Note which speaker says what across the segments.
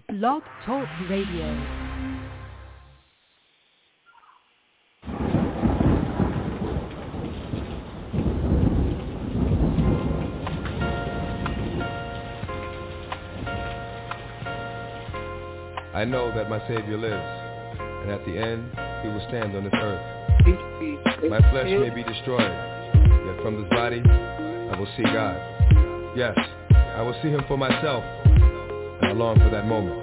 Speaker 1: Blog Talk Radio.
Speaker 2: I know that my Savior lives, and at the end, he will stand on this earth. My flesh may be destroyed, yet from this body, I will see God. Yes, I will see him for myself, and I long for that moment.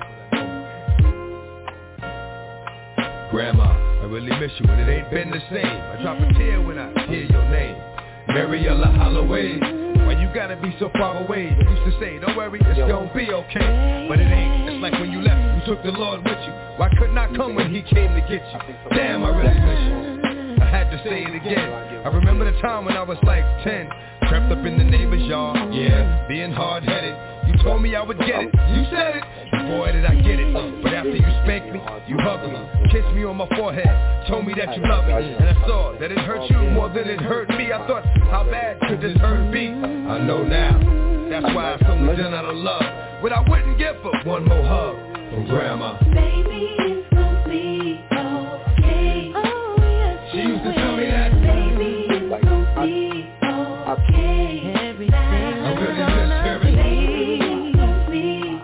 Speaker 2: Grandma, I really miss you, and it ain't been the same. I drop a tear when I hear your name. Mariella Holloway, why you gotta be so far away? You used to say, don't worry, it's gonna be okay. But it ain't, it's like when you left, you took the Lord with you. Why couldn't I come when he came to get you? Damn, I really miss you. I had to say it again. I remember the time when I was like 10, crept up in the neighbor's yard, yeah, being hard-headed. You told me I would get it, you said it, boy did I get it. But after you spanked me, you hugged me, kissed me on my forehead, told me that you loved me, and I saw that it hurt you more than it hurt me. I thought, how bad could this hurt be? I know now, that's why I feel done out of love, but I wouldn't give her one more hug from Grandma.
Speaker 3: Baby, it's gonna be okay. Oh, yes, she used to tell me that. Baby, it's gonna be okay. Everything I really miss her. Baby, it's gonna be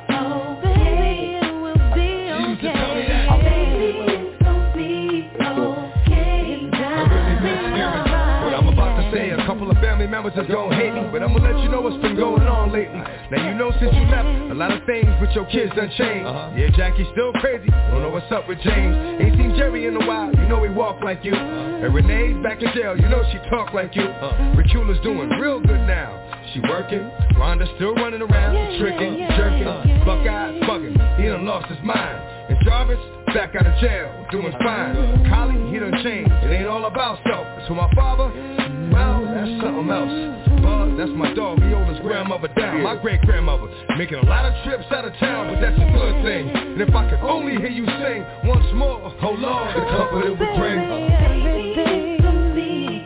Speaker 3: okay. It will be okay. She used to tell me that. Baby, it's gonna be okay.
Speaker 2: I really miss hearing what I'm about to say. A couple of family members are gonna hate me, but I'm gonna let you know what's been going on lately. Now you know since you left, a lot of things with your kids done changed. Yeah, Jackie's still crazy, don't know what's up with James. Ain't seen Jerry in a while, you know he walk like you. And Renee's back in jail, you know she talk like you. Racula's doing real good now. She working, Rhonda's still running around, tricking, jerking, Buckeye bugging, he done lost his mind. And Jarvis, back out of jail, doing fine. Collie, he done changed, it ain't all about self. So my father, well, that's something else. Buzz, that's my dog, he owed his grandmother down. My great-grandmother, making a lot of trips out of town, but that's a good thing. And if I could only hear you sing once more, oh Lord, the comfort it would bring.
Speaker 3: Everything's gonna be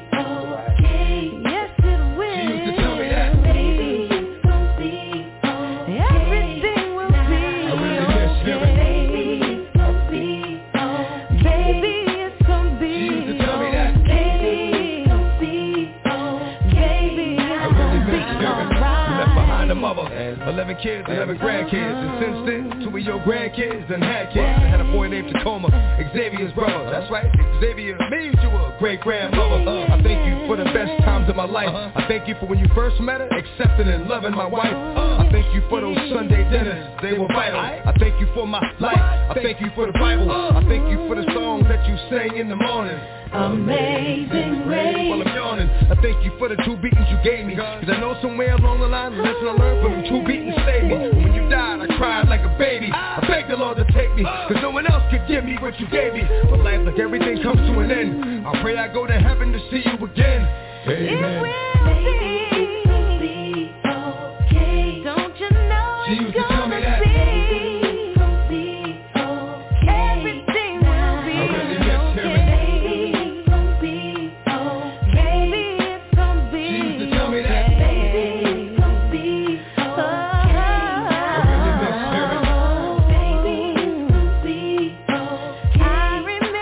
Speaker 3: okay. Yes, it will.
Speaker 2: She used to tell me that.
Speaker 3: Baby, it's gonna be okay. Everything will be
Speaker 2: I really miss hearing.
Speaker 3: Baby, it's gonna be okay. Baby, it's gonna be
Speaker 2: She used to tell me that.
Speaker 3: Baby, it's gonna be okay. Baby,
Speaker 2: I really miss hearing. You left behind a mother, 11 kids, 11 grandkids. And since then, 2 of your grandkids done had kids. I had a boy named Tacoma, Xavier's brother. That's right, Xavier made you a great-grandmother. I thank you for the best times of my life. I thank you for when you first met her, accepting and loving my wife. I thank you for those Sunday dinners, they were vital. I thank you for my life, I thank you for the Bible. I thank you for the songs that you sang in the morning.
Speaker 3: Amazing grace.
Speaker 2: While I'm yawning, I thank you for the 2 beatings you gave me. Cause I know somewhere along the line, the lesson I learned from them 2 beatings saved me. And when you died, I cried like a baby. I begged the Lord to take me, cause no one else could give me what you gave me. But life, like everything, comes to an end. I pray I go to heaven to see you again. Amen.
Speaker 3: It will be okay. Don't you know
Speaker 2: She used
Speaker 3: it's
Speaker 2: to tell me
Speaker 3: gonna
Speaker 2: that.
Speaker 3: be okay. Everything will be
Speaker 2: I really miss hearing.
Speaker 3: Baby, it's gonna be okay. Baby, it's gonna be
Speaker 2: She used to tell me that.
Speaker 3: Baby, it's gonna be okay.
Speaker 2: I really miss hearing.
Speaker 3: Baby, it's gonna be okay. I remember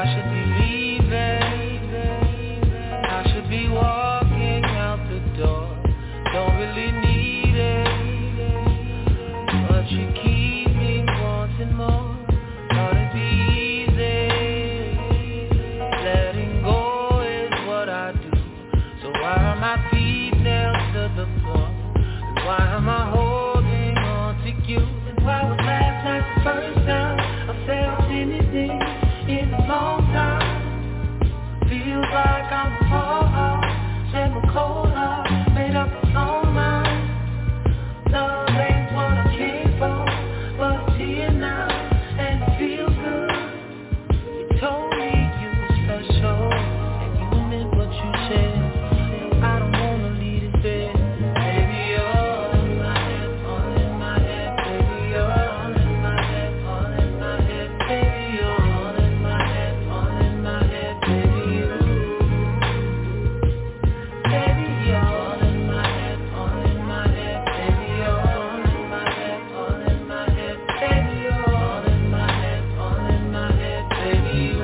Speaker 1: should be leaving, I should be walking out the door. Don't really need it, but you keep me wanting more. Thought it'd be easy, letting go is what I do. So why are my feet nailed to the floor? And why am I holding on to you? And why was last night the first time I felt anything in a long time? Feels like I'm fall, set my cold heart, made up its own mind. Love ain't what I came for, but it's here now, and it feels good. You told me you were special, and you meant what you said. I don't wanna leave this bed. Baby, you're all in my head, all in my head. Baby, you're all in my head, all in my head. Baby, you're all in my head, all in my head. Baby, you. Baby, you're all in my head, all in my head. Baby, you're all in my head, all in my head. Baby, you're all in my head, all in my head. Baby, you.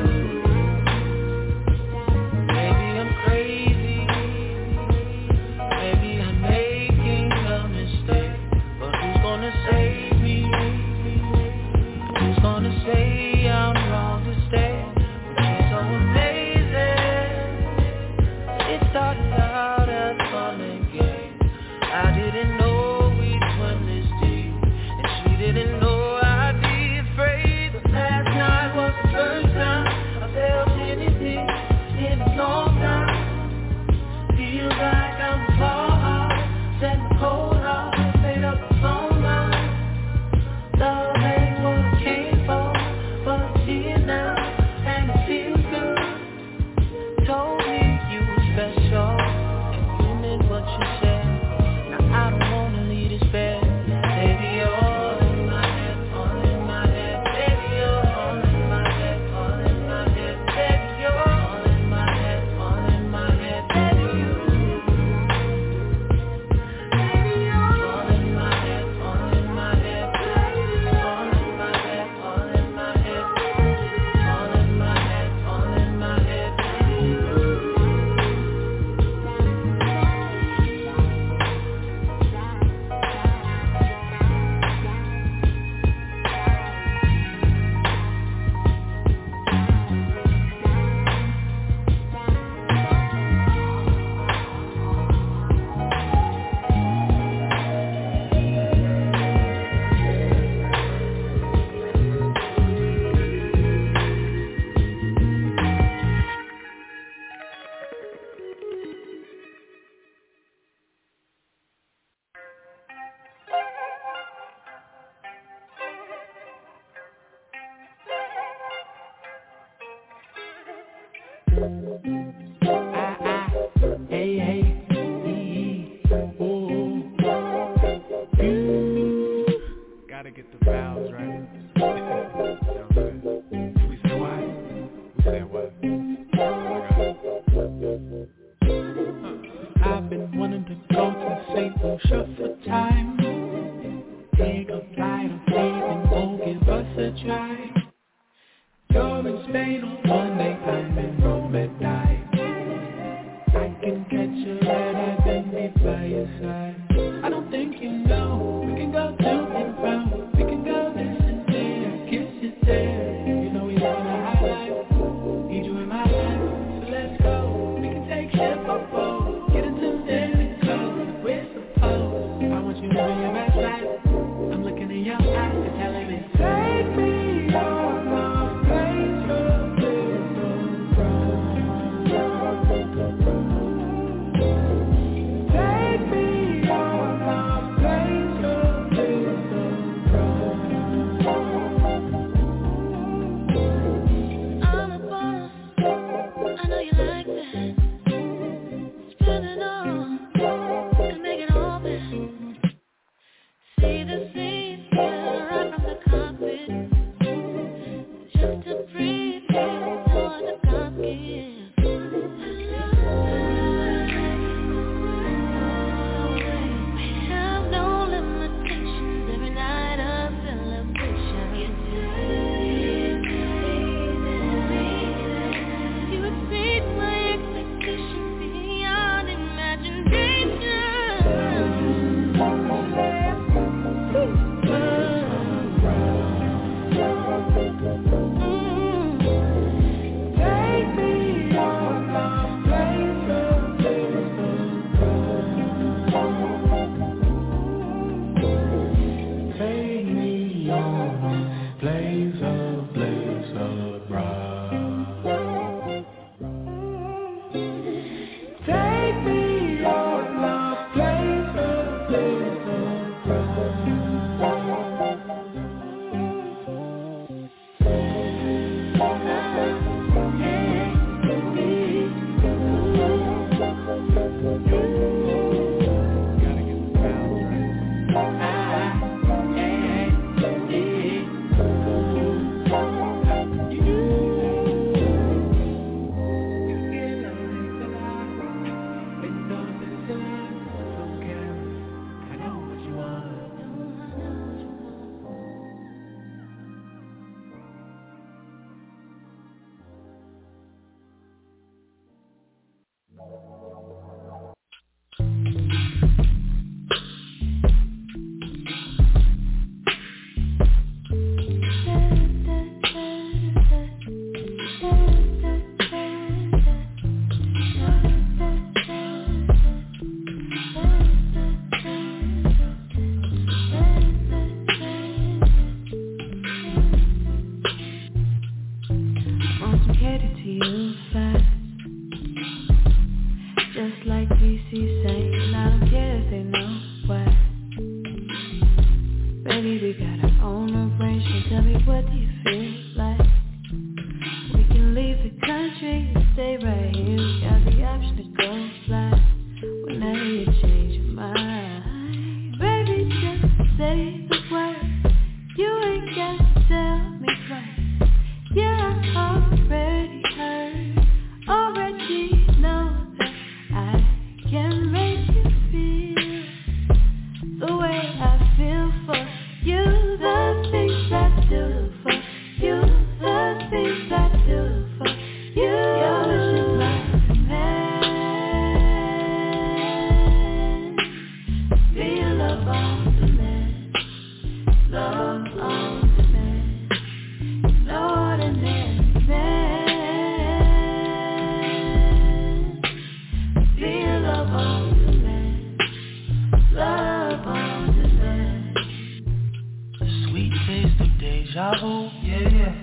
Speaker 1: Maybe I'm crazy, maybe I'm making a mistake, but who's gonna save me? Who's gonna say I'm wrong to stay? She's so amazing. It started out as fun and game. I didn't know we'd swim this deep, and she didn't know I'd be afraid. But last night was the first time I felt anything in a long time. Feels like I'm far, set my cold heart, made up its own mind. Love ain't what I came for, but it's here now, and it feels good. Told me you were special, and you meant what you said. Now I don't wanna leave this bed. Baby, you're all in my head, all in my head. Baby, you're all in my head, all in my head. Baby, you're all in my head, all in my head. Baby, you. Baby, you're all in my head, all in my head. Baby, all in my head, all in my head. All in my head, all in my head. Baby, you. Hey, hey, ooh. Gotta get the vowels right. We say why? We say why? I've been wanting to go to St. Lucia for time. Take a flight of faith and go give us a try. You're in Spain on Monday, I'm in Rome at night. I can catch you right at and be by your side. I don't think you know, we can go to and from. We can go this and there, kiss you there. You know we live in a high life, need you in my life. So let's go, we can take ship or boat, get into daily clothes, we're supposed. I want you living your best life. I'm looking in your eyes and telling me, take me on a place where there's no problem. Take me
Speaker 3: to you fast. Just like DC saying, I don't care if they know why. Baby, we got our own arrangement. Tell me, what do you feel like? We can leave the country and stay right here. We got the option to go fly whenever you change your mind. Baby, just say the word. You ain't got to tell me twice. Yeah, I already heard, already know that I can make you feel the way I feel for you. The things I do for you, the things I do for you. Your wish is my command. Feel love on demand, love on demand, no ordinary man. Feel love on demand, love on demand.
Speaker 1: The sweet taste of deja vu, yeah.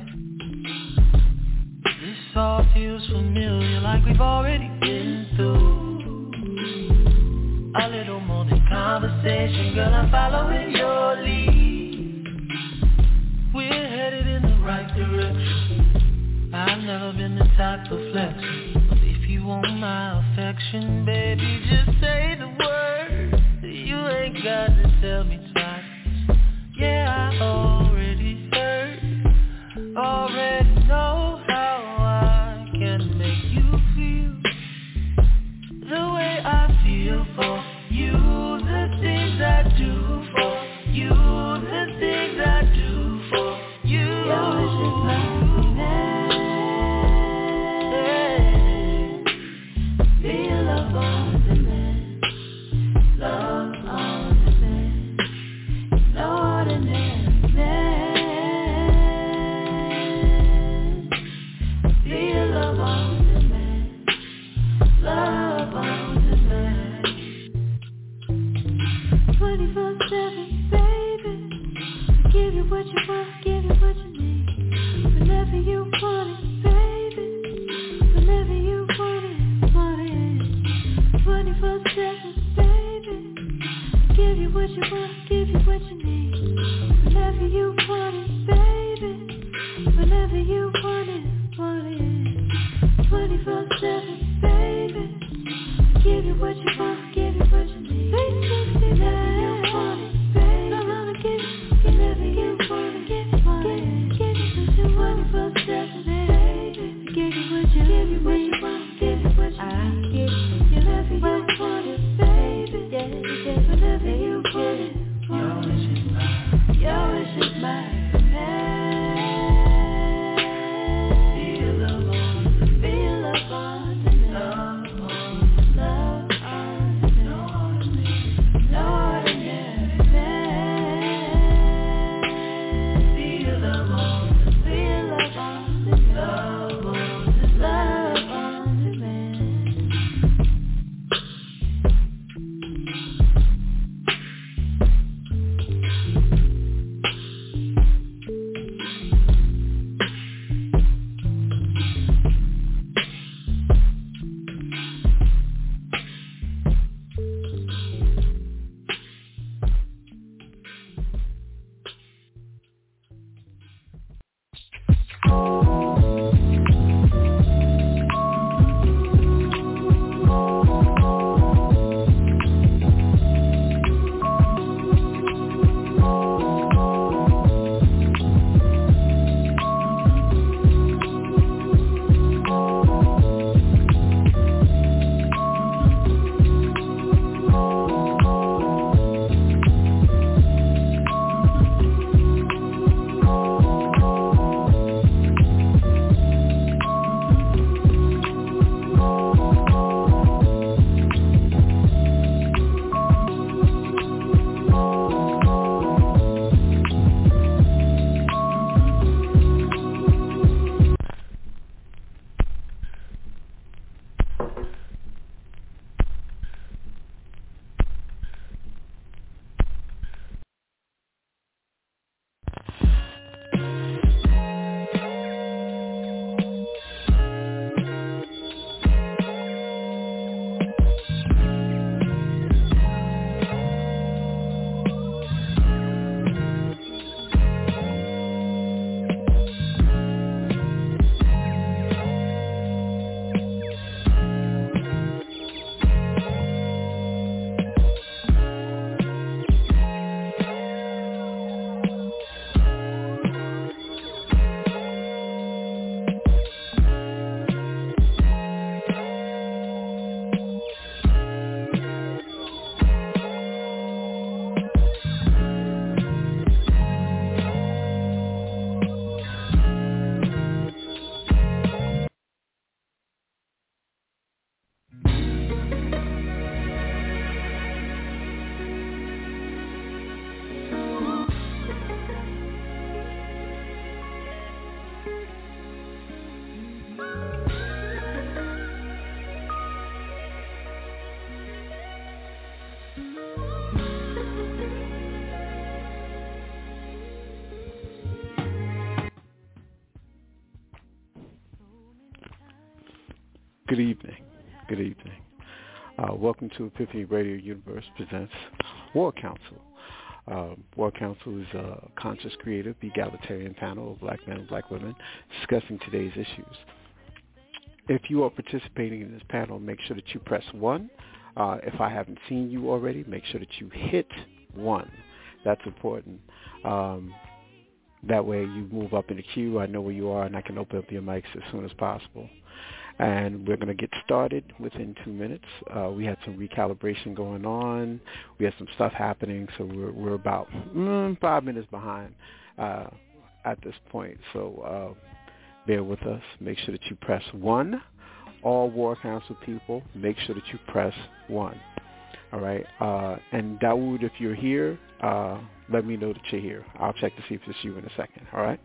Speaker 1: This all feels familiar, like we've already been through. A little more than conversation, girl, I'm following your lead. We're headed in the right direction. I've never been the type of flexing, but if you want my affection, baby, just say the word. You ain't got to tell me twice. Yeah, I already heard, already know how I can make you feel the way I feel for you. The things I do for you, the things I do for you.
Speaker 3: Your wish is my command. Feel love on demand, love on demand, no ordinary man.
Speaker 4: Good evening. Good evening. Welcome to Epiphany Radio Universe presents War Council. War Council is a conscious, creative, egalitarian panel of black men and black women discussing today's issues. If you are participating in this panel, make sure that you press 1. If I haven't seen you already, make sure that you hit 1. That's important. That way you move up in the queue, I know where you are, and I can open up your mics as soon as possible. And we're going to get started within 2 minutes. We had some recalibration going on. We had some stuff happening, so we're about 5 minutes behind at this point. So bear with us. Make sure that you press 1. All War Council people, make sure that you press 1. All right? And Dawood, if you're here, let me know that you're here. I'll check to see if it's you in a second. All right?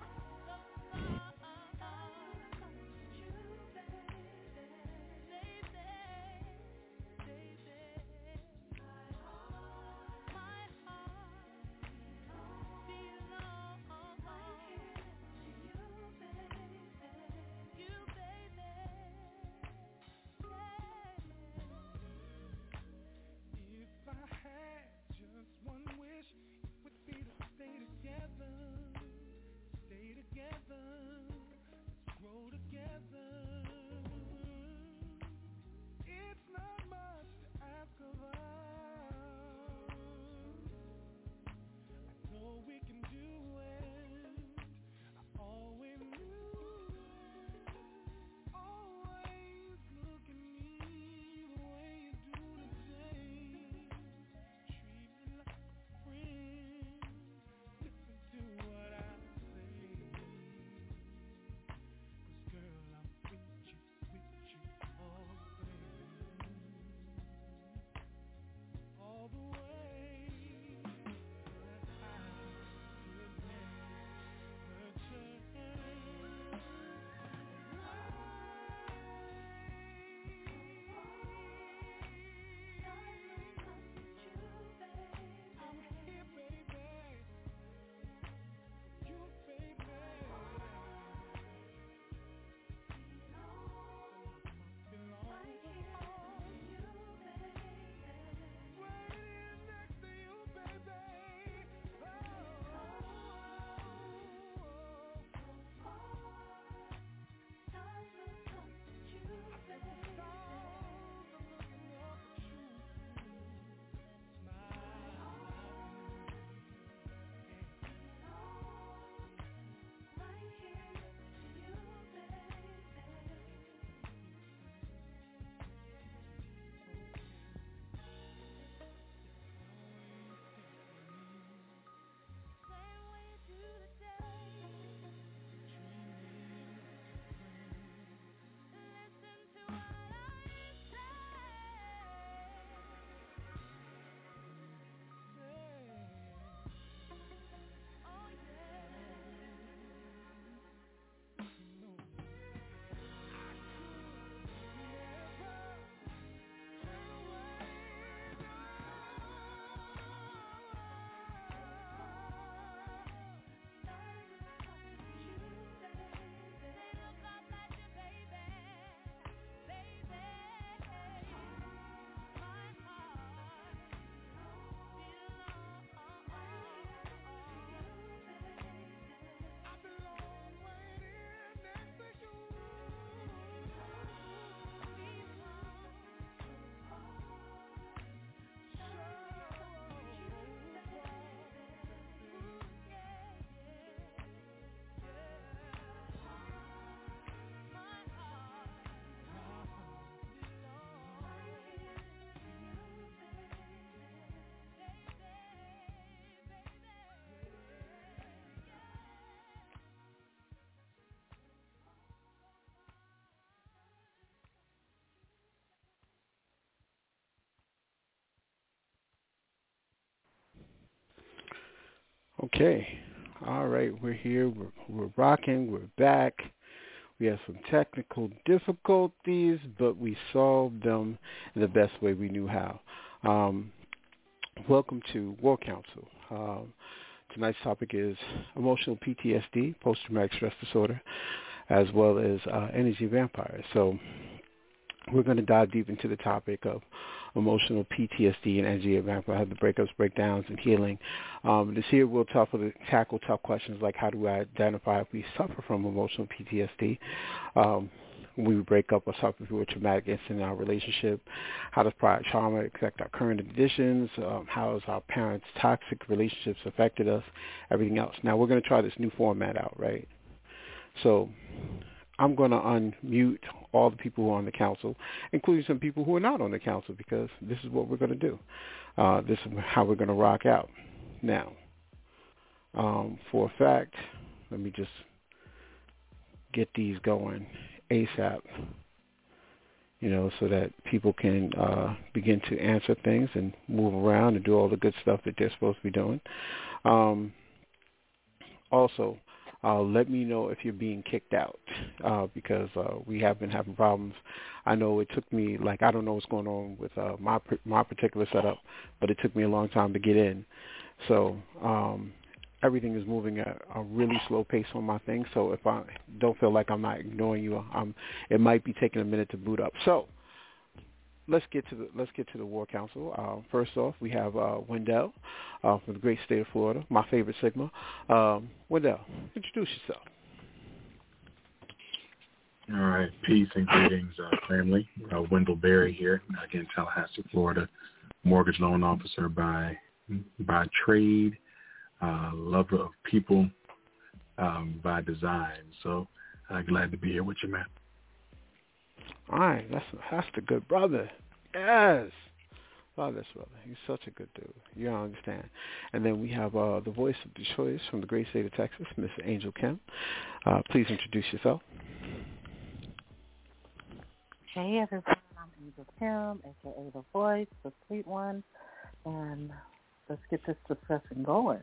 Speaker 4: Okay. All right. We're here. We're rocking. We're back. We had some technical difficulties, but we solved them in the best way we knew how. Welcome to War Council. Tonight's topic is emotional PTSD, post-traumatic stress disorder, as well as energy vampires. So we're going to dive deep into the topic of emotional PTSD and NGA. We'll have the breakups, breakdowns, and healing. This year we'll tackle tough questions like how do we identify if we suffer from emotional PTSD, when we break up or suffer through a traumatic incident in our relationship, how does prior trauma affect our current conditions, how has our parents' toxic relationships affected us, everything else. Now we're going to try this new format out, right? So I'm going to unmute all the people who are on the council, including some people who are not on the council, because this is what we're going to do. This is how we're going to rock out. Now, for a fact, let me just get these going ASAP, so that people can begin to answer things and move around and do all the good stuff that they're supposed to be doing. Also, let me know if you're being kicked out, because we have been having problems. I know it took me, I don't know what's going on with my particular setup, but it took me a long time to get in. So everything is moving at a really slow pace on my thing. So if I don't feel like I'm not ignoring you, it might be taking a minute to boot up. So let's get to the War Council. First off, we have Wendell from the great state of Florida, my favorite Sigma. Wendell, introduce yourself.
Speaker 5: All right, peace and greetings, family. Wendell Berry here, again, Tallahassee, Florida, mortgage loan officer by trade, lover of people by design. So glad to be here with you, man.
Speaker 4: All right, that's the good brother. Yes. Love this brother. He's such a good dude. You don't understand. And then we have the voice of the choice from the great state of Texas, Miss Angel Kim. Please introduce yourself.
Speaker 6: Hey, everyone. I'm Angel Kim, a.k.a. The Voice, the Sweet One. And let's get this discussion going.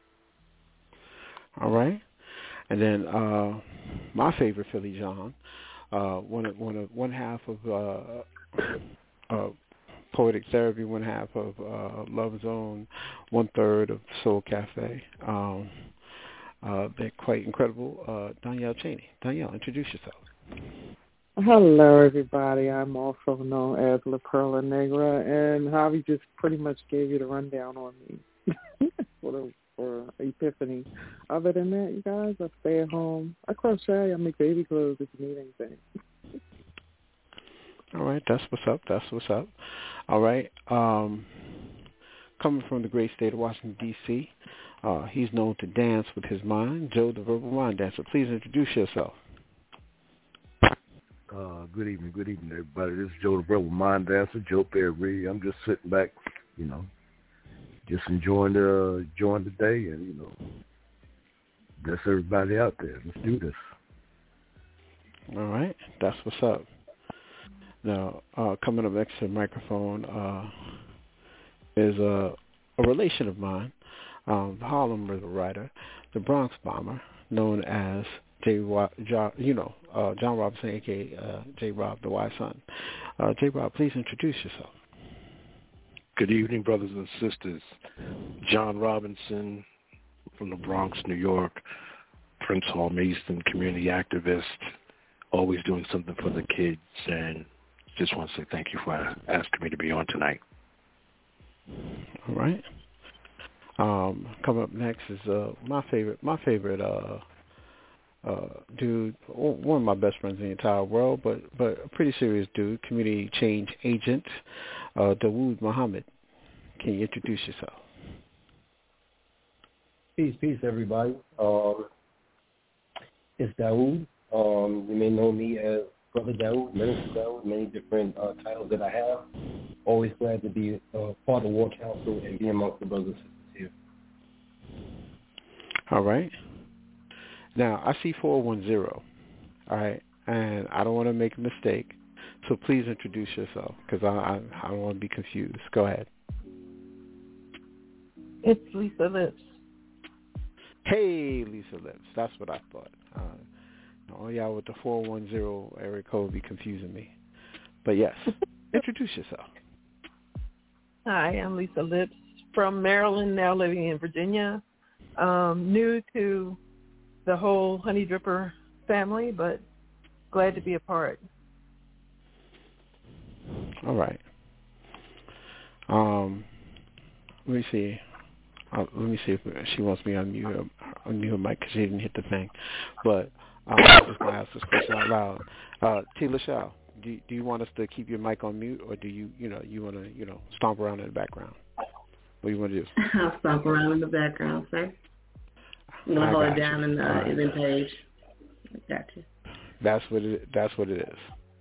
Speaker 4: All right. And then my favorite Philly John, one half of Poetic Therapy, one half of Love Zone, 1/3 of Soul Cafe. They're quite incredible. Danielle Cheney. Danielle, introduce yourself.
Speaker 7: Hello, everybody. I'm also known as La Perla Negra, and Javi just pretty much gave you the rundown on me for Epiphany. Other than that, you guys, I stay at home. I crochet. I make baby clothes if you need anything.
Speaker 4: All right, that's what's up. All right, coming from the great state of Washington, D.C., he's known to dance with his mind, Joe the Verbal Mind Dancer. Please introduce yourself.
Speaker 8: Good evening, everybody. This is Joe the Verbal Mind Dancer, Joe Perry. I'm just sitting back, just enjoying the day, and bless everybody out there. Let's do this.
Speaker 4: All right, that's what's up. Now, coming up next to the microphone is a relation of mine, the Harlem River Rider, the Bronx Bomber, known as John Robinson, a.k.a. J. Rob, the Wise Son. J. Rob, please introduce yourself.
Speaker 9: Good evening, brothers and sisters. John Robinson from the Bronx, New York, Prince Hall Mason, community activist, always doing something for the kids, and just want to say thank you for asking me to be on tonight.
Speaker 4: All right. Coming up next is my favorite dude, one of my best friends in the entire world, but a pretty serious dude, community change agent, Dawood Muhammad. Can you introduce yourself?
Speaker 10: Peace, everybody. It's Dawood. You may know me as Brother Dawood, Minister Dawood, many different titles that I have. Always glad to be part of the War Council and be amongst the brothers and sisters here.
Speaker 4: All right. Now, I see 410, all right, and I don't want to make a mistake, so please introduce yourself, because I don't want to be confused. Go ahead.
Speaker 6: It's Lisa Lips.
Speaker 4: Hey, Lisa Lips. That's what I thought. Y'all with the 410 area code be confusing me. But yes, introduce yourself.
Speaker 6: Hi, I'm Lisa Lips from Maryland, now living in Virginia. New to the whole Honey Dripper family, but glad to be a part.
Speaker 4: All right. Let me see. Let me see if she wants me to unmute her mic because she didn't hit the thing. But I'm just going to ask this question out loud. T. LaShalle, do you want us to keep your mic on mute, or do you want to, stomp around in the background? What do you want to do?
Speaker 11: I'll stomp around in the background, sir. I'm going to hold it down in the event page. Gotcha.
Speaker 4: That's what it is.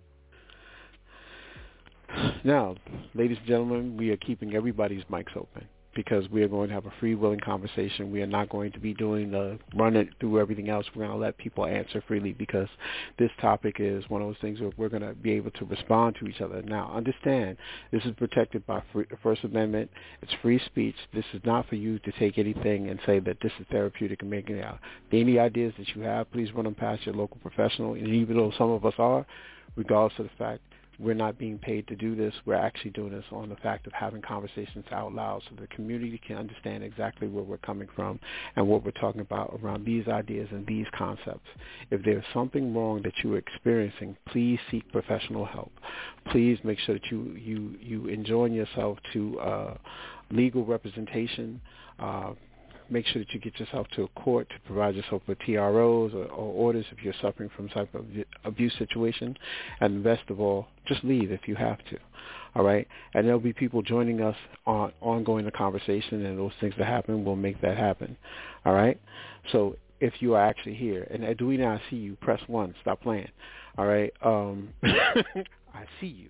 Speaker 4: Now, ladies and gentlemen, we are keeping everybody's mics open because we are going to have a free-willing conversation. We are not going to be doing the run it through everything else. We're going to let people answer freely because this topic is one of those things where we're going to be able to respond to each other. Now, understand, this is protected by the First Amendment. It's free speech. This is not for you to take anything and say that this is therapeutic and make it out. Any ideas that you have, please run them past your local professional. And even though some of us are, regardless of the fact, we're not being paid to do this. We're actually doing this on the fact of having conversations out loud so the community can understand exactly where we're coming from and what we're talking about around these ideas and these concepts. If there's something wrong that you're experiencing, please seek professional help. Please make sure that you enjoin yourself to legal representation. Make sure that you get yourself to a court to provide yourself with TROs or orders if you're suffering from some type of abuse situation. And best of all, just leave if you have to. All right? And there'll be people joining us on ongoing the conversation, and those things that happen will make that happen. All right? So if you are actually here, and Edwina, I see you. Press 1. Stop playing. All right? I see you.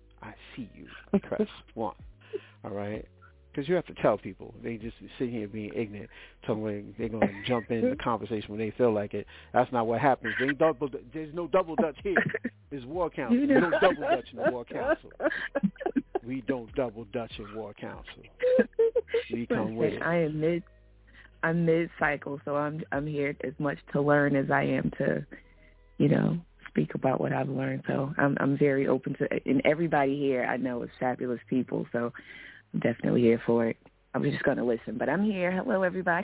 Speaker 4: Press 1. All right? Because you have to tell people. They just sit here being ignorant, telling they're going to jump in the conversation when they feel like it. That's not what happens. There's no double dutch here. It's War Council. We don't double dutch in War Council. We don't double dutch in War Council. We come with it.
Speaker 12: I'm mid-cycle, so I'm here as much to learn as I am to, speak about what I've learned. So I'm very open to it. And everybody here I know is fabulous people, so I'm definitely here for it. I'm just going to listen, but I'm here. Hello, everybody.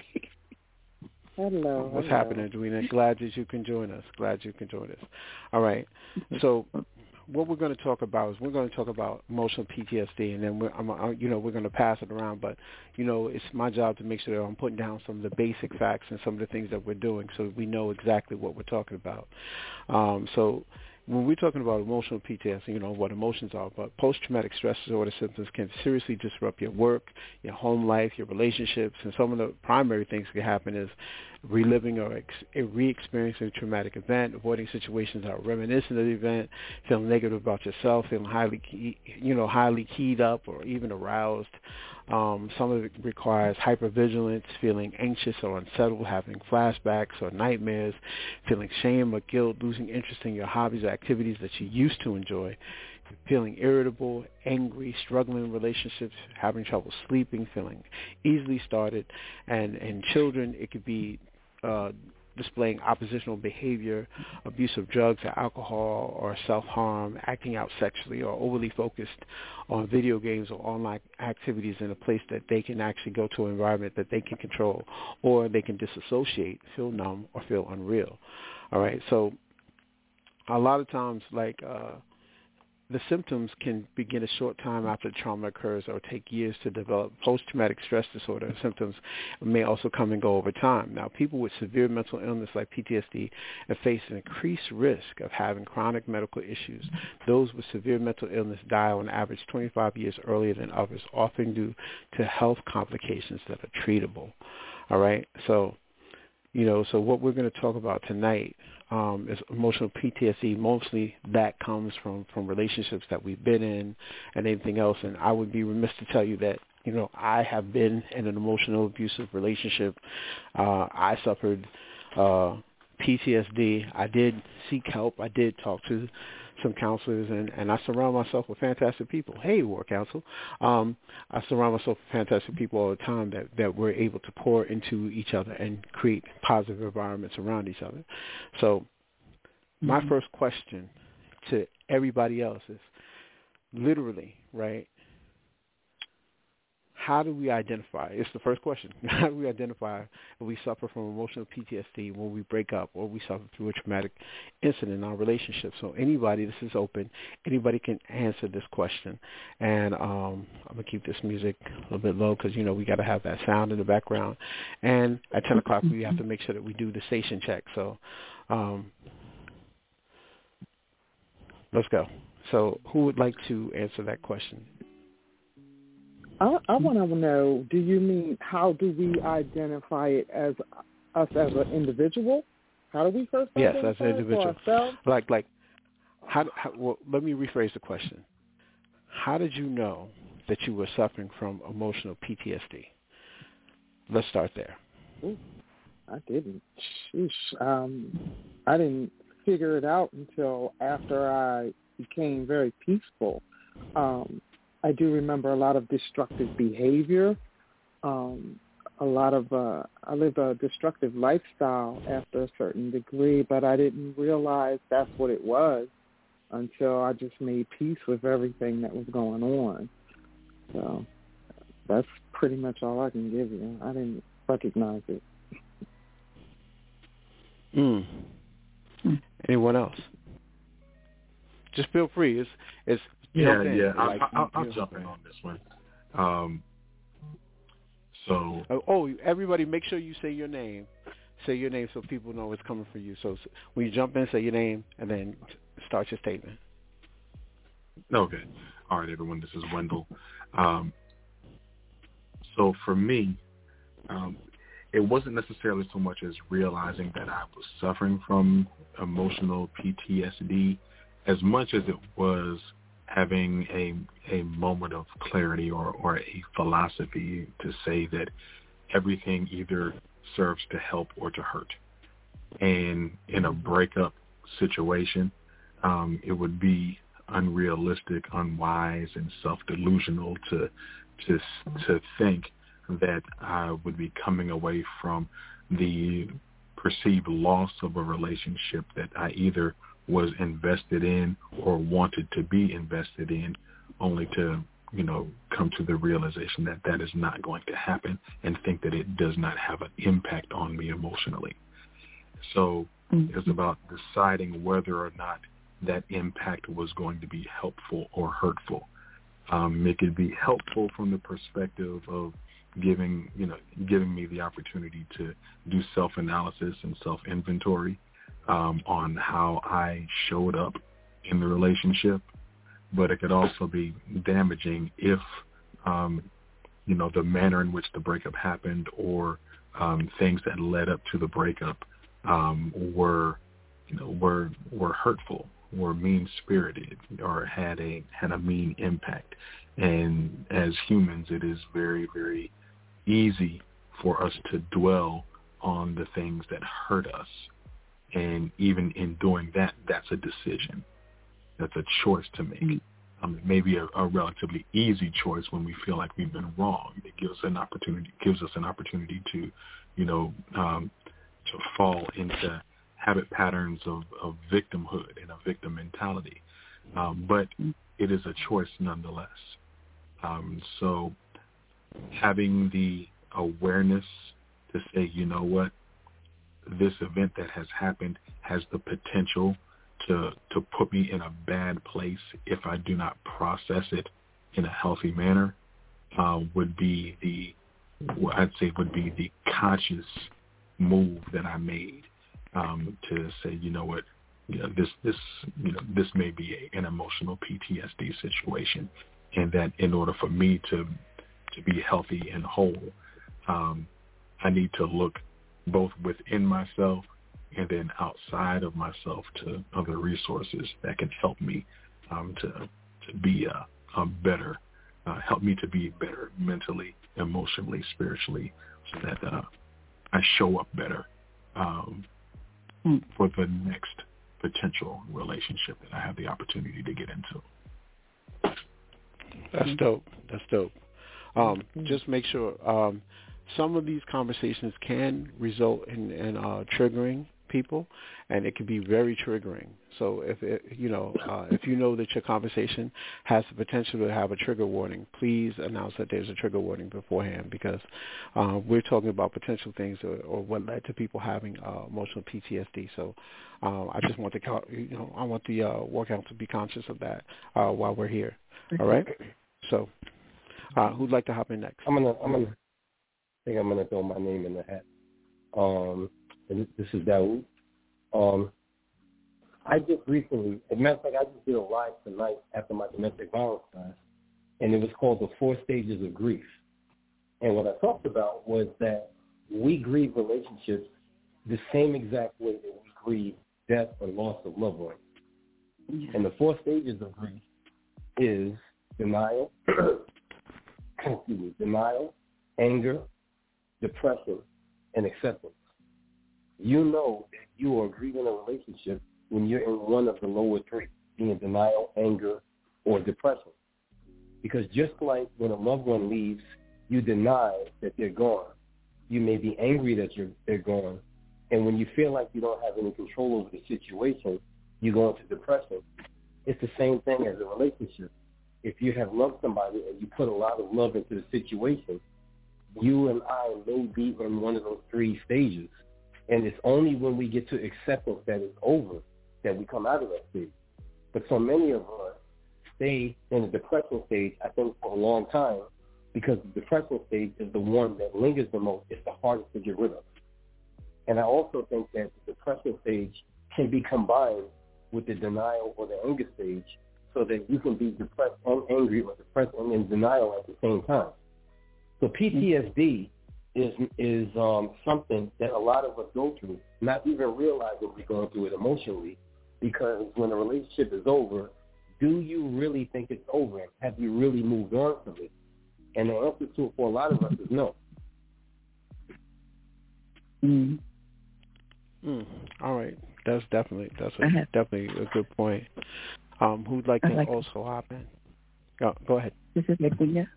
Speaker 7: Hello.
Speaker 4: What's happening, Edwina? Glad that you can join us. All right. So what we're going to talk about is we're going to talk about emotional PTSD, and then we're going to pass it around. But, it's my job to make sure that I'm putting down some of the basic facts and some of the things that we're doing so we know exactly what we're talking about. So when we're talking about emotional PTSD, what emotions are, but post-traumatic stress disorder symptoms can seriously disrupt your work, your home life, your relationships, and some of the primary things that can happen is reliving or re-experiencing a traumatic event, avoiding situations that are reminiscent of the event, feeling negative about yourself, feeling highly keyed up or even aroused. Some of it requires hypervigilance, feeling anxious or unsettled, having flashbacks or nightmares, feeling shame or guilt, losing interest in your hobbies or activities that you used to enjoy, feeling irritable, angry, struggling in relationships, having trouble sleeping, feeling easily started. And in children, it could be displaying oppositional behavior, abuse of drugs or alcohol or self-harm, acting out sexually, or overly focused on video games or online activities in a place that they can actually go to an environment that they can control, or they can disassociate, feel numb, or feel unreal. All right, so a lot of times, the symptoms can begin a short time after trauma occurs or take years to develop. Post-traumatic stress disorder symptoms may also come and go over time. Now, people with severe mental illness like PTSD face an increased risk of having chronic medical issues. Those with severe mental illness die on average 25 years earlier than others, often due to health complications that are treatable. All right? So what we're going to talk about tonight is emotional PTSD. Mostly that comes from relationships that we've been in and anything else. And I would be remiss to tell you that, I have been in an emotional abusive relationship. I suffered PTSD. I did seek help. I did talk to some counselors, and I surround myself with fantastic people. Hey, War Council. I surround myself with fantastic people all the time that we're able to pour into each other and create positive environments around each other. So my first question to everybody else is literally, right, how do we identify? It's the first question. How do we identify if we suffer from emotional PTSD when we break up or we suffer through a traumatic incident in our relationship? So anybody, this is open. Anybody can answer this question. And I'm going to keep this music a little bit low because, we got to have that sound in the background. And at 10 o'clock, we have to make sure that we do the station check. So let's go. So who would like to answer that question?
Speaker 7: I want to know, do you mean how do we identify it as us as an individual? How do we first identify
Speaker 4: as an individual.
Speaker 7: For ourselves?
Speaker 4: Like well, let me rephrase the question. How did you know that you were suffering from emotional PTSD? Let's start there.
Speaker 7: Ooh, I didn't. Sheesh. I didn't figure it out until after I became very peaceful. I do remember a lot of destructive behavior, a lot of, I lived a destructive lifestyle after a certain degree, but I didn't realize that's what it was until I just made peace with everything that was going on. So that's pretty much all I can give you. I didn't recognize it.
Speaker 4: Anyone else? Just feel free. It's
Speaker 5: Yeah. I'll jump in on this one.
Speaker 4: Everybody, make sure you say your name. Say your name so people know it's coming for you. So when you jump in, say your name and then start your statement.
Speaker 5: Okay. All right, everyone. This is Wendell. So for me, it wasn't necessarily so much as realizing that I was suffering from emotional PTSD as much as it was having a moment of clarity or a philosophy to say that everything either serves to help or to hurt. And in a breakup situation, it would be unrealistic, unwise, and self-delusional to think that I would be coming away from the perceived loss of a relationship that I either was invested in or wanted to be invested in, only to, come to the realization that that is not going to happen and think that it does not have an impact on me emotionally. So it's about deciding whether or not that impact was going to be helpful or hurtful. It could be helpful from the perspective of giving me the opportunity to do self-analysis and self-inventory on how I showed up in the relationship, but it could also be damaging if, the manner in which the breakup happened or things that led up to the breakup were hurtful, were mean-spirited, or had a mean impact. And as humans, it is very, very easy for us to dwell on the things that hurt us. And even in doing that, that's a decision. That's a choice to make. Maybe a relatively easy choice when we feel like we've been wrong. It gives us an opportunity to, to fall into habit patterns of victimhood and a victim mentality. But it is a choice nonetheless. So having the awareness to say, you know what, this event that has happened has the potential to put me in a bad place if I do not process it in a healthy manner, would be the conscious move that I made to say, you know what, this may be an emotional PTSD situation, and that in order for me to be healthy and whole, I need to look both within myself and then outside of myself to other resources that can help me to be a better, help me to be better mentally, emotionally, spiritually, so that I show up better for the next potential relationship that I have the opportunity to get into.
Speaker 4: That's dope. Just make sure some of these conversations can result in triggering people, and it can be very triggering. So if you know that your conversation has the potential to have a trigger warning, please announce that there's a trigger warning beforehand, because we're talking about potential things or what led to people having emotional PTSD. So I just want I want the War Council to be conscious of that while we're here. All right. So who'd like to hop in next?
Speaker 10: I'm gonna throw my name in the hat. And this is Daoud. I just recently, as a matter of fact, I just did a live tonight after my domestic violence class, and it was called The 4 Stages of Grief. And what I talked about was that we grieve relationships the same exact way that we grieve death or loss of loved ones. Yeah. And the 4 stages of grief is denial, denial, anger, depression, and acceptance. You know that you are grieving a relationship when you're in one of the lower 3, being denial, anger, or depression. Because just like when a loved one leaves, you deny that they're gone. You may be angry that they're gone. And when you feel like you don't have any control over the situation, you go into depression. It's the same thing as a relationship. If you have loved somebody and you put a lot of love into the situation, you and I may be in one of those 3 stages. And it's only when we get to acceptance that it's over that we come out of that stage. But so many of us stay in the depression stage, I think, for a long time, because the depression stage is the one that lingers the most. It's the hardest to get rid of. And I also think that the depression stage can be combined with the denial or the anger stage, so that you can be depressed and angry, or depressed and in denial at the same time. So PTSD is something that a lot of us go through, not even realizing we're going through it emotionally, because when a relationship is over, do you really think it's over? Have you really moved on from it? And the answer to it for a lot of us is no.
Speaker 4: All right. That's definitely a good point. Who'd like to also hop in? Go ahead.
Speaker 12: This is Edwina.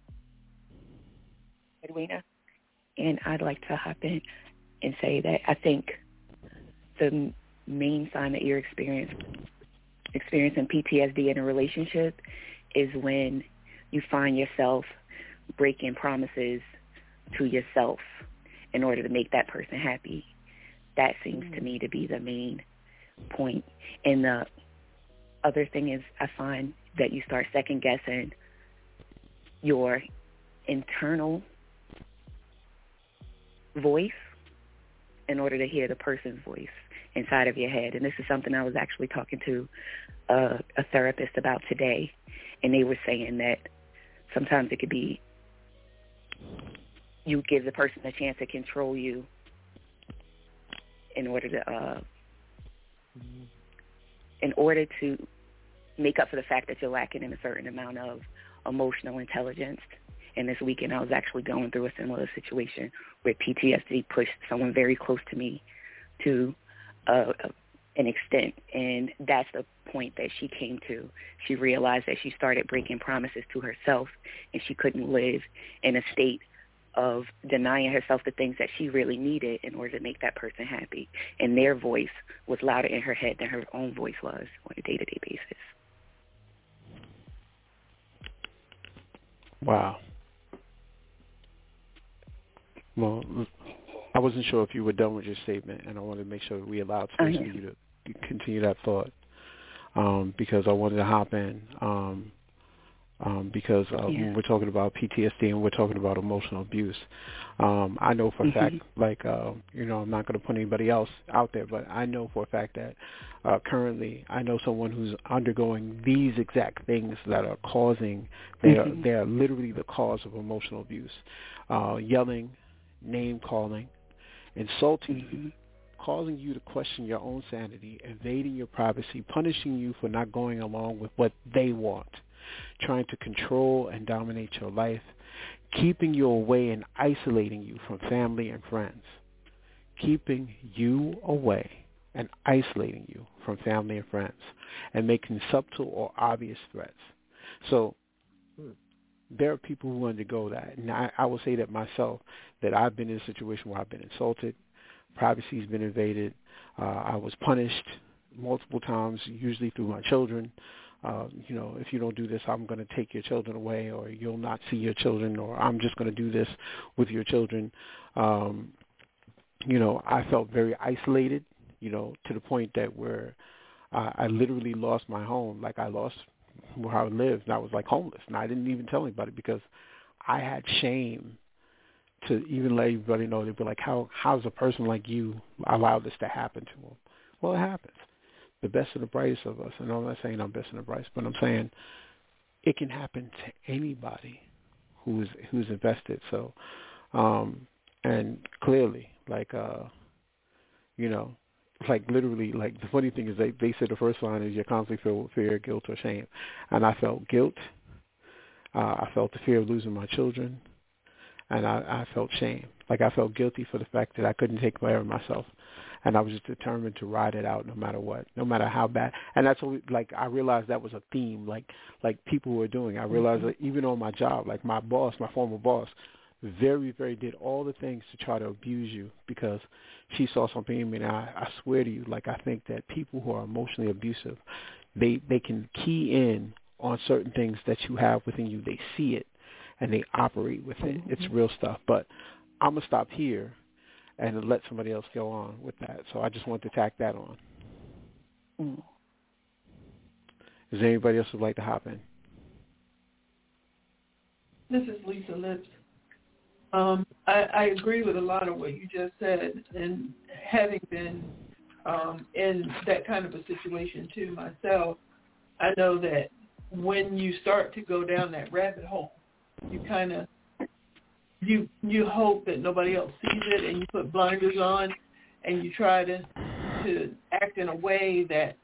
Speaker 12: And I'd like to hop in and say that I think the main sign that you're experiencing PTSD in a relationship is when you find yourself breaking promises to yourself in order to make that person happy. That seems to me to be the main point. And the other thing is, I find that you start second-guessing your internal voice in order to hear the person's voice inside of your head. And this is something I was actually talking to a therapist about today, and they were saying that sometimes it could be you give the person a chance to control you in order to make up for the fact that you're lacking in a certain amount of emotional intelligence. And this weekend I was actually going through a similar situation where PTSD pushed someone very close to me to an extent. And that's the point that she came to. She realized that she started breaking promises to herself, and she couldn't live in a state of denying herself the things that she really needed in order to make that person happy. And their voice was louder in her head than her own voice was on a day-to-day basis.
Speaker 4: Wow. Well, I wasn't sure if you were done with your statement, and I wanted to make sure we allowed space for you to continue that thought, because I wanted to hop in, because when we're talking about PTSD and we're talking about emotional abuse, I know for a fact, I'm not going to put anybody else out there, but I know for a fact that currently I know someone who's undergoing these exact things that are causing, they are literally the cause of emotional abuse. Yelling, name-calling, insulting you, causing you to question your own sanity, invading your privacy, punishing you for not going along with what they want, trying to control and dominate your life, keeping you away and isolating you from family and friends, keeping you away and isolating you from family and friends, and making subtle or obvious threats. So there are people who undergo that. And I will say that myself, that I've been in a situation where I've been insulted privacy's been invaded. I was punished multiple times, usually through my children. If you don't do this, I'm going to take your children away, or you'll not see your children, or I'm just going to do this with your children. I felt very isolated, to the point that where I literally lost my home. Like, I lost where I lived, and I was like homeless, and I didn't even tell anybody because I had shame to even let everybody know. They'd be like, how's a person like you allow this to happen to them? Well, it happens. The best and the brightest of us, and I'm not saying I'm best and the brightest, but I'm saying it can happen to anybody who's invested. So, and clearly, like literally, like, the funny thing is they said the first line is you're constantly filled with fear, guilt, or shame. And I felt guilt. I felt the fear of losing my children. And I felt shame. Like, I felt guilty for the fact that I couldn't take care of myself. And I was just determined to ride it out no matter what, no matter how bad. And that's what, I realized that was a theme, like people were doing. I realized that even on my job, like my former boss, very, very did all the things to try to abuse you because she saw something in me. And I swear to you, I think that people who are emotionally abusive, they can key in on certain things that you have within you. They see it and they operate with it. It's real stuff. But I'm going to stop here and let somebody else go on with that. So I just want to tack that on. Is there anybody else who would like to hop in?
Speaker 6: This is Lisa Lips. I agree with a lot of what you just said, and having been in that kind of a situation too myself, I know that when you start to go down that rabbit hole, you kind of you hope that nobody else sees it, and you put blinders on, and you try to act in a way that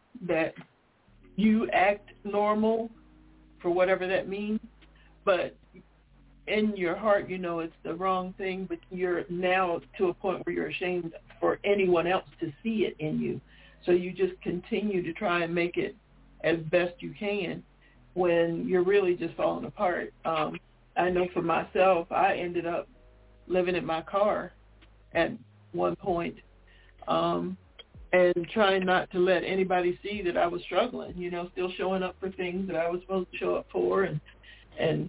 Speaker 6: you act normal, for whatever that means, but in your heart, it's the wrong thing, but you're now to a point where you're ashamed for anyone else to see it in you. So you just continue to try and make it as best you can when you're really just falling apart. I know for myself, I ended up living in my car at one point, and trying not to let anybody see that I was struggling, still showing up for things that I was supposed to show up for, and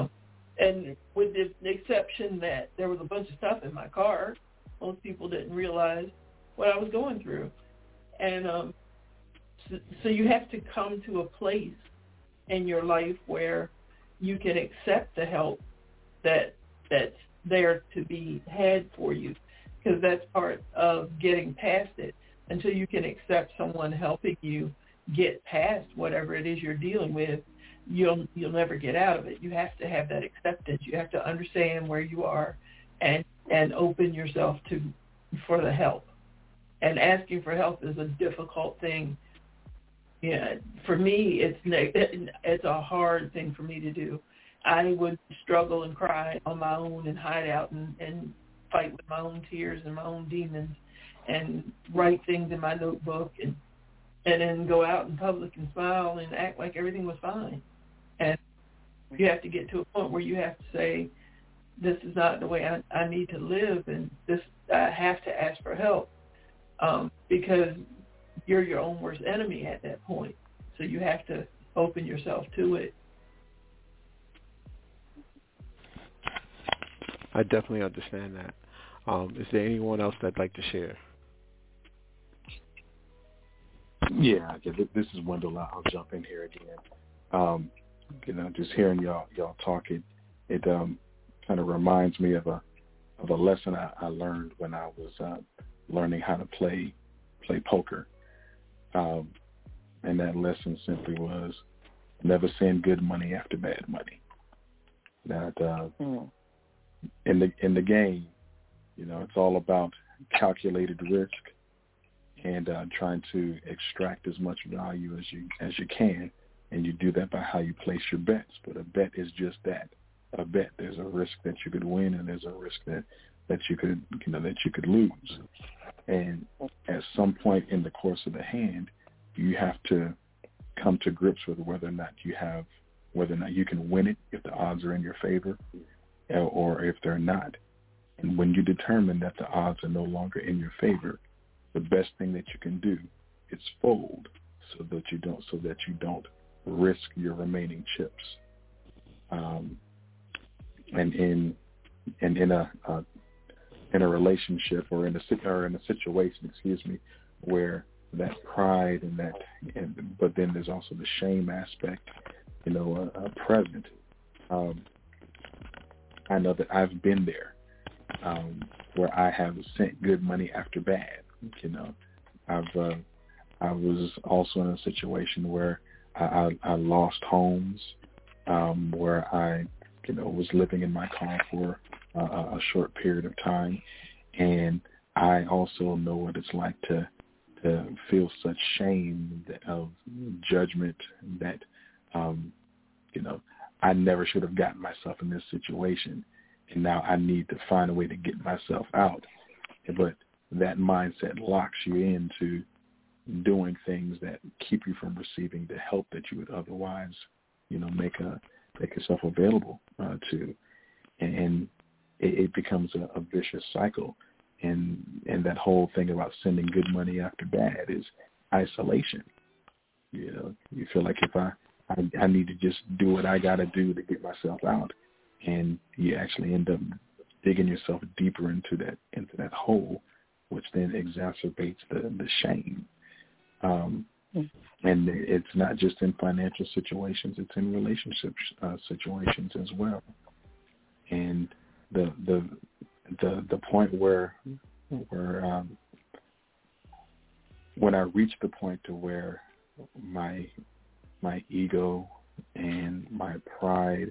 Speaker 6: with the exception that there was a bunch of stuff in my car, most people didn't realize what I was going through. And so you have to come to a place in your life where you can accept the help that's there to be had for you, because that's part of getting past it. Until you can accept someone helping you get past whatever it is you're dealing with, you'll never get out of it. You have to have that acceptance. You have to understand where you are and open yourself for the help. And asking for help is a difficult thing. Yeah, for me, it's a hard thing for me to do. I would struggle and cry on my own and hide out and fight with my own tears and my own demons and write things in my notebook and then go out in public and smile and act like everything was fine. And you have to get to a point where you have to say, this is not the way I need to live, and I have to ask for help, because you're your own worst enemy at that point. So you have to open yourself to it.
Speaker 4: I definitely understand that. Is there anyone else that'd like to share?
Speaker 5: Yeah, this is Wendell. I'll jump in here again. Just hearing y'all talking, it kind of reminds me of a lesson I learned when I was learning how to play poker. And that lesson simply was never send good money after bad money. That in the game, it's all about calculated risk and trying to extract as much value as you can, and you do that by how you place your bets. But a bet is just that, a bet. There's a risk that you could win, and there's a risk that you could lose. And at some point in the course of the hand, you have to come to grips with whether or not you can win it if the odds are in your favor, or if they're not. And when you determine that the odds are no longer in your favor, the best thing that you can do is fold so that you don't risk your remaining chips. And in a relationship or in a situation, where that pride but then there's also the shame aspect, present. I know that I've been there, where I have sent good money after bad. I was also in a situation where I lost homes, where I was living in my car for a short period of time, and I also know what it's like to feel such shame of judgment that I never should have gotten myself in this situation, and now I need to find a way to get myself out. But that mindset locks you into doing things that keep you from receiving the help that you would otherwise, make yourself available to, and it becomes a vicious cycle. And that whole thing about sending good money after bad is isolation. You feel like if I need to just do what I got to do to get myself out, and you actually end up digging yourself deeper into that hole, which then exacerbates the shame. And it's not just in financial situations; it's in relationship situations as well. And the point where when I reached the point to where my ego and my pride,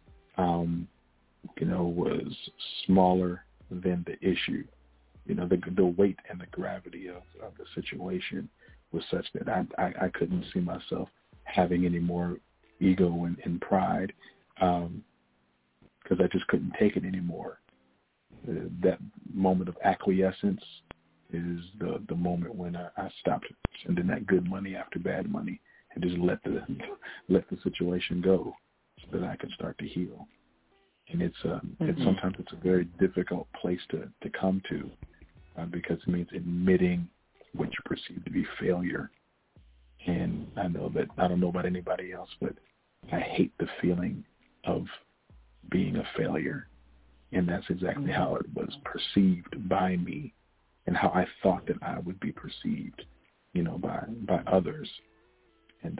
Speaker 5: was smaller than the issue. The weight and the gravity of the situation was such that I couldn't see myself having any more ego and pride, because I just couldn't take it anymore. That moment of acquiescence is the moment when I stopped sending that good money after bad money and just let the situation go so that I could start to heal. And it's sometimes it's a very difficult place to come to, because it means admitting what you perceive to be failure. And I know that I don't know about anybody else, but I hate the feeling of being a failure. And that's exactly how it was perceived by me, and how I thought that I would be perceived, by others. And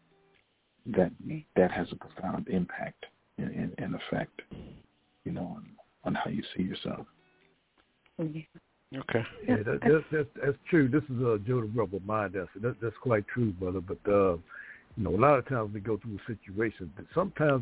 Speaker 5: that has a profound impact and effect, on how you see yourself.
Speaker 4: Okay.
Speaker 8: Yeah, that's true. This is Joe the Rebel Mind. That's quite true, brother. But a lot of times we go through a situation that sometimes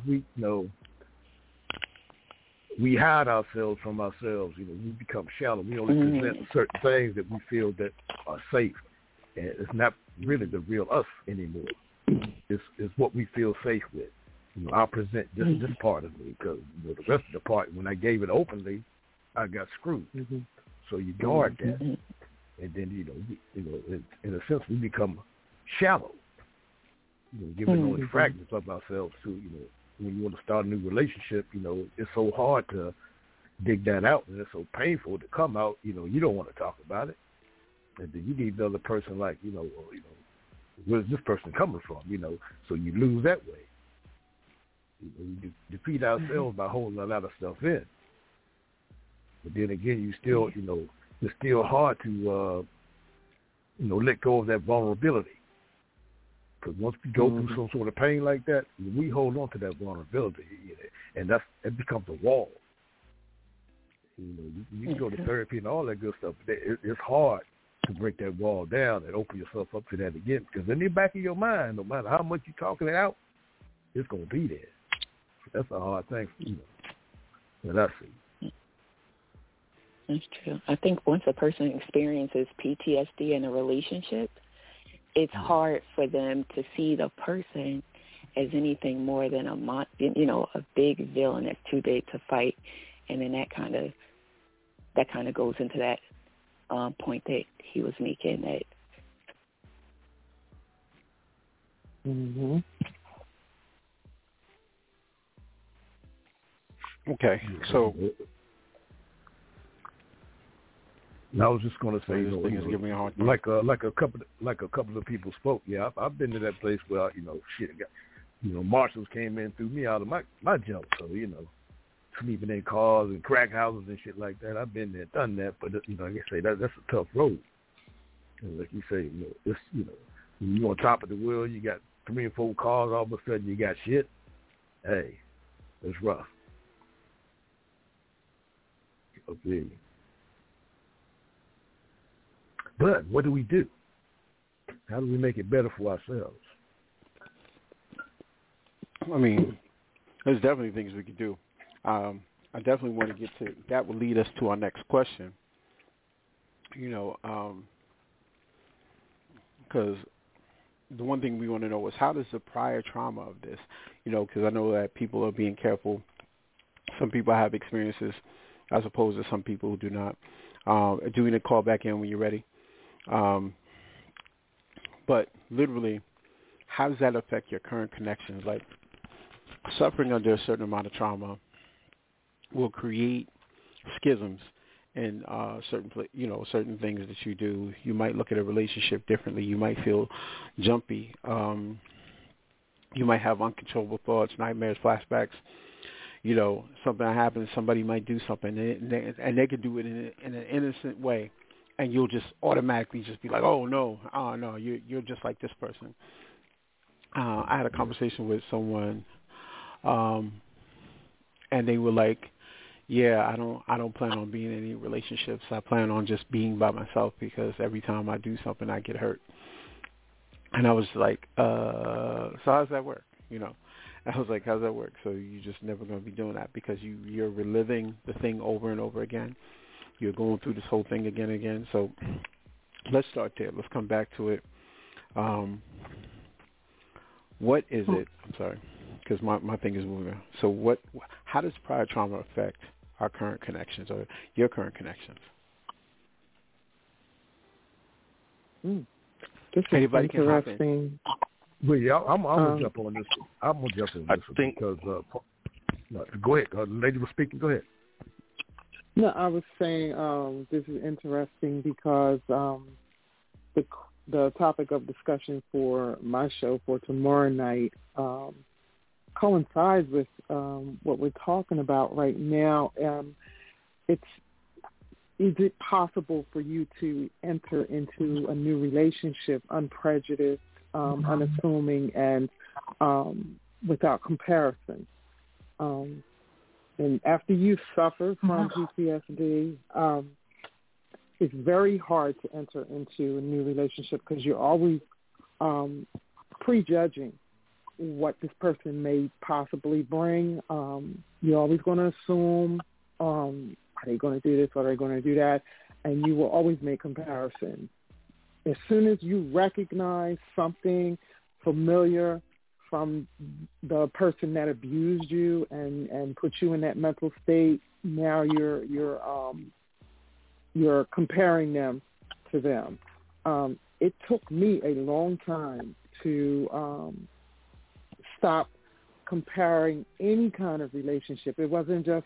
Speaker 8: we hide ourselves from ourselves. We become shallow. We only present certain things that we feel that are safe, and it's not really the real us anymore. It's what we feel safe with. I'll present just this part of me, because the rest of the part, when I gave it openly, I got screwed. So you guard that, and then in a sense we become shallow. Giving only fragments of ourselves to when you want to start a new relationship, it's so hard to dig that out, and it's so painful to come out. You don't want to talk about it, and then you need the other person like, where's this person coming from? So you lose that way. We defeat ourselves by holding a lot of stuff in. But then again, you still, it's still hard to, let go of that vulnerability. Because once we go through some sort of pain like that, we hold on to that vulnerability, and it becomes a wall. You can go to therapy and all that good stuff, but it's hard to break that wall down and open yourself up to that again. Because in the back of your mind, no matter how much you're talking it out, it's going to be there. That's a hard thing, that I see.
Speaker 12: That's true. I think once a person experiences PTSD in a relationship, it's hard for them to see the person as anything more than a big villain that's too big to fight, and then that kind of goes into that point that he was making. That.
Speaker 4: Okay, so
Speaker 8: And I was just going to say,
Speaker 4: giving me a hard time.
Speaker 8: like a couple of people spoke. Yeah, I've been to that place where marshals came in, threw me out of my jump. So sleeping in cars and crack houses and shit like that. I've been there, done that. But like I say, that's a tough road. And like you say, it's when you're on top of the world, you got 3 or 4 cars. All of a sudden, you got shit. Hey, it's rough. Okay. But what do we do? How do we make it better for ourselves?
Speaker 4: I mean, there's definitely things we could do. I definitely want to get to that. Will lead us to our next question. Because the one thing we want to know is how does the prior trauma of this, because I know that people are being careful. Some people have experiences as opposed to some people who do not. Do we need to call back in when you're ready? But literally, how does that affect your current connections? Like suffering under a certain amount of trauma will create schisms in certain things that you do. You might look at a relationship differently. You might feel jumpy. You might have uncontrollable thoughts, nightmares, flashbacks. Something happens, somebody might do something, and they could do it in an innocent way, and you'll just automatically just be like, oh, no, you're just like this person. I had a conversation with someone, and they were like, yeah, I don't plan on being in any relationships. I plan on just being by myself because every time I do something, I get hurt. And I was like, so how's that work? I was like, how's that work? So you're just never going to be doing that because you're reliving the thing over and over again. You're going through this whole thing again and again. So let's start there. Let's come back to it. What is it? I'm sorry, because my thing is moving. So how does prior trauma affect our current connections or your current connections?
Speaker 7: This is
Speaker 4: Anybody
Speaker 7: interesting.
Speaker 8: Well, yeah, I'm gonna jump on this. Because go ahead. The lady was speaking. Go ahead.
Speaker 7: No, I was saying this is interesting because the topic of discussion for my show for tomorrow night coincides with what we're talking about right now. Is it possible for you to enter into a new relationship unprejudiced, unassuming, and without comparison? And after you suffer from PTSD, it's very hard to enter into a new relationship because you're always prejudging what this person may possibly bring. You're always going to assume, are they going to do this or are they going to do that? And you will always make comparisons. As soon as you recognize something familiar from the person that abused you and put you in that mental state, now you're comparing them to them. It took me a long time to stop comparing any kind of relationship. It wasn't just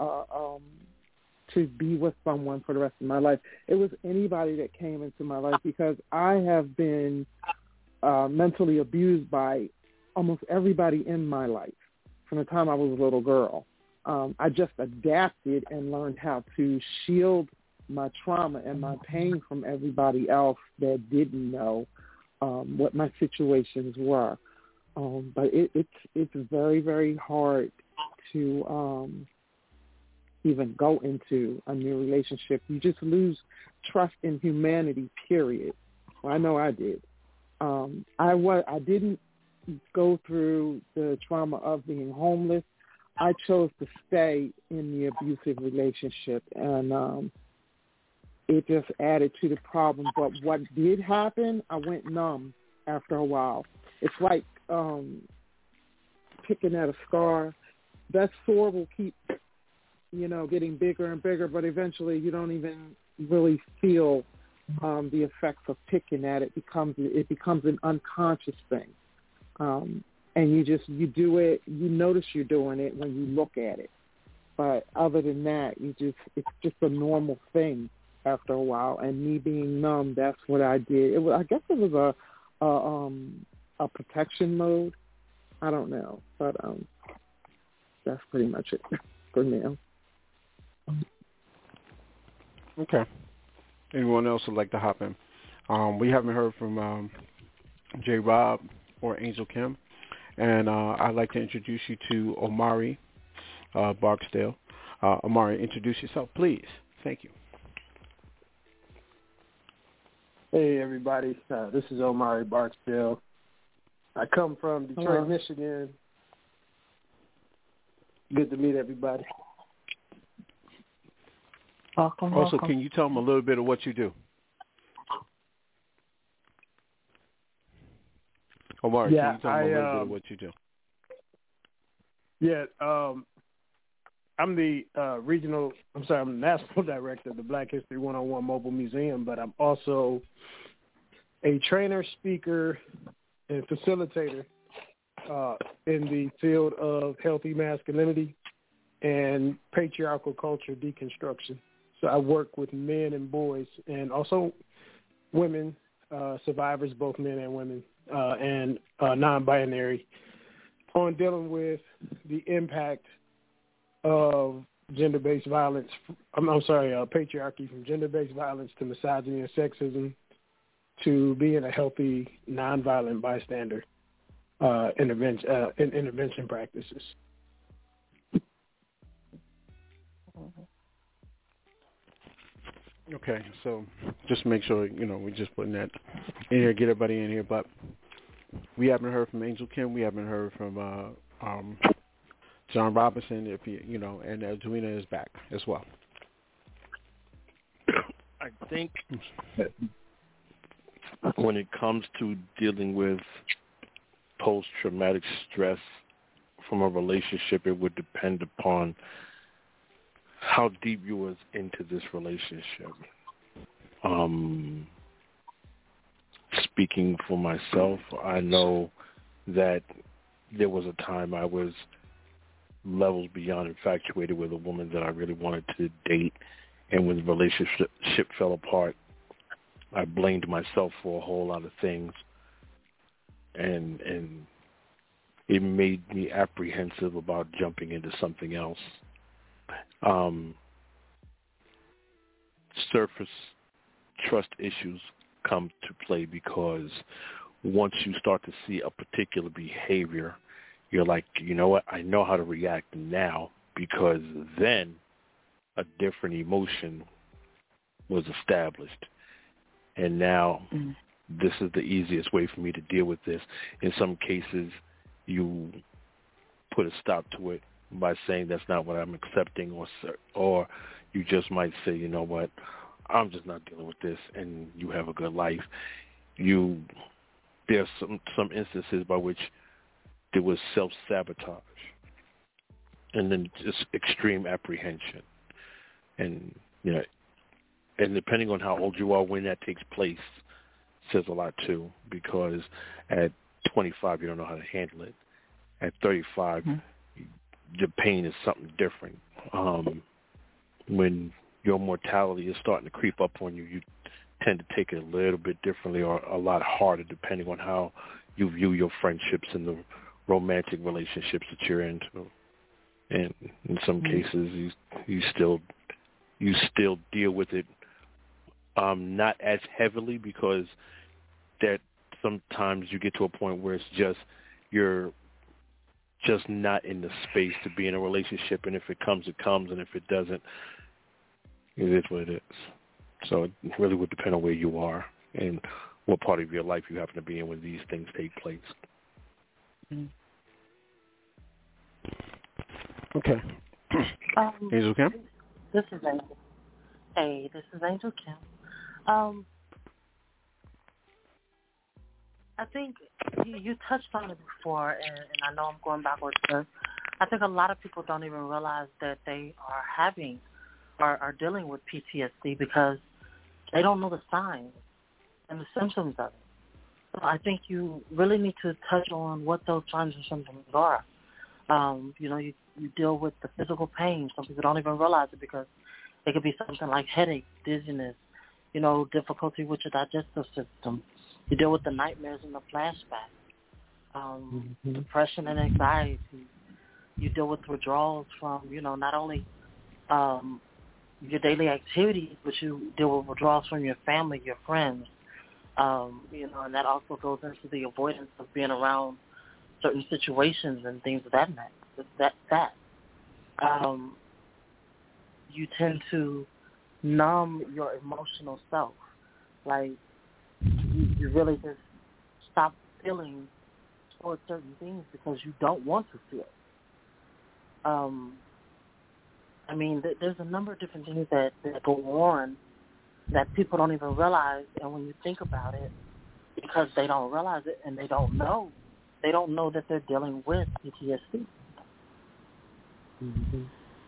Speaker 7: to be with someone for the rest of my life. It was anybody that came into my life because I have been mentally abused by almost everybody in my life from the time I was a little girl. I just adapted and learned how to shield my trauma and my pain from everybody else that didn't know what my situations were. But it's very, very hard to even go into a new relationship. You just lose trust in humanity, period. Well, I know I did. I didn't go through the trauma of being homeless. I chose to stay in the abusive relationship, and it just added to the problem. But what did happen, I went numb after a while. It's like picking at a scar. That sore will keep, getting bigger and bigger, but eventually you don't even really feel the effects of picking at it. It becomes an unconscious thing. And you do it, you notice you're doing it when you look at it. But other than that, it's just a normal thing. after a while, and me being numb, that's what I did. I guess it was a protection mode. I don't know, but that's pretty much it for now.
Speaker 4: Okay. Anyone else would like to hop in? We haven't heard from J. Rob or Angel Kim, and I'd like to introduce you to Omari Barksdale. Omari, introduce yourself, please. Thank you.
Speaker 13: Hey, everybody. This is Omari Barksdale. I come from Detroit, Michigan. Good to meet everybody.
Speaker 4: Welcome. Also, can you tell them a little bit of what you do? Omari, can you tell them a little bit of what you do?
Speaker 13: Yeah, I'm the I'm the national director of the Black History 101 Mobile Museum, but I'm also a trainer, speaker, and facilitator in the field of healthy masculinity and patriarchal culture deconstruction. So I work with men and boys and also women, survivors, both men and women, and non-binary, on dealing with the impact of gender-based violence. Patriarchy, from gender-based violence to misogyny and sexism to being a healthy, nonviolent bystander intervention practices.
Speaker 4: Okay, so just make sure, we're just putting that in here, get everybody in here. But we haven't heard from Angel Kim. We haven't heard from John Robinson, and Edwina is back as well.
Speaker 9: I think when it comes to dealing with post-traumatic stress from a relationship, it would depend upon how deep you was into this relationship. Speaking for myself, I know that there was a time I was levels beyond infatuated with a woman that I really wanted to date, and when the relationship fell apart, I blamed myself for a whole lot of things, and it made me apprehensive about jumping into something else. Surface trust issues come to play because once you start to see a particular behavior, you're like, you know what, I know how to react now, because then a different emotion was established. And now this is the easiest way for me to deal with this. In some cases, you put a stop to it by saying that's not what I'm accepting, or you just might say, you know what, I'm just not dealing with this, and you have a good life. There's some instances by which there was self-sabotage and then just extreme apprehension. And, and depending on how old you are when that takes place says a lot too, because at 25, you don't know how to handle it. At 35, the pain is something different. When your mortality is starting to creep up on you, you tend to take it a little bit differently, or a lot harder, depending on how you view your friendships and the romantic relationships that you're into. And in some cases, you still deal with it not as heavily, because that sometimes you get to a point where it's just you're just not in the space to be in a relationship, and if it comes, it comes, and if it doesn't, it is what it is. So it really would depend on where you are and what part of your life you happen to be in when these things take place.
Speaker 4: Okay. Angel Kim?
Speaker 14: This is Angel. Hey, this is Angel Kim. I think you touched on it before, and I know I'm going backwards, but I think a lot of people don't even realize that they are having or are dealing with PTSD because they don't know the signs and the symptoms of it. So I think you really need to touch on what those signs and symptoms are. You deal with the physical pain. Some people don't even realize it because It could be something like headache, dizziness, difficulty with your digestive system. You deal with the nightmares and the flashbacks, depression and anxiety. You deal with withdrawals from, not only your daily activities, but you deal with withdrawals from your family, your friends, and that also goes into the avoidance of being around certain situations and things of that nature. You tend to numb your emotional self. Like, you really just stop feeling towards certain things because you don't want to feel. There's a number of different things that go on that people don't even realize, and when you think about it, because they don't realize it and they don't know that they're dealing with PTSD.
Speaker 4: Mm-hmm.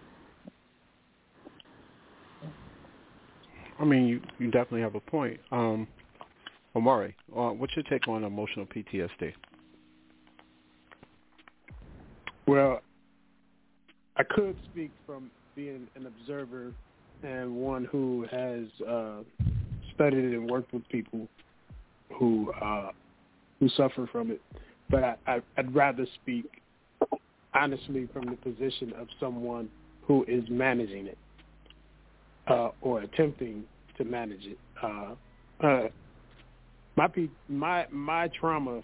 Speaker 4: I mean, you definitely have a point. Omari, what's your take on emotional PTSD?
Speaker 13: Well, I could speak from being an observer and one who has studied it and worked with people who suffer from it. But I'd rather speak honestly from the position of someone who is managing it or attempting to manage it. My trauma,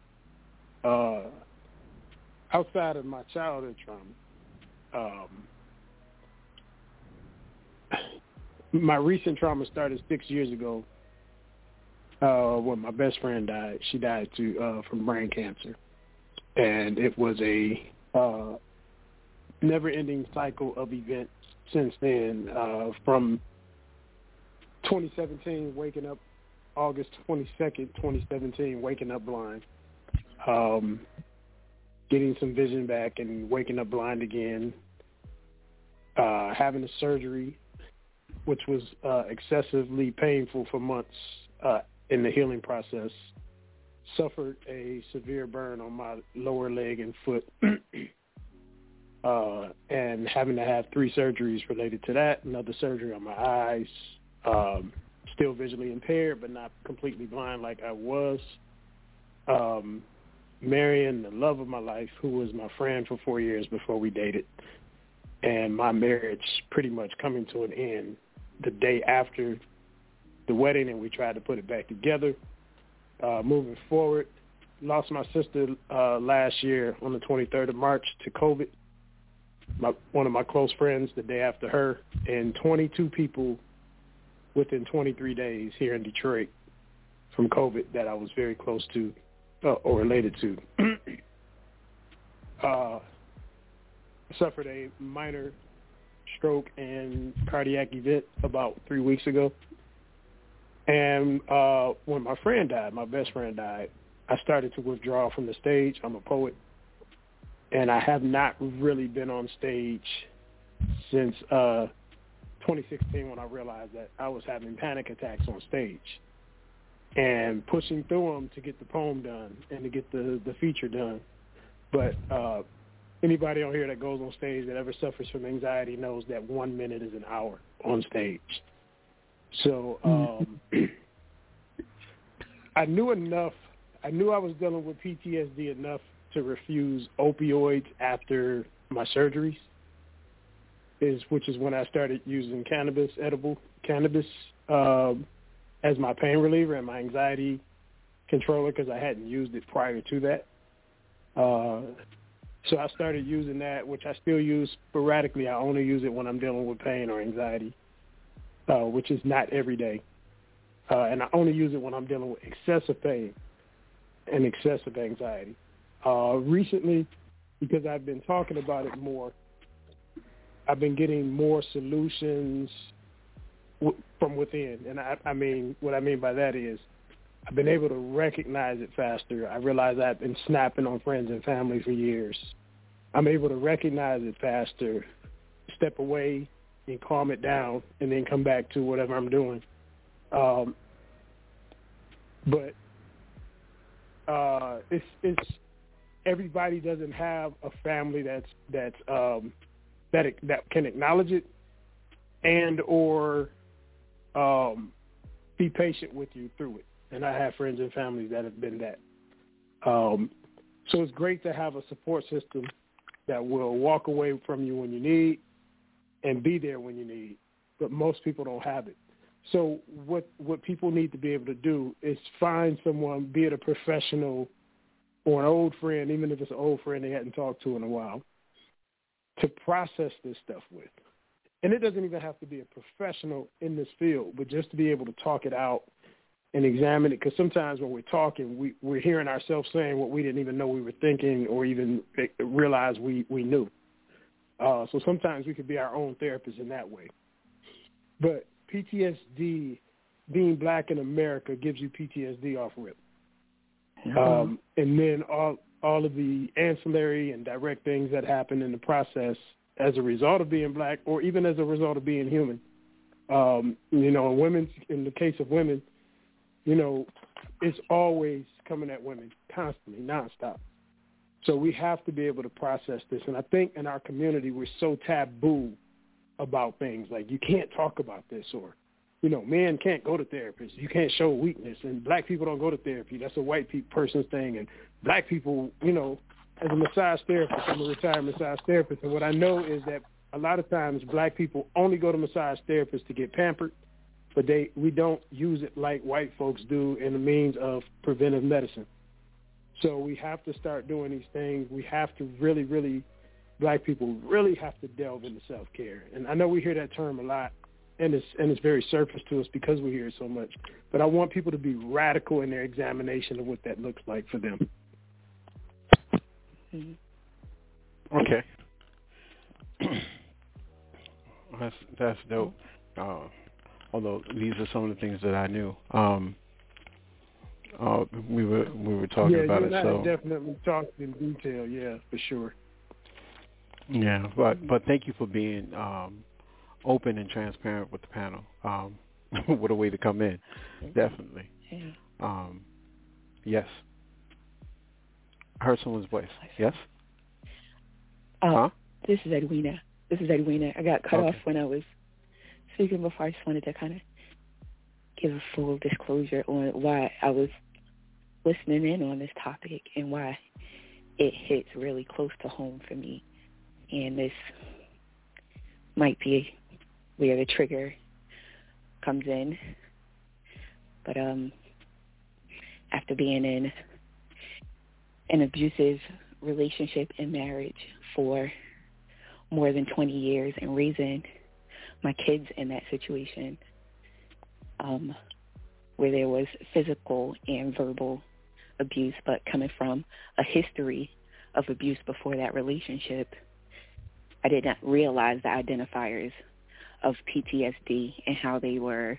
Speaker 13: outside of my childhood trauma, my recent trauma started 6 years ago when my best friend died. She died from brain cancer. And it was a never-ending cycle of events since then, from 2017, waking up August 22nd, 2017, waking up blind, getting some vision back and waking up blind again, having a surgery, which was excessively painful for months in the healing process, suffered a severe burn on my lower leg and foot, and having to have 3 surgeries related to that, another surgery on my eyes, still visually impaired but not completely blind like I was, marrying the love of my life, who was my friend for 4 years before we dated, and my marriage pretty much coming to an end the day after the wedding, and we tried to put it back together. Moving forward, lost my sister last year on the 23rd of March to COVID. One of my close friends the day after her, and 22 people within 23 days here in Detroit from COVID that I was very close to or related to. Suffered a minor stroke and cardiac event about 3 weeks ago. And when my friend died, my best friend died, I started to withdraw from the stage. I'm a poet. And I have not really been on stage since 2016 when I realized that I was having panic attacks on stage and pushing through them to get the poem done and to get the feature done. But anybody on here that goes on stage that ever suffers from anxiety knows that 1 minute is an hour on stage. So I knew I was dealing with PTSD enough to refuse opioids after my surgeries, which is when I started using edible cannabis, as my pain reliever and my anxiety controller, because I hadn't used it prior to that. So I started using that, which I still use sporadically. I only use it when I'm dealing with pain or anxiety, which is not every day. And I only use it when I'm dealing with excessive pain and excessive anxiety. Recently, because I've been talking about it more, I've been getting more solutions from within. And I mean, what I mean by that is I've been able to recognize it faster. I realize I've been snapping on friends and family for years. I'm able to recognize it faster, step away and calm it down, and then come back to whatever I'm doing. But it's everybody doesn't have a family that can acknowledge it, and or be patient with you through it. And I have friends and families that have been that. So it's great to have a support system that will walk away from you when you need and be there when you need, but most people don't have it. So what people need to be able to do is find someone, be it a professional or an old friend, even if it's an old friend they hadn't talked to in a while, to process this stuff with. And it doesn't even have to be a professional in this field, but just to be able to talk it out and examine it, because sometimes when we're talking, we're hearing ourselves saying what we didn't even know we were thinking or even realize we knew. So sometimes we could be our own therapist in that way. But PTSD, being black in America, gives you PTSD off rip. And then all of the ancillary and direct things that happen in the process as a result of being black or even as a result of being human. In the case of women, it's always coming at women constantly, nonstop. So we have to be able to process this. And I think in our community, we're so taboo about things. Like, you can't talk about this, or, men can't go to therapists. You can't show weakness. And black people don't go to therapy. That's a white person's thing. And black people, as a massage therapist, I'm a retired massage therapist. And what I know is that a lot of times black people only go to massage therapists to get pampered, but we don't use it like white folks do in the means of preventive medicine. So we have to start doing these things. We have to really, really, black people really have to delve into self-care. And I know we hear that term a lot, and it's very surface to us because we hear it so much. But I want people to be radical in their examination of what that looks like for them.
Speaker 4: Okay. That's dope. Although these are some of the things that I knew. We were talking about it. So
Speaker 13: definitely talked in detail. Yeah, for sure.
Speaker 4: Yeah, but thank you for being open and transparent with the panel. What a way to come in. Definitely.
Speaker 12: Yeah.
Speaker 4: Yes. I heard someone's voice. Yes?
Speaker 12: This is Edwina. I got cut off when I was speaking before. I just wanted to kind of give a full disclosure on why I was listening in on this topic and why it hits really close to home for me. And this might be where the trigger comes in. But after being in an abusive relationship and marriage for more than 20 years and raising my kids in that situation, where there was physical and verbal abuse, but coming from a history of abuse before that relationship, I did not realize the identifiers of PTSD and how they were,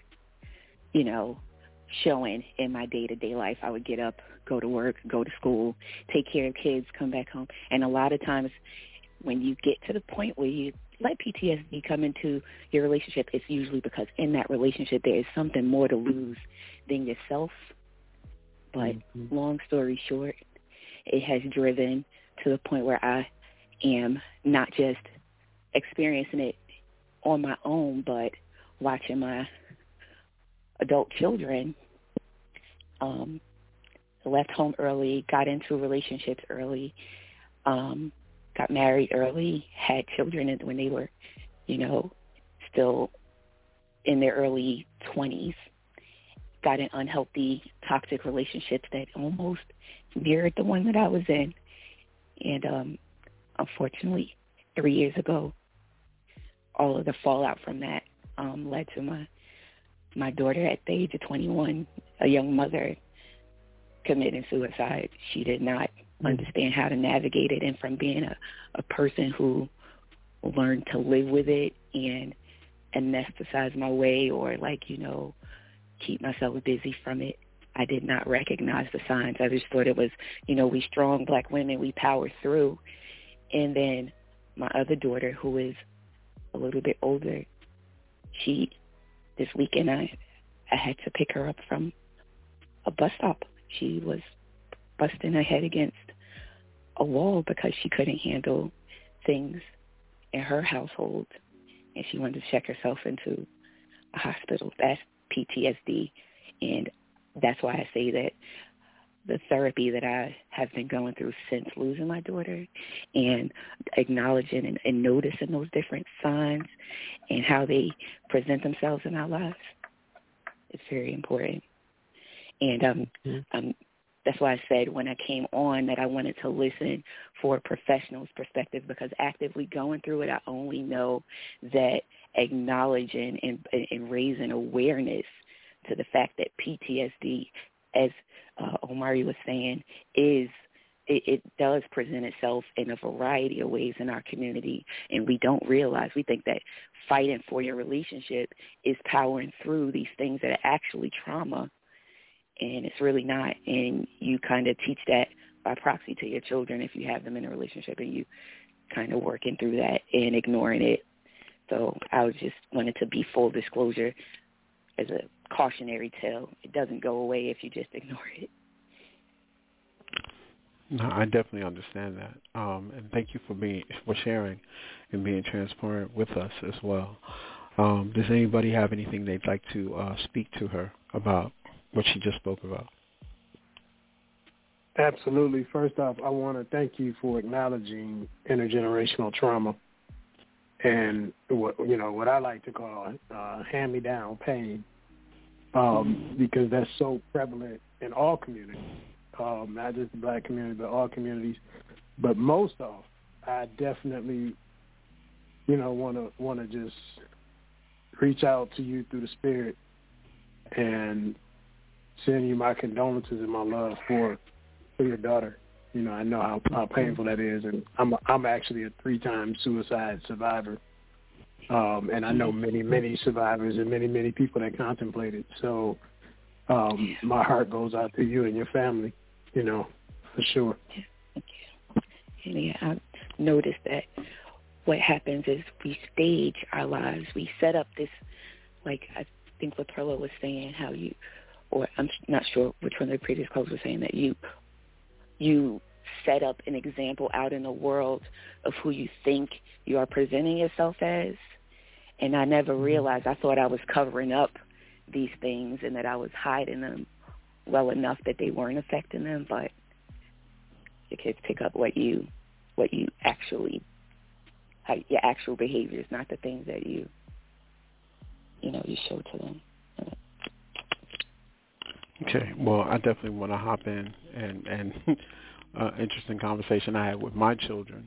Speaker 12: showing in my day-to-day life. I would get up, go to work, go to school, take care of kids, come back home. And a lot of times when you get to the point where you let PTSD come into your relationship, it's usually because in that relationship there is something more to lose than yourself. But long story short, it has driven to the point where I am not just experiencing it on my own, but watching my adult children left home early, got into relationships early, got married early, had children when they were, still in their early 20s, got in unhealthy, toxic relationships that almost mirrored the one that I was in. And unfortunately, 3 years ago, all of the fallout from that led to my daughter at the age of 21, a young mother, committing suicide. She did not understand how to navigate it, and from being a person who learned to live with it and anesthetize my way or keep myself busy from it, I did not recognize the signs. I just thought it was, we strong black women, we power through. And then my other daughter, who is a little bit older, this weekend I had to pick her up from a bus stop. She was busting her head against a wall because she couldn't handle things in her household. and she wanted to check herself into a hospital. That's PTSD, and that's why I say that the therapy that I have been going through since losing my daughter and acknowledging and noticing those different signs and how they present themselves in our lives is very important. And that's why I said when I came on that I wanted to listen for a professional's perspective, because actively going through it, I only know that acknowledging and raising awareness to the fact that PTSD, as Omari was saying, it does present itself in a variety of ways in our community, and we don't realize. We think that fighting for your relationship is powering through these things that are actually trauma, and it's really not. And you kind of teach that by proxy to your children if you have them in a relationship, and you kind of working through that and ignoring it. So I just wanted to be full disclosure as a cautionary tale. It doesn't go away if you just ignore it.
Speaker 4: No, I definitely understand that, and thank you for sharing and being transparent with us as well. Does anybody have anything they'd like to speak to her about what she just spoke about?
Speaker 13: Absolutely. First off, I want to thank you for acknowledging intergenerational trauma and what I like to call hand-me-down pain, because that's so prevalent in all communities. Not just the black community, but all communities. But most off, I definitely, want to just reach out to you through the spirit and send you my condolences and my love for your daughter. I know how painful that is, and I'm actually a 3-time suicide survivor, and I know many survivors and many people that contemplate it. So my heart goes out to you and your family. For sure.
Speaker 12: Thank you. And I've noticed that what happens is we stage our lives. We set up this, like I think what Perla was saying, how you, or I'm not sure which one of the previous calls was saying, that you set up an example out in the world of who you think you are presenting yourself as. And I never realized, I thought I was covering up these things and that I was hiding them well enough that they weren't affecting them, but the kids pick up what you actually, how your actual behaviors, not the things that you show to them.
Speaker 4: Okay, well, I definitely want to hop in and interesting conversation I had with my children,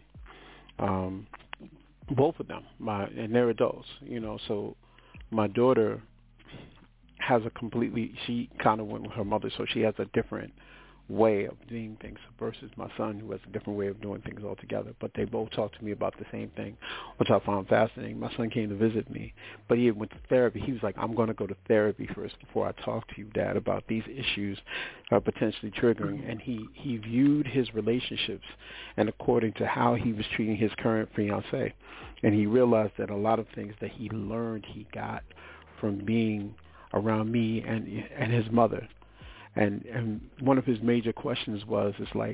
Speaker 4: both of them, and they're adults, so my daughter has she kind of went with her mother, so she has a different way of doing things versus my son, who has a different way of doing things altogether. But they both talked to me about the same thing, which I found fascinating. My son came to visit me, but he went to therapy. He was like, I'm going to go to therapy first before I talk to you, Dad, about these issues potentially triggering. And he viewed his relationships and according to how he was treating his current fiancée. And he realized that a lot of things that he learned he got from being around me and his mother. And one of his major questions was,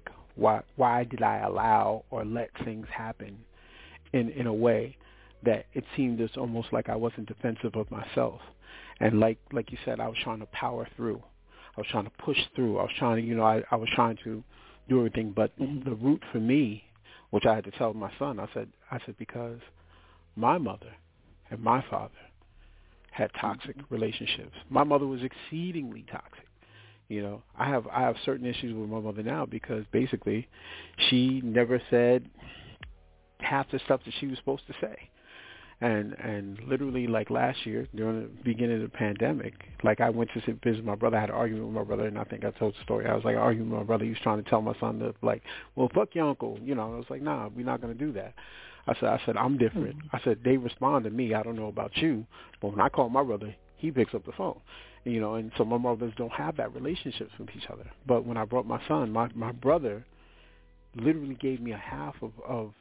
Speaker 4: why did I allow or let things happen in a way that it seemed as almost like I wasn't defensive of myself. And like you said, I was trying to power through. I was trying to push through. I was trying to, I was trying to do everything. But the root for me, which I had to tell my son, I said because my mother and my father had toxic relationships. My mother was exceedingly toxic. I have certain issues with my mother now because basically she never said half the stuff that she was supposed to say. And literally like last year during the beginning of the pandemic, like I went to visit my brother. I had an argument with my brother, and I think I told the story. I was like arguing with my brother. He was trying to tell my son to well, fuck your uncle. I was like, nah, we're not going to do that. I said, I'm different. I said, they respond to me. I don't know about you, but when I call my brother, he picks up the phone. And so my brothers don't have that relationship with each other. But when I brought my son, my brother literally gave me a half of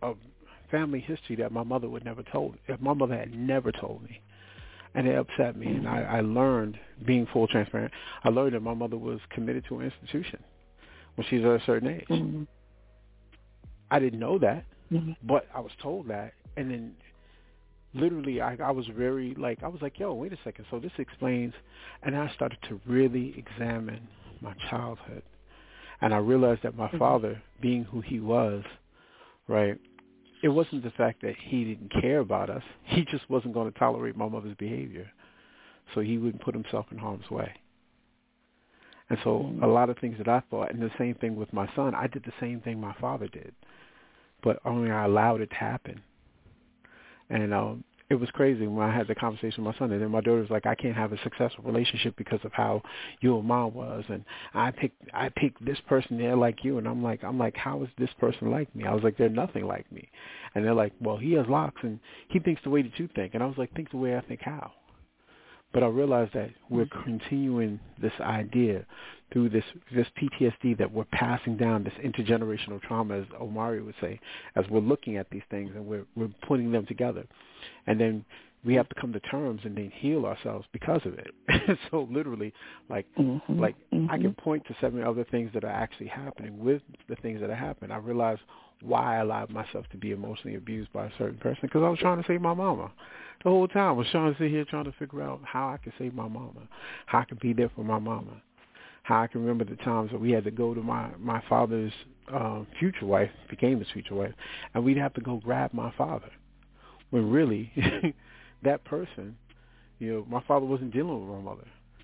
Speaker 4: family history that my mother would never told. My mother had never told me, and it upset me. And I learned, being full transparent, I learned that my mother was committed to an institution when she was at a certain age. Mm-hmm. I didn't know that, but I was told that, and then literally, I was very I was like, yo, wait a second. So this explains, and I started to really examine my childhood, and I realized that my father, being who he was, right, it wasn't the fact that he didn't care about us. He just wasn't going to tolerate my mother's behavior, so he wouldn't put himself in harm's way. And so a lot of things that I thought, and the same thing with my son, I did the same thing my father did, but only I allowed it to happen. And it was crazy when I had the conversation with my son, and then my daughter was like, I can't have a successful relationship because of how your mom was, and I picked this person there like you, and I'm like, how is this person like me? I was like, they're nothing like me. And they're like, well, he has locks, and he thinks the way that you think. And I was like, think the way I think how? But I realized that we're continuing this idea through this PTSD that we're passing down, this intergenerational trauma, as Omari would say, as we're looking at these things and we're putting them together. And then we have to come to terms and then heal ourselves because of it. So literally, I can point to 7 other things that are actually happening with the things that have happened. I realized why I allowed myself to be emotionally abused by a certain person, because I was trying to save my mama. The whole time I was trying to sit here trying to figure out how I could save my mama, how I could be there for my mama, how I can remember the times that we had to go to my father's future wife, became his future wife, and we'd have to go grab my father. When really, that person, my father wasn't dealing with my mother.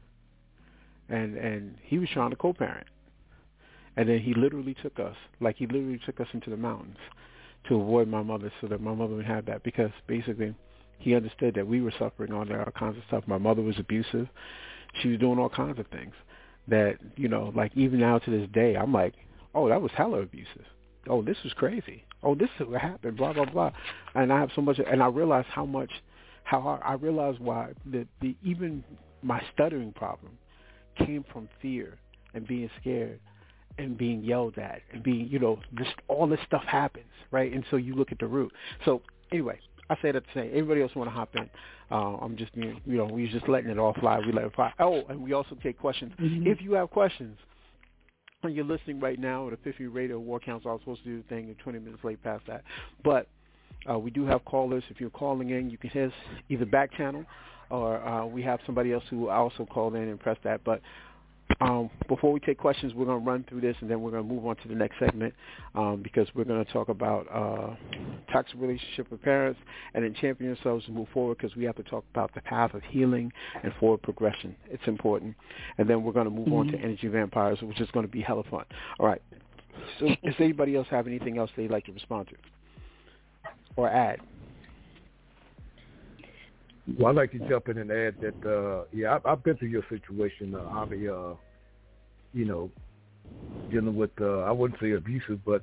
Speaker 4: And he was trying to co-parent. And then he literally took us into the mountains to avoid my mother so that my mother would have that, because basically he understood that we were suffering all kinds of stuff. My mother was abusive. She was doing all kinds of things that, even now to this day, I'm like, oh, that was hella abusive. Oh, this was crazy. Oh, this is what happened, blah, blah, blah. And I have so much, and I realized I realized why even my stuttering problem came from fear and being scared and being yelled at and being, just all this stuff happens, right? And so you look at the root. So anyway, I say that to say, everybody else want to hop in. I'm just being, we're just letting it all fly. We let it fly. Oh, and we also take questions. Mm-hmm. If you have questions, and you're listening right now at Epiphany Radio War Council, I was supposed to do the thing, and 20 minutes late past that. But we do have callers. If you're calling in, you can hit us either back channel or we have somebody else who also called in and press that. But before we take questions, we're going to run through this, and then we're going to move on to the next segment because we're going to talk about toxic relationship with parents and then champion yourselves and move forward, because we have to talk about the path of healing and forward progression. It's important. And then we're going to move on to energy vampires, which is going to be hella fun. All right. So does anybody else have anything else they'd like to respond to or add?
Speaker 8: Well, I'd like to jump in and add that, I've been through your situation, Avi, dealing with, I wouldn't say abusive, but,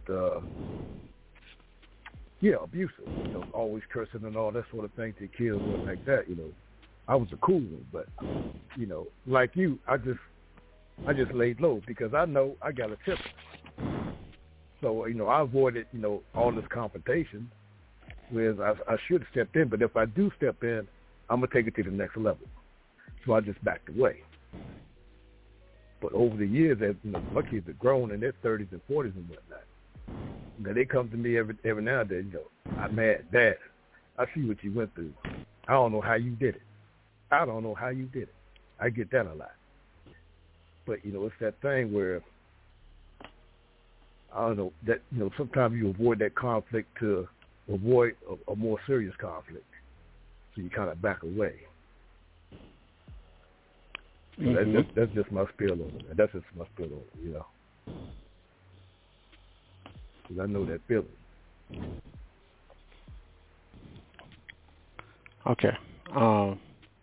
Speaker 8: abusive, always cursing and all that sort of thing to kids and like that, I was a cool one, but, like you, I just laid low because I know I got a temper. So, I avoided, all this confrontation, whereas I should have stepped in, but if I do step in, I'm going to take it to the next level. So I just backed away. But over the years, my kids are grown in their 30s and 40s and whatnot. Now, they come to me every now and then, I'm mad, Dad, I see what you went through. I don't know how you did it. I don't know how you did it. I get that a lot. But, it's that thing where, I don't know, that, sometimes you avoid that conflict to avoid a more serious conflict. So you kind of back away. Mm-hmm. That's just my spiel on it. That's just my spiel on it, Because I know that feeling.
Speaker 4: Okay. All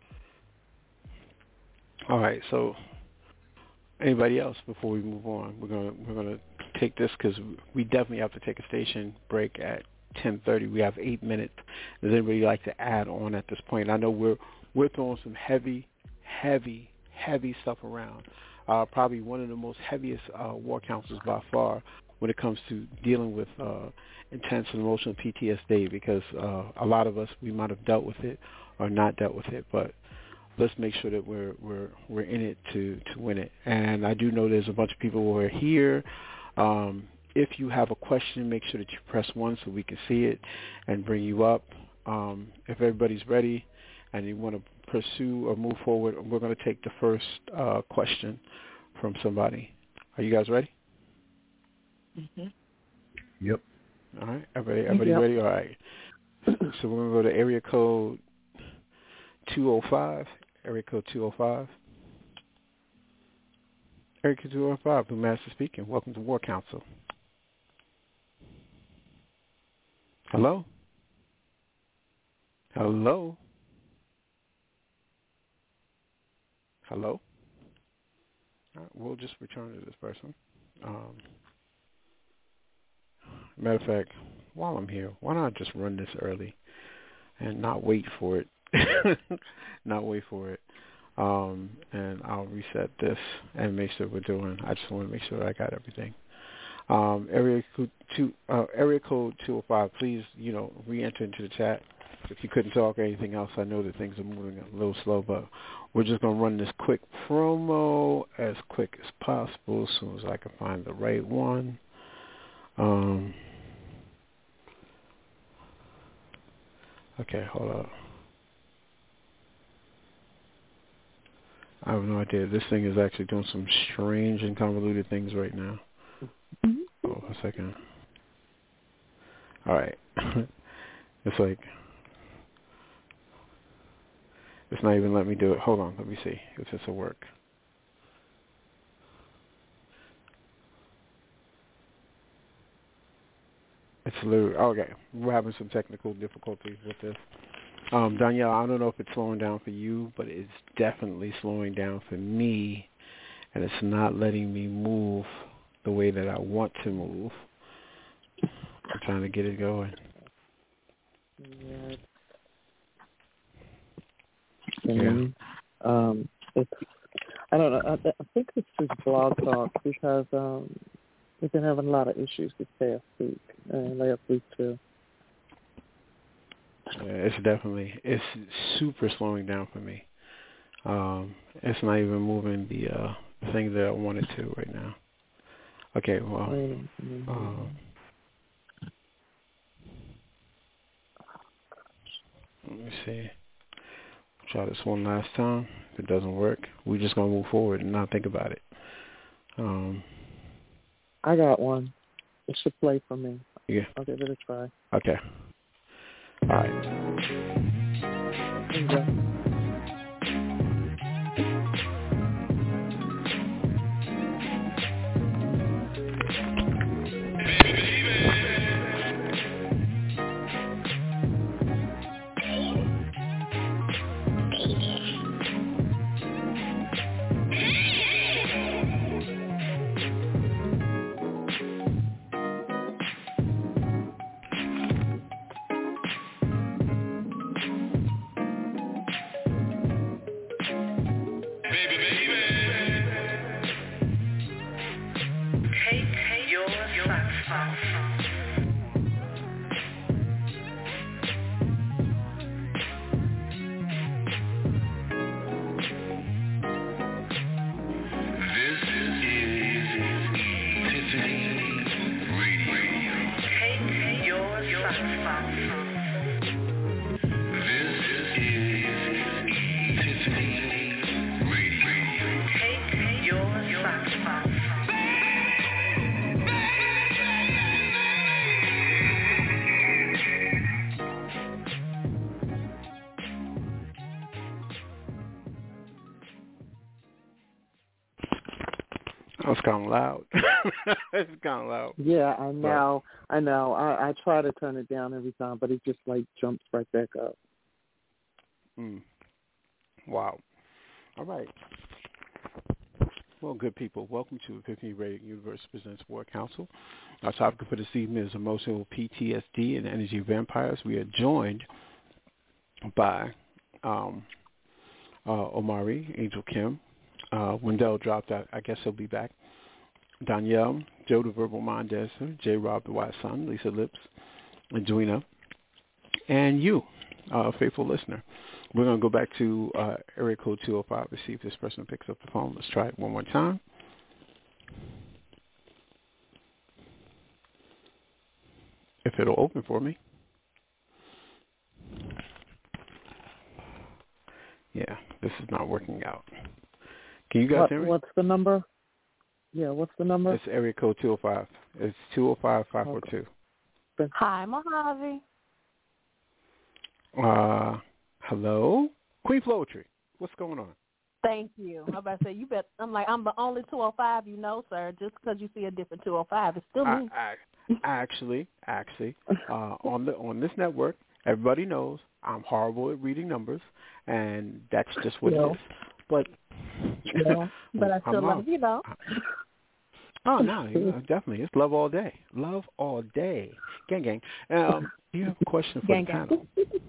Speaker 4: right. So, anybody else before we move on? We're gonna take this because we definitely have to take a station break at 10:30. We have 8 minutes. Does anybody like to add on at this point? I know we're throwing some heavy stuff around. Probably one of the most heaviest war councils by far when it comes to dealing with intense and emotional PTSD, because a lot of us, we might have dealt with it or not dealt with it, but let's make sure that we're in it to win it. And I do know there's a bunch of people who are here. If you have a question, make sure that you press 1 so we can see it and bring you up. if everybody's ready and you want to pursue or move forward, we're going to take the first question from somebody. Are you guys ready?
Speaker 12: Mm-hmm.
Speaker 8: Yep.
Speaker 4: All right. Everybody ready? All right. So we're going to go to area code 205. Area code 205. Area code 205, Blue Master speaking. Welcome to War Council. Hello? Hello? Hello? All right, we'll just return to this person. Matter of fact, while I'm here, why not just run this early and not wait for it? And I'll reset this and make sure we're doing. I just want to make sure I got everything. Area code 205. Please, re-enter into the chat if you couldn't talk or anything else. I know that things are moving a little slow, but we're just gonna run this quick promo as quick as possible as soon as I can find the right one. Okay, hold up. I have no idea. This thing is actually doing some strange and convoluted things right now. Oh, a second. All right. It's like, it's not even letting me do it. Hold on. Let me see if this will work. It's literally, okay. We're having some technical difficulties with this. Danielle, I don't know if it's slowing down for you, but it's definitely slowing down for me, and it's not letting me move the way that I want to move. I'm trying to get it going.
Speaker 7: Yeah. I don't know. I think it's just Blog Talk because we've been having a lot of issues this past week and last week too.
Speaker 4: Yeah, it's super slowing down for me. It's not even moving the thing that I want it to right now. Okay, well, let me see. Try this one last time. If it doesn't work, we're just gonna move forward and not think about it.
Speaker 7: I got one. It should play for me.
Speaker 4: Yeah.
Speaker 7: I'll give it a try.
Speaker 4: Okay. All right.
Speaker 7: There you go.
Speaker 4: It's kind of loud. It's kind of loud.
Speaker 7: Yeah, I know. I try to turn it down every time, but it just jumps right back up.
Speaker 4: Wow. All right. Well, good people, welcome to Epiphany Radio Universe Presents War Council. Our topic for this evening is emotional PTSD and energy vampires. We are joined by Omari, Angel Kim. Wendell dropped out. I guess he'll be back. Danielle, Joe the Verbal Mind Dancer, J. Rob the Wise Son, Lisa Lips, and Joina, and you, faithful listener. We're going to go back to area code 205 to see if this person picks up the phone. Let's try it one more time. If it'll open for me. not working out. Can you guys hear me?
Speaker 7: What's the number? Yeah, what's the number?
Speaker 4: It's area code 205. It's 205-542.
Speaker 7: Okay.
Speaker 15: Hi, Mojave.
Speaker 4: Hello? Queen Floetry. What's going on?
Speaker 15: Thank you. I'm about to say, I'm the only 205 you know, sir. Just because you see a different 205, it's still me.
Speaker 4: Actually, on this network, everybody knows I'm horrible at reading numbers, and that's just what it is. But
Speaker 15: but I still love you, though.
Speaker 4: Oh no, definitely, it's love all day. Love all day, gang. Do you have a question for the panel?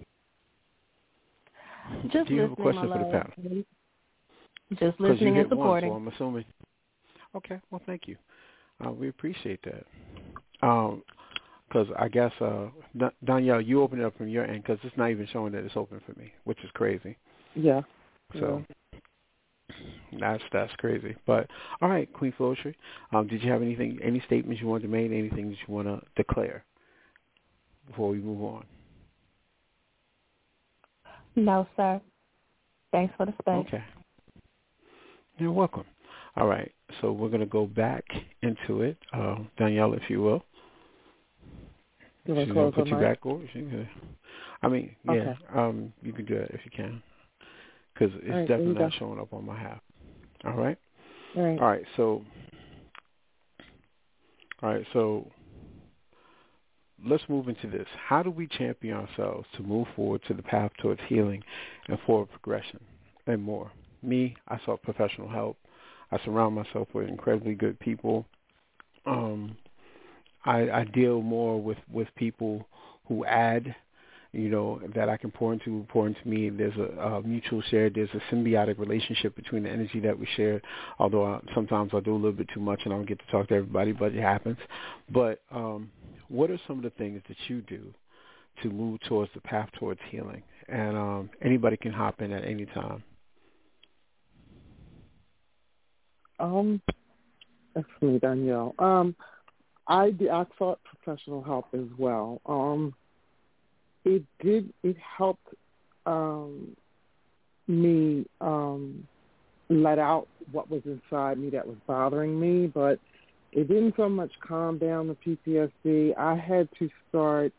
Speaker 15: Just
Speaker 4: do you have a question
Speaker 15: for
Speaker 4: the panel?
Speaker 15: Just listening and supporting.
Speaker 4: So I'm assuming. Okay, well, thank you. We appreciate that. Because I guess, Danielle, you opened it up from your end because it's not even showing that it's open for me, which is crazy.
Speaker 7: Yeah.
Speaker 4: So that's crazy. But, all right, Queen Floetry, did you have any statements you wanted to make, anything that you want to declare before we move on?
Speaker 15: No, sir. Thanks for the space.
Speaker 4: Okay. You're welcome. All right, so we're going to go back into it. Danielle, if you will. She's going to put you back over. Okay. You can do it if you can. Because it's definitely not showing up on my half. All right?
Speaker 7: All
Speaker 4: right, so let's move into this. How do we champion ourselves to move forward to the path towards healing and forward progression and more? Me, I sought professional help. I surround myself with incredibly good people. I deal more with people who add, that I can pour into me. There's a mutual share. There's a symbiotic relationship between the energy that we share, although sometimes I do a little bit too much and I don't get to talk to everybody, but it happens. But what are some of the things that you do to move towards the path towards healing? And anybody can hop in at any time.
Speaker 7: That's me, Danielle. I sought professional help as well. It helped me let out what was inside me that was bothering me, but it didn't so much calm down the PTSD. I had to start.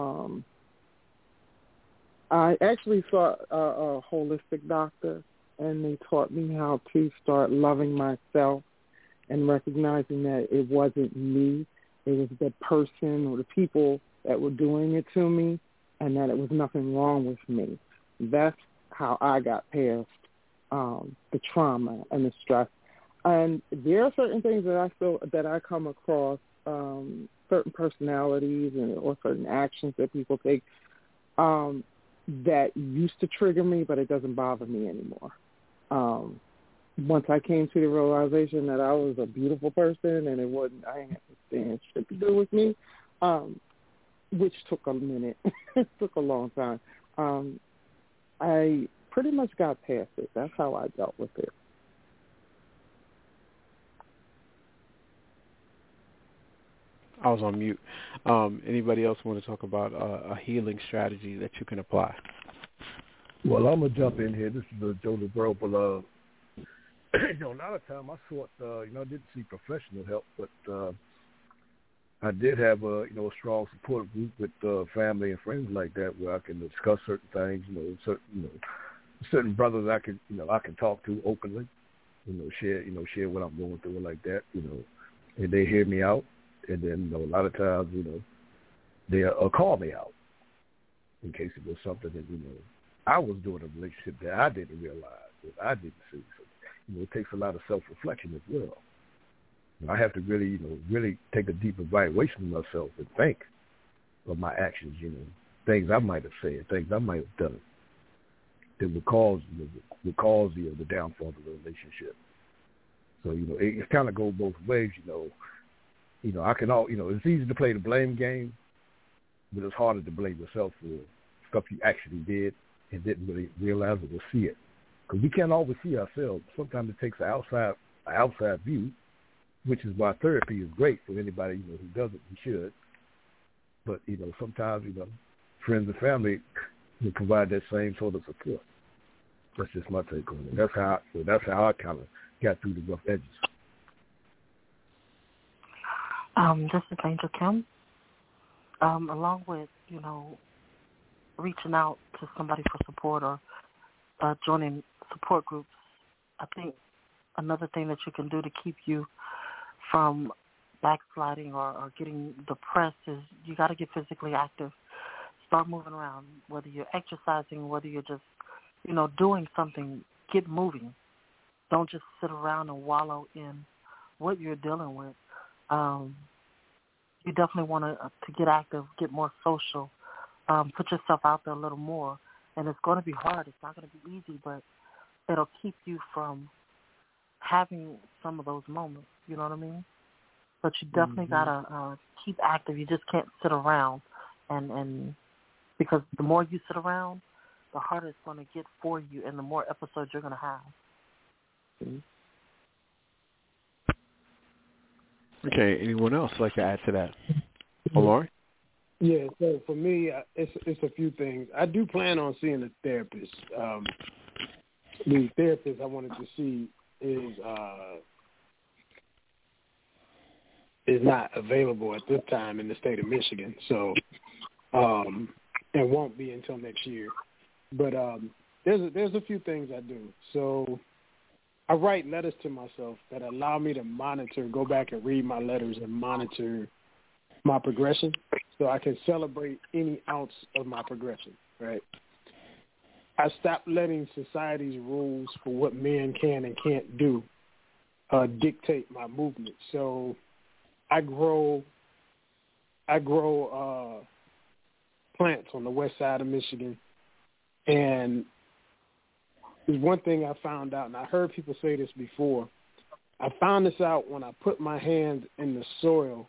Speaker 7: I actually saw a holistic doctor, and they taught me how to start loving myself and recognizing that it wasn't me. It was the person or the people that were doing it to me, and that it was nothing wrong with me. That's how I got past the trauma and the stress. And there are certain things that I feel that I come across, certain personalities or certain actions that people take that used to trigger me, but it doesn't bother me anymore. Once I came to the realization that I was a beautiful person and I didn't have to stand shit to do with me, which took a minute. It took a long time. I pretty much got past it. That's how I dealt with it.
Speaker 4: I was on mute. Anybody else want to talk about a healing strategy that you can apply?
Speaker 8: Well, I'm going to jump in here. This is Joe DeVerl. A lot of time I sought, I didn't see professional help, but I did have a strong support group with family and friends like that, where I can discuss certain things. Certain brothers I can talk to openly, share what I'm going through like that, and they hear me out, and then a lot of times they'll call me out in case it was something that I was doing in a relationship that I didn't realize, that I didn't see. So, it takes a lot of self-reflection as well. I have to really take a deep evaluation of myself and think of my actions, things I might have said, things I might have done that would cause the downfall of the relationship. So, it kind of goes both ways, I can it's easy to play the blame game, but it's harder to blame yourself for stuff you actually did and didn't really realize it or see it. Because we can't always see ourselves. Sometimes it takes an outside view, which is why therapy is great for anybody who doesn't. You should. But sometimes friends and family will provide that same sort of support. That's just my take on it. That's how I kind of got through the rough edges.
Speaker 14: This is Angel Kim. Along with, reaching out to somebody for support or joining support groups, I think another thing that you can do to keep you from backsliding or getting depressed is you got to get physically active. Start moving around, whether you're exercising, whether you're just, doing something, get moving. Don't just sit around and wallow in what you're dealing with. You definitely want to get active, get more social, put yourself out there a little more. And it's going to be hard. It's not going to be easy, but it'll keep you from having some of those moments. You know what I mean? But you definitely got to keep active. You just can't sit around. And because the more you sit around, the harder it's going to get for you and the more episodes you're going to have.
Speaker 4: Okay, anyone else like to add to that? Omar?
Speaker 13: Yeah, so for me, it's a few things. I do plan on seeing a therapist. The therapist I wanted to see is not available at this time in the state of Michigan, so and won't be until next year. But there's a few things I do. So I write letters to myself that allow me to monitor, go back and read my letters and monitor my progression so I can celebrate any ounce of my progression, right? I stopped letting society's rules for what men can and can't do dictate my movement. So I grow plants on the west side of Michigan, and there's one thing I found out, and I heard people say this before. I found this out when I put my hand in the soil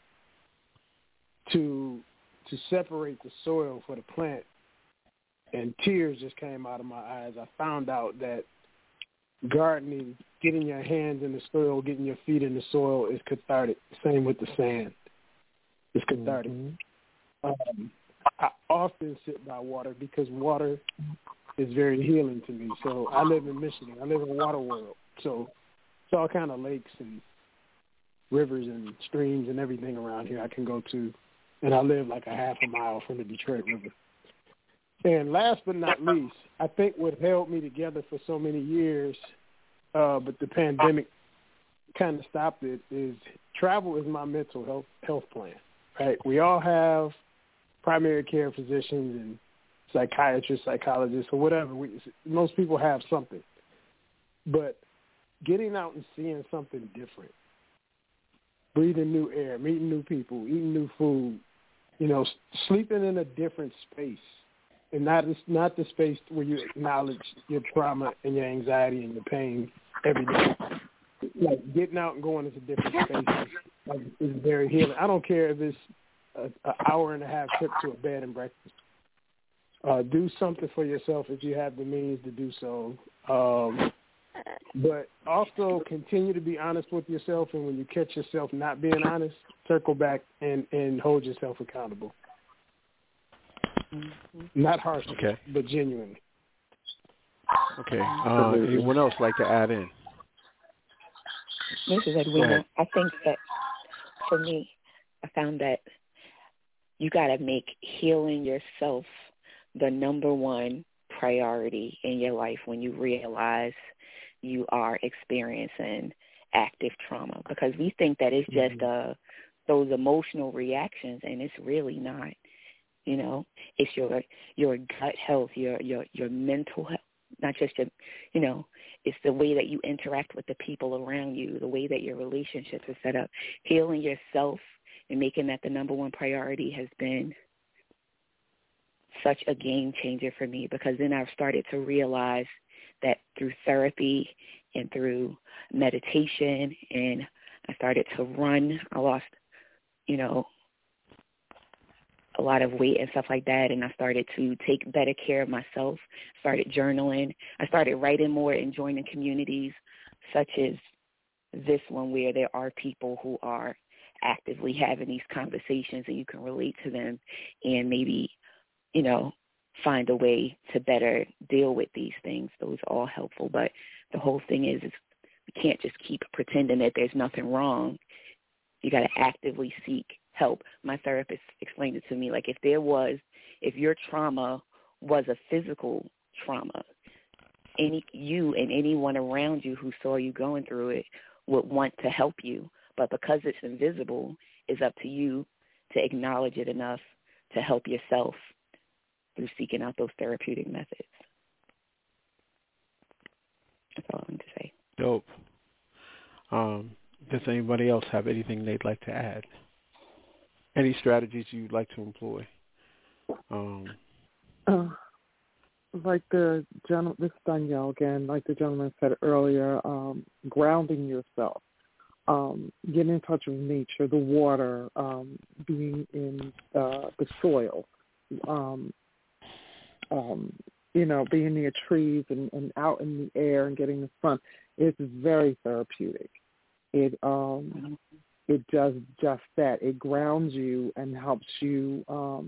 Speaker 13: to separate the soil for the plant, and tears just came out of my eyes. I found out that gardening, getting your hands in the soil, getting your feet in the soil is cathartic. Same with the sand. It's cathartic. I often sit by water because water is very healing to me. So I live in Michigan. I live in Water World. So it's all kind of lakes and rivers and streams and everything around here I can go to. And I live like a half a mile from the Detroit River. And last but not least, I think what held me together for so many years, but the pandemic kind of stopped it, is travel is my mental health plan, right? We all have primary care physicians and psychiatrists, psychologists, or whatever. Most people have something. But getting out and seeing something different, breathing new air, meeting new people, eating new food, sleeping in a different space, and not the space where you acknowledge your trauma and your anxiety and your pain every day. Like getting out and going into different spaces is very healing. I don't care if it's an hour and a half trip to a bed and breakfast. Do something for yourself if you have the means to do so. But also continue to be honest with yourself, and when you catch yourself not being honest, circle back and hold yourself accountable. Not harshly, but genuinely.
Speaker 4: Okay. Anyone else like to add in?
Speaker 12: This is Edwina. I think that for me, I found that you got to make healing yourself the number one priority in your life when you realize you are experiencing active trauma, because we think that it's just those emotional reactions, and it's really not. It's your gut health, your mental health, not just your, it's the way that you interact with the people around you, the way that your relationships are set up. Healing yourself and making that the number one priority has been such a game changer for me, because then I've started to realize that through therapy and through meditation, and I started to run. I lost, a lot of weight and stuff like that, and I started to take better care of myself, started journaling. I started writing more and joining communities such as this one, where there are people who are actively having these conversations and you can relate to them and maybe, find a way to better deal with these things. Those are all helpful. But the whole thing is we can't just keep pretending that there's nothing wrong. You got to actively seek help. My therapist explained it to me, like if your trauma was a physical trauma, you and anyone around you who saw you going through it would want to help you. But because it's invisible, it's up to you to acknowledge it enough to help yourself through seeking out those therapeutic methods. That's all I want to say.
Speaker 4: Dope. Does anybody else have anything they'd like to add? Any strategies you'd like to employ?
Speaker 7: Like the gentleman, this is Danielle again, like the gentleman said earlier, grounding yourself, getting in touch with nature, the water, being in the soil, being near trees and out in the air and getting the sun. It's very therapeutic. It does just that. It grounds you and helps you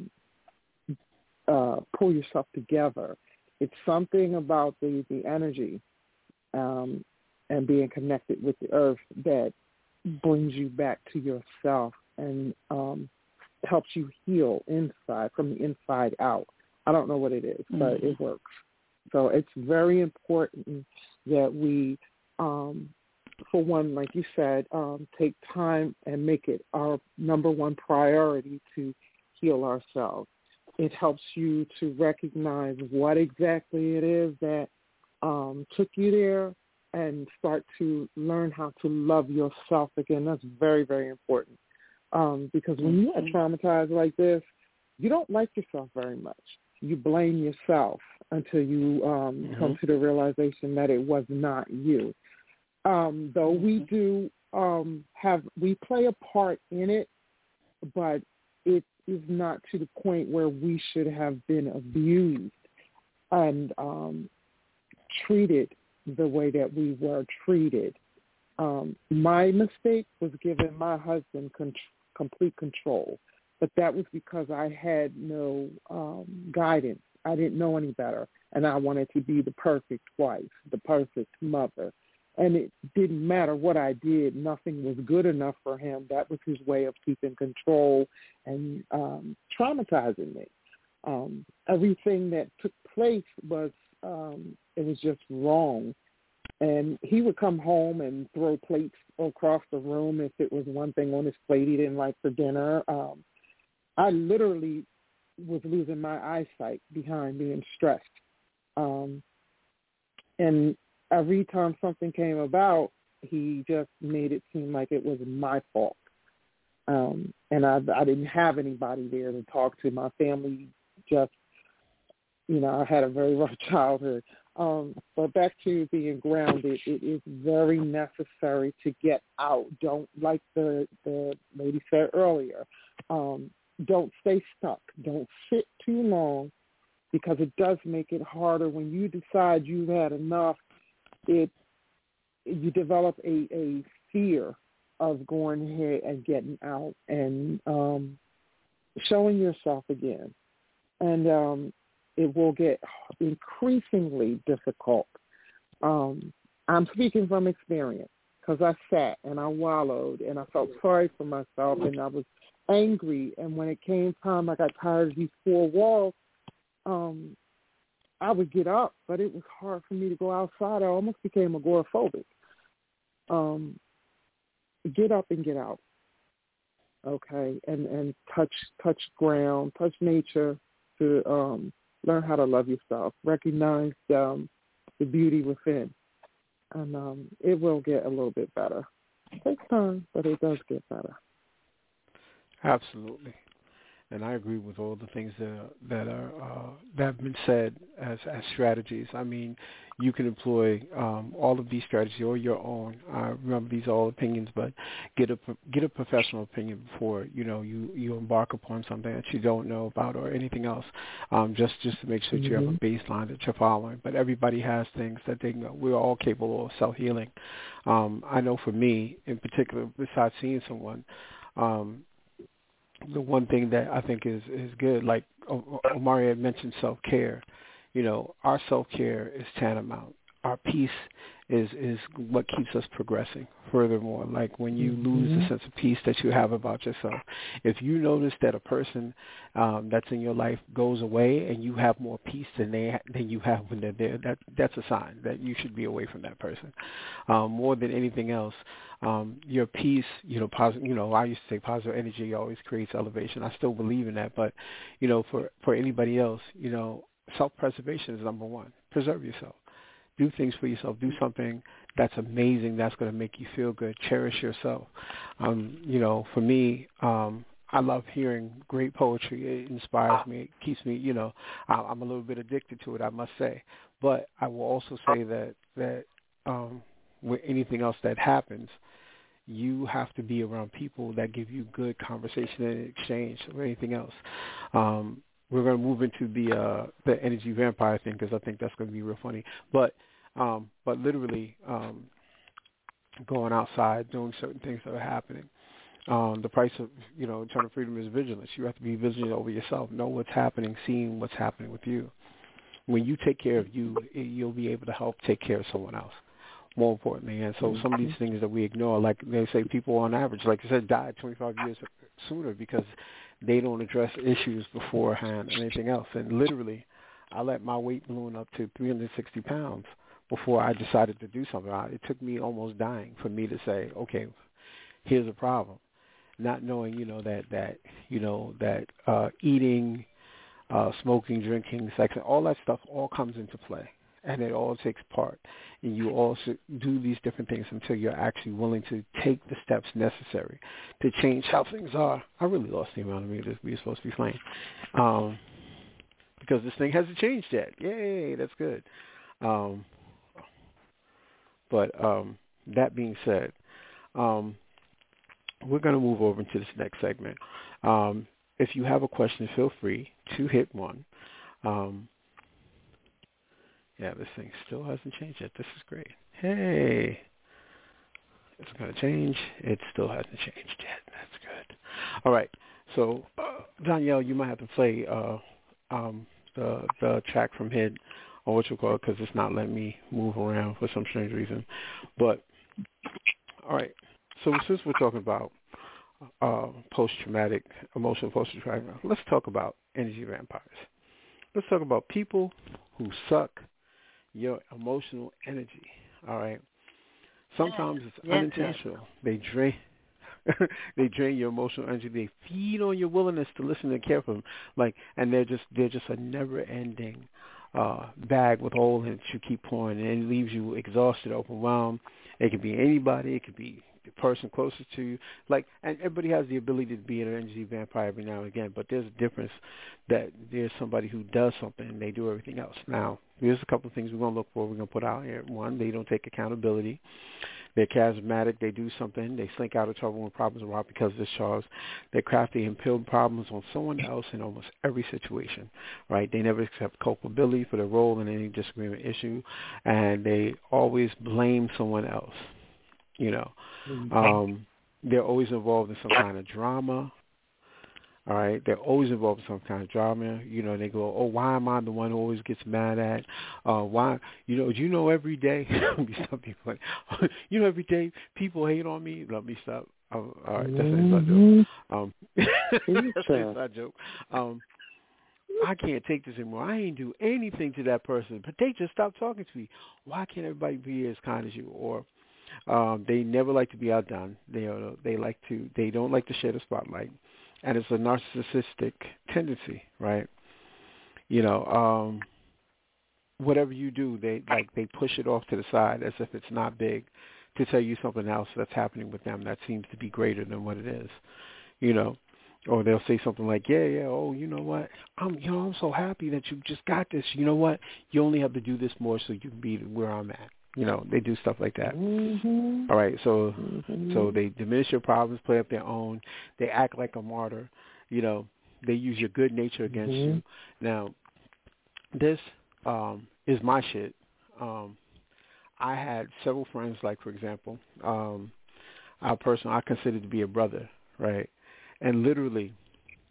Speaker 7: pull yourself together. It's something about the energy and being connected with the earth that brings you back to yourself and helps you heal inside, from the inside out. I don't know what it is, but it works. So it's very important that we, for one, like you said, take time and make it our number one priority to heal ourselves. It helps you to recognize what exactly it is that took you there and start to learn how to love yourself again. That's very, very important because when you are traumatized like this, you don't like yourself very much. You blame yourself until you come to the realization that it was not you. Though we do we play a part in it, but it is not to the point where we should have been abused and treated the way that we were treated. My mistake was giving my husband complete control, but that was because I had no guidance. I didn't know any better, and I wanted to be the perfect wife, the perfect mother. And it didn't matter what I did. Nothing was good enough for him. That was his way of keeping control and traumatizing me. Everything that took place was, it was just wrong. And he would come home and throw plates across the room if it was one thing on his plate he didn't like for dinner. I literally was losing my eyesight behind being stressed. And every time something came about, he just made it seem like it was my fault. And I didn't have anybody there to talk to. My family just, I had a very rough childhood. But back to being grounded, it is very necessary to get out. Don't, like the lady said earlier, don't stay stuck. Don't sit too long, because it does make it harder when you decide you've had enough. You develop a fear of going ahead and getting out and showing yourself again. And it will get increasingly difficult. I'm speaking from experience, because I sat and I wallowed and I felt sorry for myself and I was angry. And when it came time, I got tired of these four walls, I would get up, but it was hard for me to go outside. I almost became agoraphobic. Get up and get out, okay, and touch ground, touch nature, to learn how to love yourself, recognize the beauty within, and it will get a little bit better. It takes time, but it does get better.
Speaker 4: Absolutely. And I agree with all the things that have been said as strategies. I mean, you can employ all of these strategies or your own. Remember, these are all opinions, but get a professional opinion before you embark upon something that you don't know about or anything else. Just to make sure that you have a baseline that you're following. But everybody has things that they know. We're all capable of self-healing. I know for me, in particular, besides seeing someone, the one thing that I think is good, like Omari had mentioned, self-care. You know, our self-care is tantamount. Our peace is what keeps us progressing. Furthermore, like when you lose the sense of peace that you have about yourself, if you notice that a person that's in your life goes away and you have more peace than you have when they're there, that's a sign that you should be away from that person. More than anything else, your peace, I used to say positive energy always creates elevation. I still believe in that, but for anybody else, self-preservation is number one. Preserve yourself. Do things for yourself. Do something that's amazing, that's going to make you feel good. Cherish yourself. For me, I love hearing great poetry. It inspires me. It keeps me, I'm a little bit addicted to it, I must say. But I will also say that with anything else that happens, you have to be around people that give you good conversation and exchange or anything else. We're going to move into the energy vampire thing because I think that's going to be real funny. But literally going outside, doing certain things that are happening. The price of, internal freedom is vigilance. You have to be vigilant over yourself. Know what's happening, seeing what's happening with you. When you take care of you, you'll be able to help take care of someone else. More importantly, and so some of these things that we ignore, like they say, people on average, like I said, die 25 years sooner because they don't address issues beforehand or anything else. And literally, I let my weight balloon up to 360 pounds before I decided to do something. It took me almost dying for me to say, okay, here's a problem. Not knowing, that eating, smoking, drinking, sex, and all that stuff all comes into play. And it all takes part. And you also do these different things until you're actually willing to take the steps necessary to change how things are. I really lost the amount of meters we were supposed to be playing. Because this thing hasn't changed yet. Yay, that's good. But that being said, we're going to move over into this next segment. If you have a question, feel free to hit one. Yeah, this thing still hasn't changed yet. This is great. Hey, it's going to change. It still hasn't changed yet. That's good. All right. So, Danielle, you might have to play the track from Hid or what you call it because it's not letting me move around for some strange reason. But, all right. So since we're talking about post-traumatic, emotional post-traumatic, let's talk about energy vampires. Let's talk about people who suck your emotional energy, all right? Sometimes it's unintentional. They drain your emotional energy. They feed on your willingness to listen and care for them. And they're just a never-ending bag with holes in it you keep pouring, and it leaves you exhausted, overwhelmed. It could be anybody. It could be the person closest to you. And everybody has the ability to be an energy vampire every now and again, but there's a difference that there's somebody who does something and they do everything else. Now, here's a couple of things we're going to look for. We're going to put out here. One, they don't take accountability. They're charismatic. They do something. They slink out of trouble when problems arise because of this charge. They're crafty and pin problems on someone else in almost every situation, right? They never accept culpability for their role in any disagreement issue, and they always blame someone else. They're always involved in some kind of drama. All right, they're always involved in some kind of drama. They go, "Oh, why am I the one who always gets mad at? Why? Do you know every day?" Some people, every day people hate on me. Let me stop. All right, that's an inside joke. I can't take this anymore. I ain't do anything to that person, but they just stopped talking to me. Why can't everybody be as kind as you? Or they never like to be outdone. They don't like to share the spotlight. And it's a narcissistic tendency, right? Whatever you do, they push it off to the side as if it's not big to tell you something else that's happening with them that seems to be greater than what it is, Or they'll say something like, oh, you know what? I'm so happy that you just got this. You know what? You only have to do this more so you can be where I'm at. They do stuff like that. Mm-hmm. All right, so they diminish your problems, play up their own. They act like a martyr. They use your good nature against you. Now, this is my shit. I had several friends, like, for example, a person I considered to be a brother, right? And literally,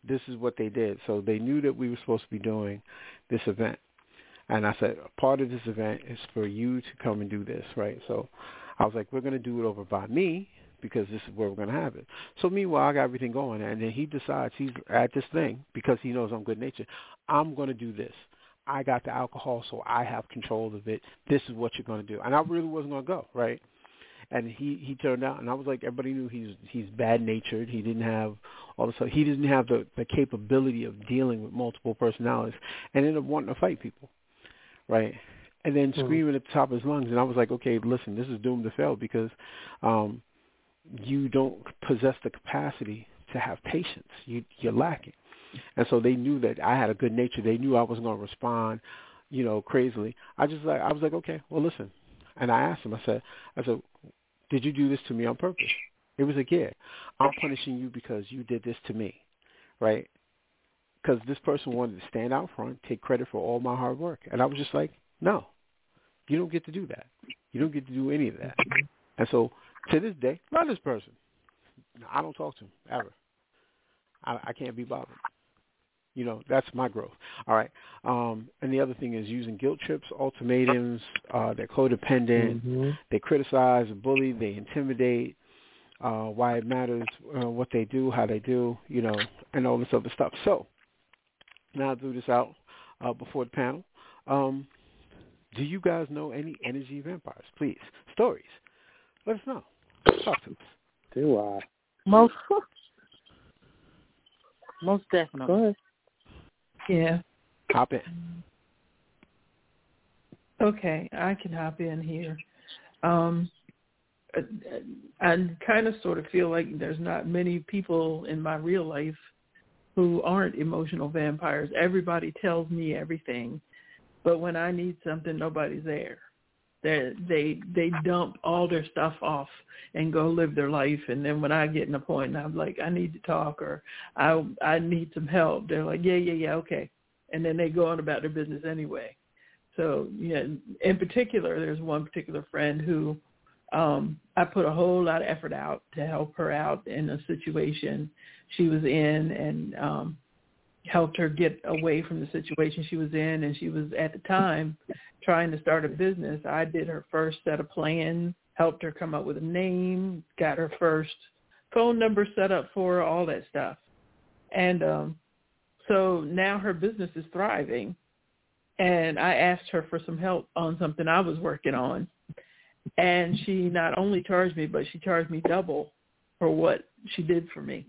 Speaker 4: this is what they did. So they knew that we were supposed to be doing this event. And I said, part of this event is for you to come and do this, right? So I was like, we're going to do it over by me because this is where we're going to have it. So meanwhile, I got everything going. And then he decides he's at this thing because he knows I'm good-natured. I'm going to do this. I got the alcohol, so I have control of it. This is what you're going to do. And I really wasn't going to go, right? And he turned out, and I was like, everybody knew he's bad-natured. He didn't have all this stuff. He didn't have the capability of dealing with multiple personalities and ended up wanting to fight people, right? And then screaming at the top of his lungs. And I was like, okay, listen, this is doomed to fail because you don't possess the capacity to have patience. You're lacking. And so they knew that I had a good nature. They knew I wasn't going to respond, crazily. I was like, okay, well, listen. And I asked him, I said, did you do this to me on purpose? It was like, yeah, I'm punishing you because you did this to me, right? Because this person wanted to stand out front, take credit for all my hard work. And I was just like, no, you don't get to do that. You don't get to do any of that. And so to this day, not this person. I don't talk to him ever. I can't be bothered. That's my growth. All right. And the other thing is using guilt trips, ultimatums. They're codependent. Mm-hmm. They criticize, bully, they intimidate. Why it matters, what they do, how they do, and all this other stuff. So now I'll do this out before the panel. Do you guys know any energy vampires? Please, stories. Let us know. Talk to us.
Speaker 7: Do I?
Speaker 14: Most definitely.
Speaker 7: Go ahead.
Speaker 6: Yeah.
Speaker 4: Hop in.
Speaker 6: Okay, I can hop in here. I kind of sort of feel like there's not many people in my real life who aren't emotional vampires. Everybody tells me everything, but when I need something, nobody's there. They dump all their stuff off and go live their life, and then when I get in a point and I'm like, I need to talk or I need some help, they're like, yeah, okay, and then they go on about their business anyway. So in particular, there's one particular friend who I put a whole lot of effort out to help her out in a situation she was in, and helped her get away from the situation she was in. And she was at the time trying to start a business. I did her first set of plans, helped her come up with a name, got her first phone number set up for her, all that stuff. And so now her business is thriving. And I asked her for some help on something I was working on. And she not only charged me, but she charged me double for what she did for me.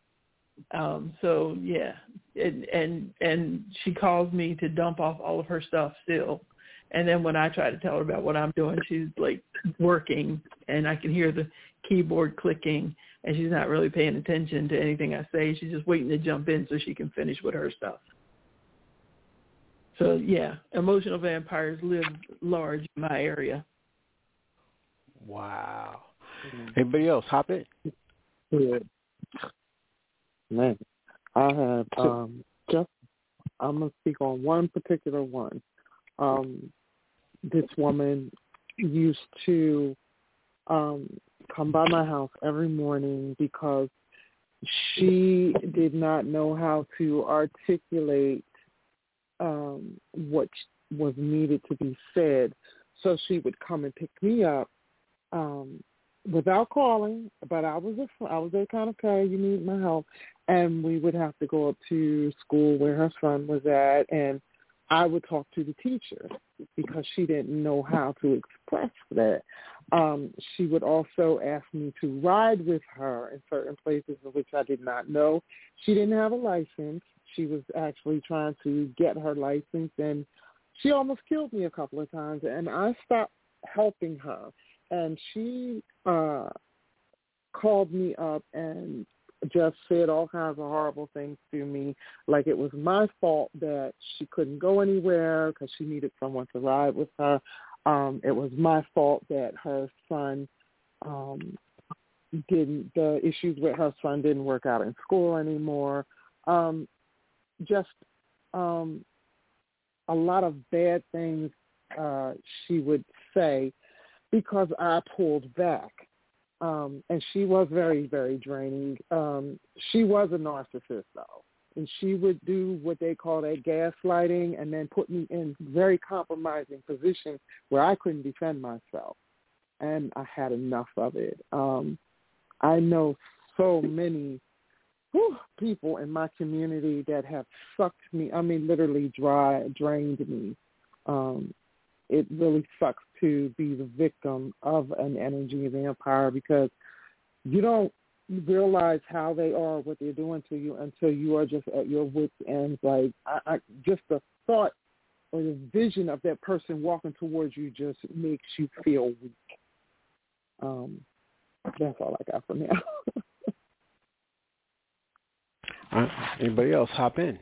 Speaker 6: So yeah, and she calls me to dump off all of her stuff still. And then when I try to tell her about what I'm doing, she's like working, and I can hear the keyboard clicking, and she's not really paying attention to anything I say. She's just waiting to jump in so she can finish with her stuff. So yeah, emotional vampires live large in my area.
Speaker 4: Wow. Anybody else? Hop in.
Speaker 7: Yeah. Man, I have I'm going to speak on one particular one. This woman used to come by my house every morning because she did not know how to articulate what was needed to be said. So she would come and pick me up without calling, but I was there kind of, okay, you need my help. And we would have to go up to school where her son was at, and I would talk to the teacher because she didn't know how to express that. She would also ask me to ride with her in certain places in which I did not know. She didn't have a license. She was actually trying to get her license, and she almost killed me a couple of times, and I stopped helping her. And she called me up and just said all kinds of horrible things to me, like it was my fault that she couldn't go anywhere because she needed someone to ride with her. It was my fault that her son the issues with her son didn't work out in school anymore. Just a lot of bad things she would say because I pulled back. And she was very, very draining. She was a narcissist, though. and she would do what they call that gaslighting and then put me in very compromising positions where I couldn't defend myself. And I had enough of it. I know so many people in my community that have sucked me, literally drained me. It really sucks to be the victim of an energy vampire because you don't realize how they are, what they're doing to you until you are just at your wit's end. Like, just the thought or the vision of that person walking towards you just makes you feel weak. That's all I got for now.
Speaker 4: All right. Anybody else hop in?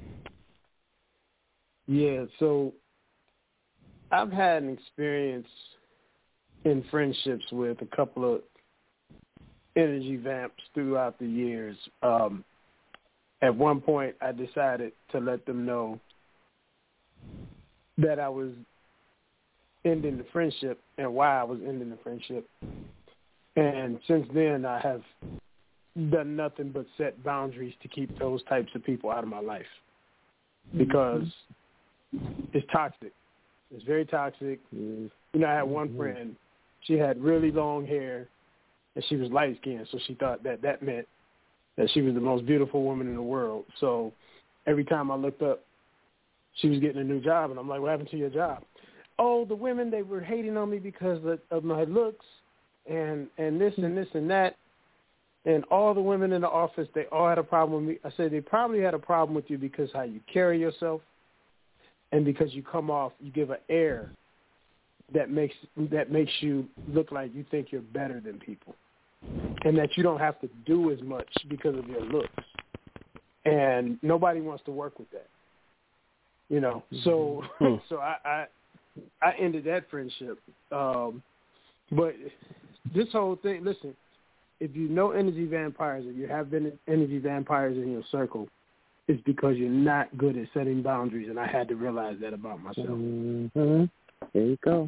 Speaker 13: Yeah, so I've had an experience in friendships with a couple of energy vamps throughout the years. At one point, I decided to let them know that I was ending the friendship and why I was ending the friendship. And since then, I have done nothing but set boundaries to keep those types of people out of my life because it's toxic. It's very toxic. You know, I had one friend, she had really long hair, and she was light-skinned, so she thought that meant that she was the most beautiful woman in the world. So every time I looked up, she was getting a new job, and I'm like, what happened to your job? Oh, the women, they were hating on me because of my looks and this and this and that. And all the women in the office, they all had a problem with me. I said they probably had a problem with you because how you carry yourself and because you come off, you give an air that makes you look like you think you're better than people and that you don't have to do as much because of your looks. And nobody wants to work with that, you know. So I ended that friendship. But this whole thing, listen, if you know energy vampires, if you have been energy vampires in your circle, it's because you're not good at setting boundaries, and I had to realize that about myself.
Speaker 7: Mm-hmm. There you go.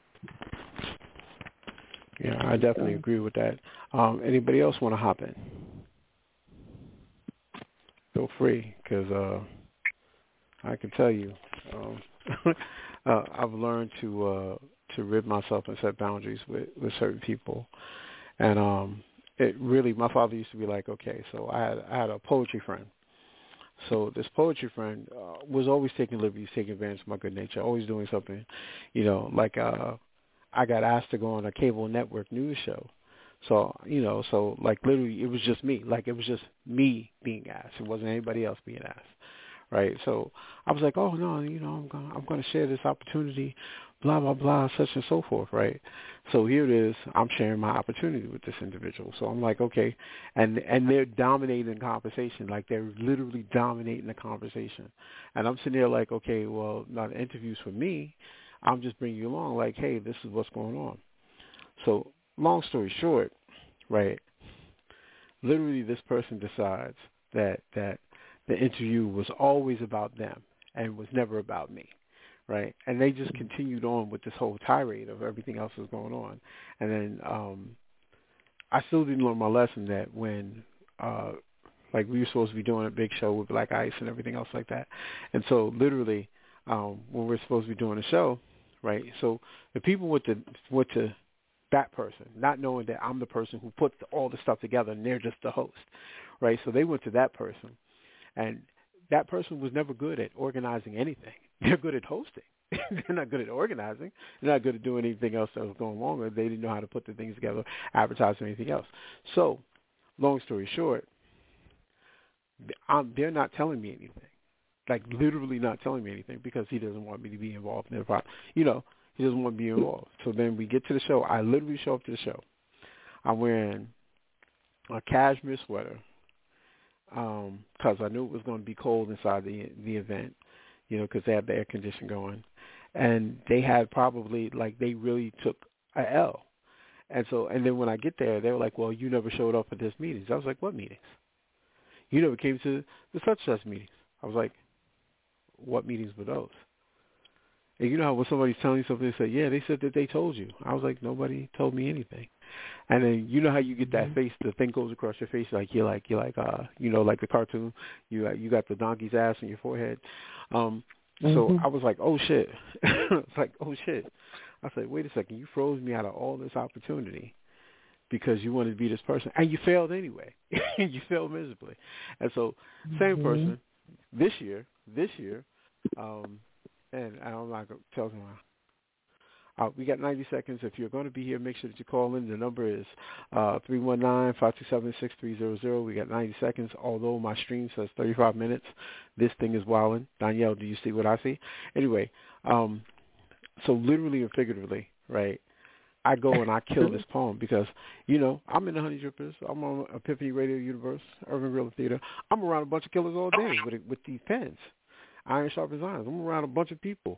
Speaker 4: Yeah, I definitely agree with that. Anybody else want to hop in? Feel free, because I can tell you, I've learned to rid myself and set boundaries with certain people, and it really, my father used to be like, okay, so I had a poetry friend. So this poetry friend was always taking liberties, taking advantage of my good nature, always doing something, you know, like I got asked to go on a cable network news show. So, you know, so like literally it was just me. Like it was just me being asked. It wasn't anybody else being asked. Right? So I was like, oh, no, you know, I'm going to share this opportunity, blah, blah, blah, such and so forth, right? So here it is. I'm sharing my opportunity with this individual. So I'm like, okay. And they're dominating the conversation. Like they're literally dominating the conversation. And I'm sitting there like, okay, well, now the interview's for me. I'm just bringing you along like, hey, this is what's going on. So long story short, right, literally this person decides that the interview was always about them and was never about me, right? And they just continued on with this whole tirade of everything else that's going on. And then I still didn't learn my lesson that when, like we were supposed to be doing a big show with Black Ice and everything else like that. And so literally when we're supposed to be doing a show, right, so the people went to that person, not knowing that I'm the person who puts all the stuff together and they're just the host, right? So they went to that person. And that person was never good at organizing anything. They're good at hosting. They're not good at organizing. They're not good at doing anything else that was going on. Or they didn't know how to put the things together, advertise or anything else. So, long story short, they're not telling me anything. Like literally not telling me anything because he doesn't want me to be involved in the problem. You know, he doesn't want to be involved. So then we get to the show. I literally show up to the show. I'm wearing a cashmere sweater. Because I knew it was going to be cold inside the event, you know, because they had the air conditioning going. And they had probably, like, they really took a L. And then when I get there, they were like, well, you never showed up at this meetings. I was like, what meetings? You never came to the such meetings. I was like, what meetings were those? And you know how when somebody's telling you something, they say, yeah, they said that they told you. I was like, nobody told me anything. And then you know how you get that face, the thing goes across your face, like you're like like the cartoon, you got the donkey's ass on your forehead. So I was like, oh shit. It's like, oh shit. I said, wait a second, you froze me out of all this opportunity because you wanted to be this person, and you failed anyway. You failed miserably. And so, same person, this year, and I'm not going to tell them we got 90 seconds. If you're going to be here, make sure that you call in. The number is 319-527-6300. We got 90 seconds. Although my stream says 35 minutes, this thing is wilding. Danielle, do you see what I see? Anyway, so literally and figuratively, right, I go and I kill this poem because, I'm in the Honey Drippers. I'm on Epiphany Radio Universe, Urban Guerrilla Theater. I'm around a bunch of killers all day with these pens. Iron sharpens iron. I'm around a bunch of people,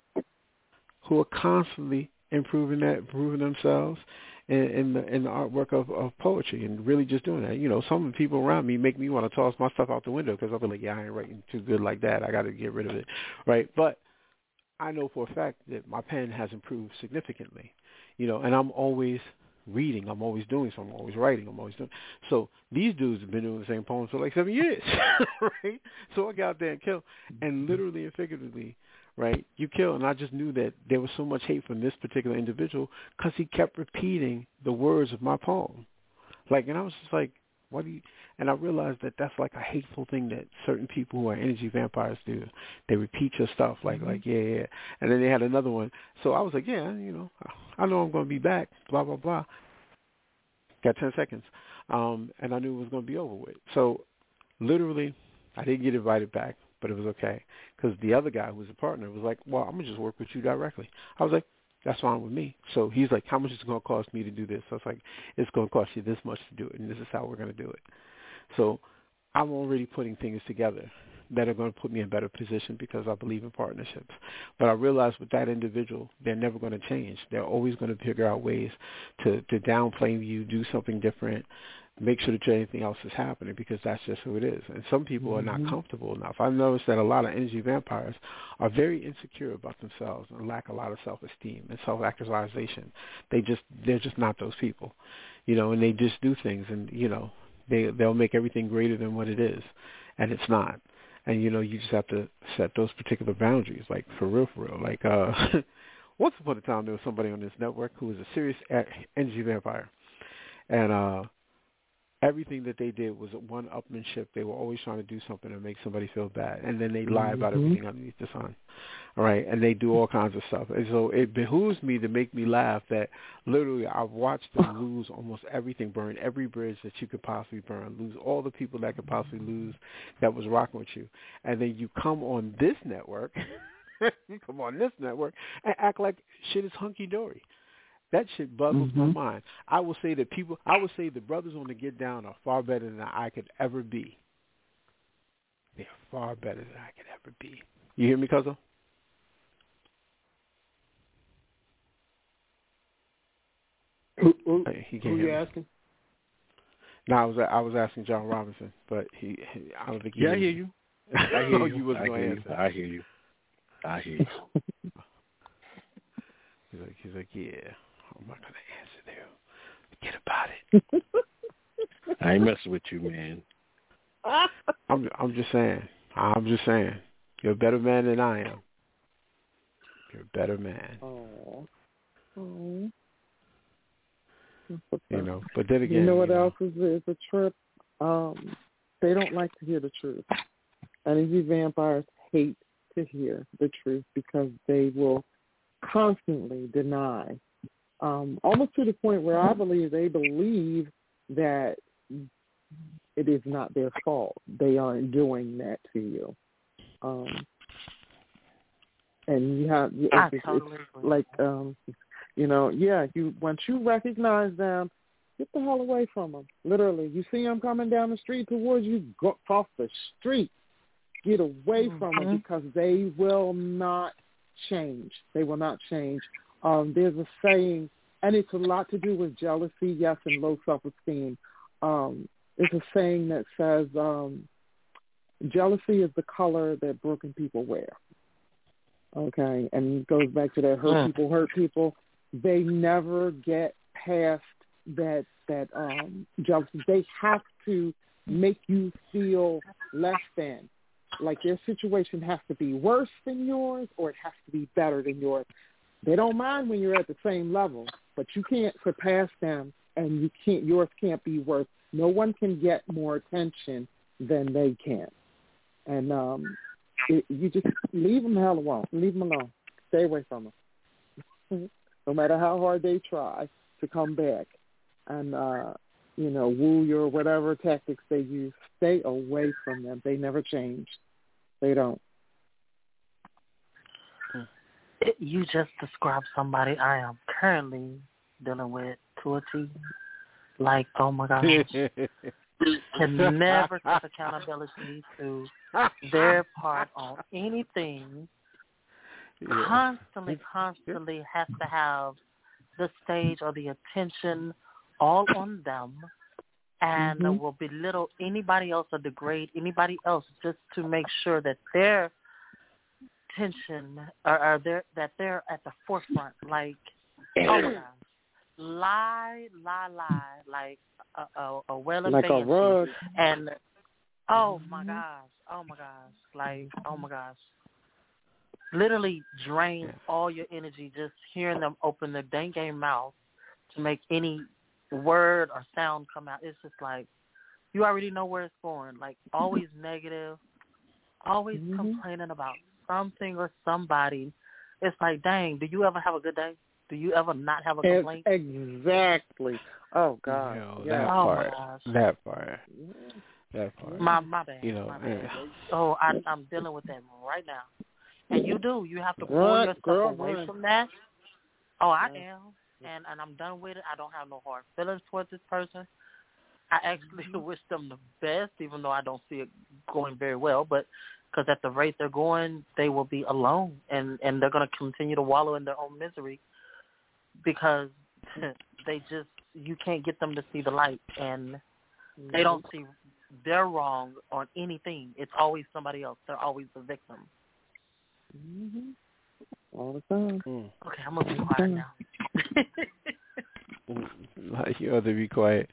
Speaker 4: who are constantly improving themselves in the artwork of poetry and really just doing that. Some of the people around me make me want to toss my stuff out the window because I'll be like, I ain't writing too good like that. I got to get rid of it, right? But I know for a fact that my pen has improved significantly, and I'm always reading. I'm always doing something. I'm always writing. I'm always doing. So these dudes have been doing the same poems for like 7 years, right? So I got out there and killed, and literally and figuratively, right? You kill, and I just knew that there was so much hate from this particular individual because he kept repeating the words of my poem. And I was just like, what do you? And I realized that that's like a hateful thing that certain people who are energy vampires do. They repeat your stuff like yeah. And then they had another one. So I was like, yeah, I know I'm going to be back, blah, blah, blah. Got 10 seconds. And I knew it was going to be over with. So literally, I didn't get invited back, but it was okay. Because the other guy who was a partner was like, well, I'm going to just work with you directly. I was like, that's fine with me. So he's like, how much is it going to cost me to do this? So I was like, it's going to cost you this much to do it, and this is how we're going to do it. So I'm already putting things together that are going to put me in a better position because I believe in partnerships. But I realized with that individual, they're never going to change. They're always going to figure out ways to downplay you, do something different, make sure that anything else is happening because that's just who it is. And some people are not comfortable enough. I've noticed that a lot of energy vampires are very insecure about themselves and lack a lot of self-esteem and self-actualization. They're just not those people, and they just do things and, they'll make everything greater than what it is, and it's not. And, you just have to set those particular boundaries, like for real. Like once upon a time, there was somebody on this network who was a serious energy vampire. And everything that they did was one-upmanship. They were always trying to do something to make somebody feel bad. And then they lie about everything underneath the sun. All right? And they do all kinds of stuff. And so it behooves me to make me laugh that literally I've watched them lose almost everything, burn every bridge that you could possibly burn, lose all the people that could possibly lose that was rocking with you. And then you come on this network, and act like shit is hunky-dory. That shit boggles my mind. I will say the brothers on the Get Down are far better than I could ever be. They're far better than I could ever be. You hear me, Cuzzo?
Speaker 13: Who you asking?
Speaker 4: No, I was asking John Robinson, but I don't think he.
Speaker 9: Yeah, I hear you. I hear you.
Speaker 4: You wasn't going to answer.
Speaker 9: I hear you.
Speaker 4: He's like, yeah. I'm not going to answer there. Forget about it.
Speaker 9: I ain't messing with you, man.
Speaker 4: I'm just saying. You're a better man than I am. You're a better man.
Speaker 7: Oh.
Speaker 4: But then again,
Speaker 7: you know what else is a trip? They don't like to hear the truth. Energy vampires hate to hear the truth because they will constantly deny, almost to the point where I believe they believe that it is not their fault. They aren't doing that to you. And you have, it's like, once you recognize them, get the hell away from them. Literally, you see them coming down the street towards you, go off the street. Get away from them because they will not change. They will not change. There's a saying, and it's a lot to do with jealousy, yes, and low self-esteem. It's a saying that says jealousy is the color that broken people wear. Okay, and it goes back to that hurt people. They never get past jealousy. They have to make you feel less than. Like their situation has to be worse than yours, or it has to be better than yours. They don't mind when you're at the same level, but you can't surpass them, and yours can't be worse. No one can get more attention than they can. And you just leave them the hell alone. Leave them alone. Stay away from them. No matter how hard they try to come back and, woo you or whatever tactics they use, stay away from them. They never change. They don't.
Speaker 14: You just described somebody I am currently dealing with to a T. Like, oh my gosh. Can never take accountability to their part on anything. Yeah. Constantly has to have the stage or the attention all on them, and will belittle anybody else or degrade anybody else just to make sure that their attention that they're at the forefront. Like, oh my gosh. Lie, like a well of
Speaker 7: like a rug.
Speaker 14: And oh my gosh, like, oh my gosh. Literally drain all your energy just hearing them open their dang mouth to make any word or sound come out. It's just like, you already know where it's going. Like, always negative, always complaining about something or somebody. It's like, dang, do you ever have a good day? Do you ever not have a complaint?
Speaker 7: Exactly. Oh, God.
Speaker 4: That part.
Speaker 14: My bad. My bad. Oh, I'm dealing with that right now. And you do. You have to pull yourself away from that. Oh, I am. And I'm done with it. I don't have no hard feelings towards this person. I actually wish them the best, even though I don't see it going very well. But because at the rate they're going, they will be alone. And they're going to continue to wallow in their own misery. Because you can't get them to see the light, and they don't see they're wrong on anything. It's always somebody else. They're always the victim.
Speaker 7: All the time.
Speaker 14: Okay, I'm gonna be quiet now.
Speaker 4: You ought to be quiet.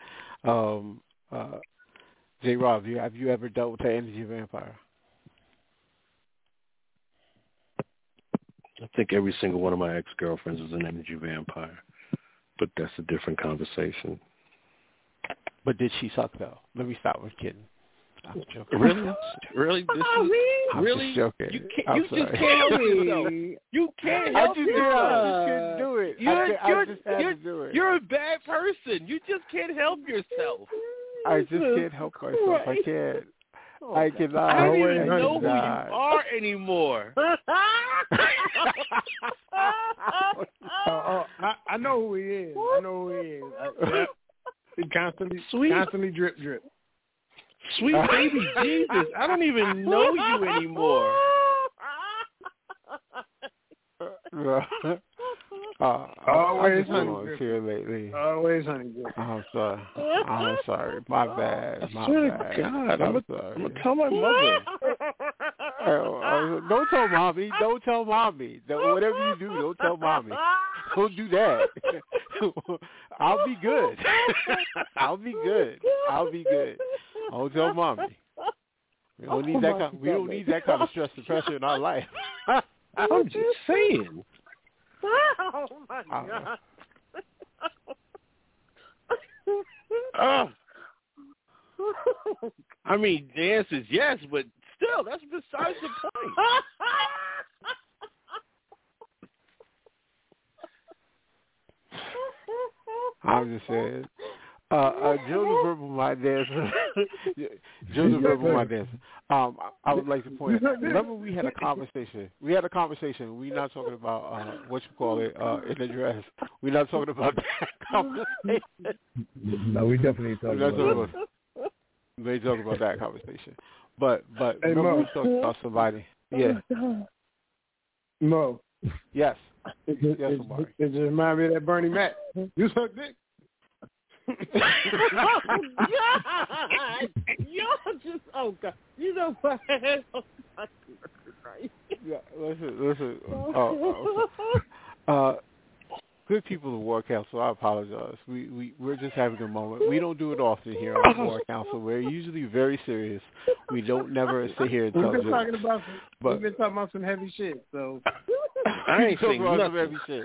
Speaker 4: J. Rob, have you ever dealt with the energy vampire?
Speaker 9: I think every single one of my ex-girlfriends is an energy vampire, but that's a different conversation.
Speaker 4: But did she suck, though? Let me stop with kidding. I'm joking.
Speaker 9: Really?
Speaker 4: I'm
Speaker 9: really?
Speaker 4: Just joking.
Speaker 9: You just can't help yourself. You can't help yourself.
Speaker 4: I just couldn't do it. I just had to do it.
Speaker 9: You're a bad person. You just can't help yourself.
Speaker 4: I just can't help myself. I can't. I cannot.
Speaker 9: I don't even know who you are anymore.
Speaker 13: I know who he is. I know who he is. He constantly drip.
Speaker 9: Sweet baby Jesus, I don't even know you anymore.
Speaker 13: Always honey drip.
Speaker 4: Here lately.
Speaker 13: Always honey drip.
Speaker 4: I'm sorry. My bad.
Speaker 9: God, I'm gonna tell my mother.
Speaker 4: Don't tell mommy. Whatever you do, don't tell mommy. Don't do that. I'll be good. I'll be good. Don't tell mommy. We don't need that kind of stress and pressure in our life.
Speaker 9: I'm just saying.
Speaker 11: Oh my God.
Speaker 9: I mean, the answer is yes, but still, that's besides the point.
Speaker 4: I'm just saying. Joseph Verbal Mind Dancer. Joseph Verbal Mind Dancer. I would like to point out, remember we had a conversation. We're not talking about in the dress. We're not talking about that conversation.
Speaker 2: No, we definitely talking about that.
Speaker 4: We ain't talking about that conversation. But
Speaker 13: hey,
Speaker 4: remember
Speaker 13: Mo.
Speaker 4: we talking about somebody. Yeah.
Speaker 13: Mo.
Speaker 4: Yes.
Speaker 13: It just reminds me of that Bernie Mac. You suck dick.
Speaker 11: Oh God! Y'all just God! You know what?
Speaker 4: Yeah, listen. good people of War Council, I apologize. We're just having a moment. We don't do it often here on War Council. We're usually very serious. We don't never sit here and tell jokes.
Speaker 13: We've been talking about some heavy shit, so
Speaker 9: I ain't saying nothing.
Speaker 4: Some heavy shit.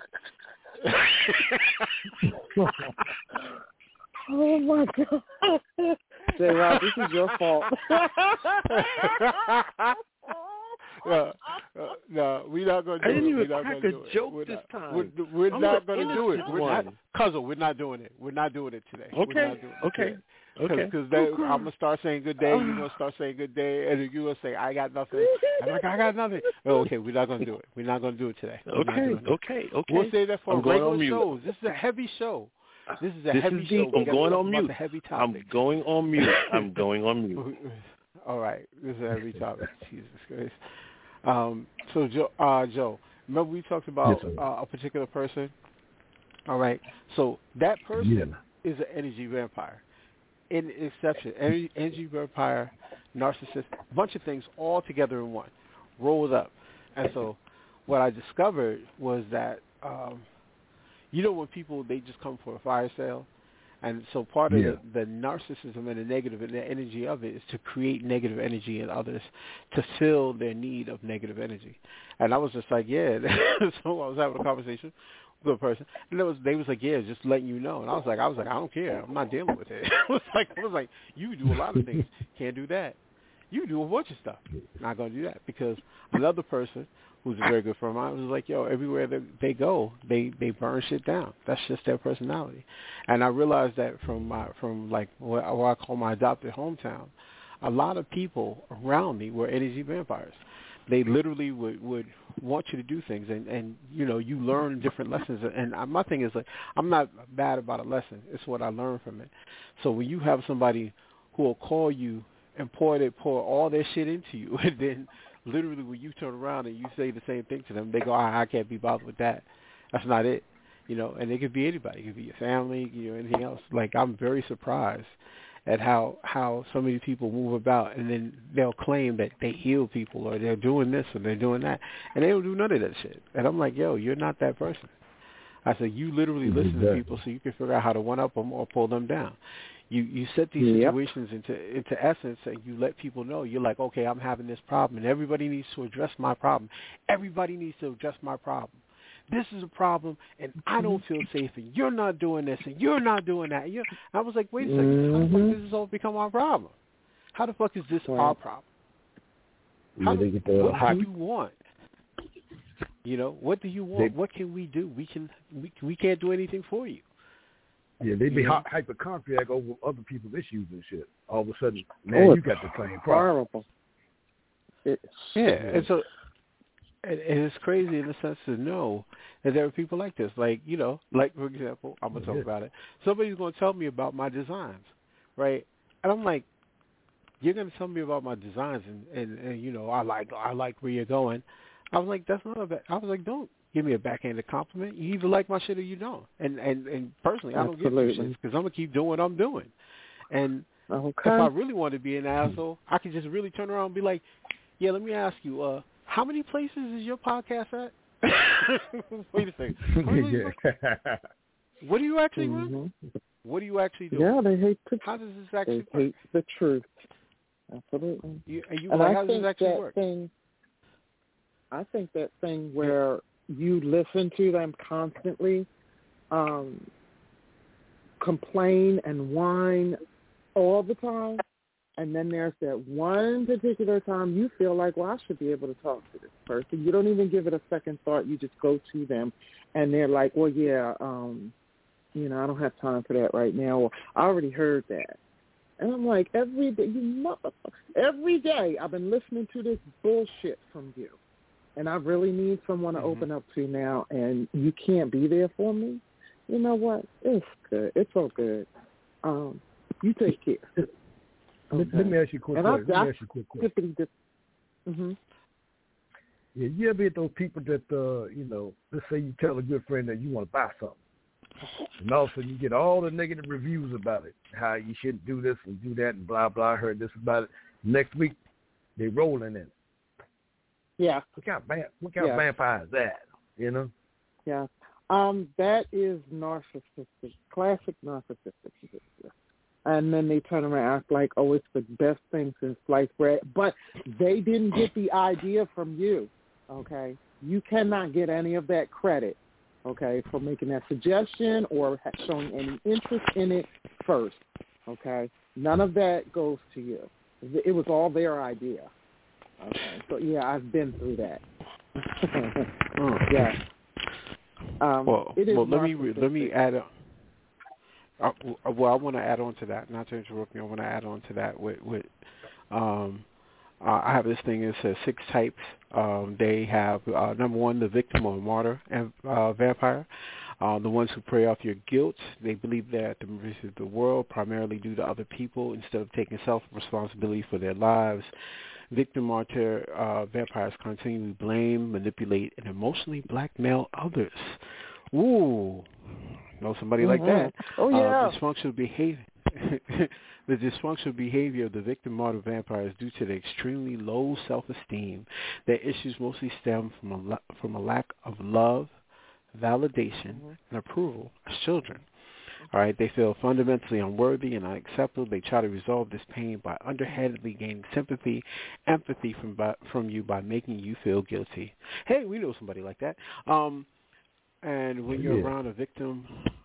Speaker 7: Oh my God. J-Rob, this is your fault.
Speaker 4: No, we're not going to do it.
Speaker 9: I didn't even
Speaker 4: we're not
Speaker 9: crack
Speaker 4: going
Speaker 9: a
Speaker 4: to do it.
Speaker 9: joke this time.
Speaker 4: We're not going to do it.
Speaker 9: One.
Speaker 4: Cousin, we're not doing it. We're not doing it today.
Speaker 9: Okay.
Speaker 4: Because I'm going to start saying good day, you're going to start saying good day, and then you're going to say, I got nothing. I'm like, I got nothing. Oh, okay, we're not going to do it. We're not going to do it today.
Speaker 9: Okay.
Speaker 4: We'll say that for regular shows. This is a heavy show. This is a heavy show.
Speaker 9: I'm going on mute.
Speaker 4: I'm
Speaker 9: going on mute. I'm going on mute.
Speaker 4: All right. This is a heavy topic. Jesus Christ. So, Joe, remember we talked about a particular person? All right. So that person is an energy vampire. In exception, energy vampire, narcissist, a bunch of things all together in one, rolled up. And so what I discovered was that, when people, they just come for a fire sale. And so part of the narcissism and the negative and the energy of it is to create negative energy in others to fill their need of negative energy. And I was just like, yeah. So I was having a conversation with a person, and they was like, yeah, just letting you know. And I was like, I don't care. I'm not dealing with it. I was like, you do a lot of things. Can't do that. You do a bunch of stuff. Not going to do that. Because another person who's a very good friend of mine was like, yo, everywhere that they go, they burn shit down. That's just their personality. And I realized that from what I call my adopted hometown, a lot of people around me were energy vampires. They literally would want you to do things, and you learn different lessons. And my thing is, like, I'm not bad about a lesson. It's what I learned from it. So when you have somebody who will call you and pour all their shit into you, and then literally when you turn around and you say the same thing to them, they go, I can't be bothered with that. That's not it. And it could be anybody. It could be your family, anything else. Like, I'm very surprised at how so many people move about, and then they'll claim that they heal people or they're doing this or they're doing that, and they don't do none of that shit. And I'm like, yo, you're not that person. I said, you literally listen to people so you can figure out how to one-up them or pull them down. You set these situations into essence, and you let people know. You're like, okay, I'm having this problem, and everybody needs to address my problem. Everybody needs to address my problem. This is a problem, and I don't feel safe, and you're not doing this, and you're not doing that. I was like, wait a second, how the fuck does this all become our problem? How the fuck is this our problem? What do you want? What do you want? What can we do? We can't do anything for you.
Speaker 8: Yeah, they be hypochondriac over other people's issues and shit. All of a sudden, man, you got the same problem.
Speaker 4: And so it's crazy in the sense to know that there are people like this. Like, like, for example, I'm going to talk about it. Somebody's going to tell me about my designs, right? And I'm like, you're going to tell me about my designs and I like where you're going. I was like, that's not a bad. I was like, don't give me a backhanded compliment. You either like my shit or you don't. And personally, I don't give two shits because I'm going to keep doing what I'm doing. And if I really want to be an asshole, I can just really turn around and be like, yeah, let me ask you, how many places is your podcast at? Wait a second. What do you actually run? What do you actually do?
Speaker 7: Yeah, they hate
Speaker 4: how does this actually
Speaker 7: they hate the truth. Absolutely.
Speaker 4: How does this actually work?
Speaker 7: I think that thing where you listen to them constantly complain and whine all the time, and then there's that one particular time you feel like, well, I should be able to talk to this person. You don't even give it a second thought. You just go to them, and they're like, well, yeah, I don't have time for that right now, or I already heard that. And I'm like, every day I've been listening to this bullshit from you. And I really need someone to open up to now, and you can't be there for me. You know what? It's good. It's all good. You take care. Okay.
Speaker 8: Let me ask you a quick question. Yeah, you ever get those people that, let's say you tell a good friend that you want to buy something, and all of a sudden you get all the negative reviews about it, how you shouldn't do this and do that and blah, blah, I heard this about it. Next week, they rolling in it.
Speaker 7: Yeah.
Speaker 8: What kind of vampire is that,
Speaker 7: Yeah. That is narcissistic, classic narcissistic behavior. And then they turn around and act like, oh, it's the best thing since sliced bread. But they didn't get the idea from you, okay? You cannot get any of that credit, okay, for making that suggestion or showing any interest in it first, okay? None of that goes to you. It was all their idea. Okay, so yeah, I've been through that. Yeah.
Speaker 4: Well, let me add. Well, I want to add on to that. Not to interrupt you, I want to add on to that. I have this thing that says 6 types. They have number 1, the victim or martyr vampire. The ones who prey off your guilt. They believe that the miseries of the world primarily due to other people instead of taking self-responsibility for their lives. Victim martyr vampires continually blame, manipulate, and emotionally blackmail others. Ooh, know somebody like that.
Speaker 7: Oh, yeah.
Speaker 4: Dysfunctional behavior. The dysfunctional behavior of the victim martyr vampire is due to their extremely low self-esteem. Their issues mostly stem from a lack of love, validation, and approval as children. All right, they feel fundamentally unworthy and unacceptable. They try to resolve this pain by underhandedly gaining sympathy, empathy from you by making you feel guilty. Hey, we know somebody like that. And when you're around a victim,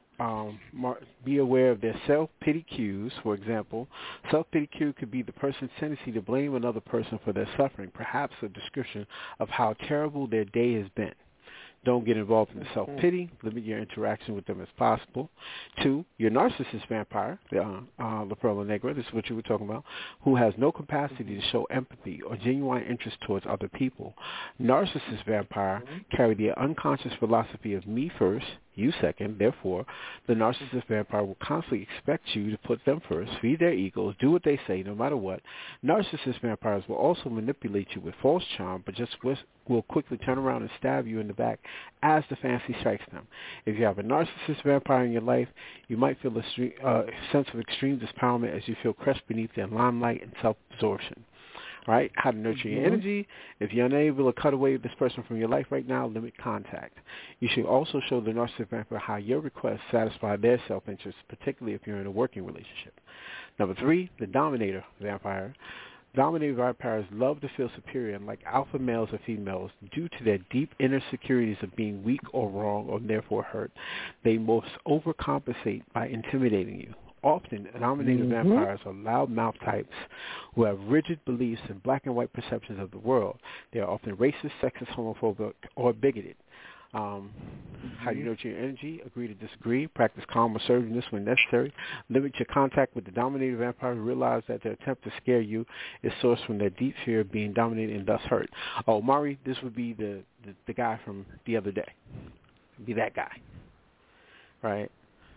Speaker 4: be aware of their self-pity cues. For example, self-pity cue could be the person's tendency to blame another person for their suffering, perhaps a description of how terrible their day has been. Don't get involved in the self-pity. Limit your interaction with them as possible. 2, your narcissist vampire, La Perla Negra, this is what you were talking about, who has no capacity to show empathy or genuine interest towards other people. Narcissist vampire carry the unconscious philosophy of me first, you second. Therefore, the narcissist vampire will constantly expect you to put them first, feed their egos, do what they say no matter what. Narcissist vampires will also manipulate you with false charm, but just will quickly turn around and stab you in the back as the fancy strikes them. If you have a narcissist vampire in your life, you might feel a sense of extreme dispowerment as you feel crushed beneath their limelight and self-absorption. Right? How to nurture your energy. If you're unable to cut away this person from your life right now, limit contact. You should also show the narcissist vampire how your requests satisfy their self-interest, particularly if you're in a working relationship. Number 3, the dominator vampire. Dominator vampires love to feel superior, and like alpha males or females, due to their deep inner securities of being weak or wrong or therefore hurt, they most overcompensate by intimidating you. Often, dominator vampires are loud-mouth types who have rigid beliefs and black and white perceptions of the world. They are often racist, sexist, homophobic, or bigoted. How do you nurture your energy? Agree to disagree. Practice calm assertiveness when necessary. Limit your contact with the dominator vampire. Realize that their attempt to scare you is sourced from their deep fear of being dominated and thus hurt. Oh, Mari, this would be the guy from the other day. Be that guy. Right?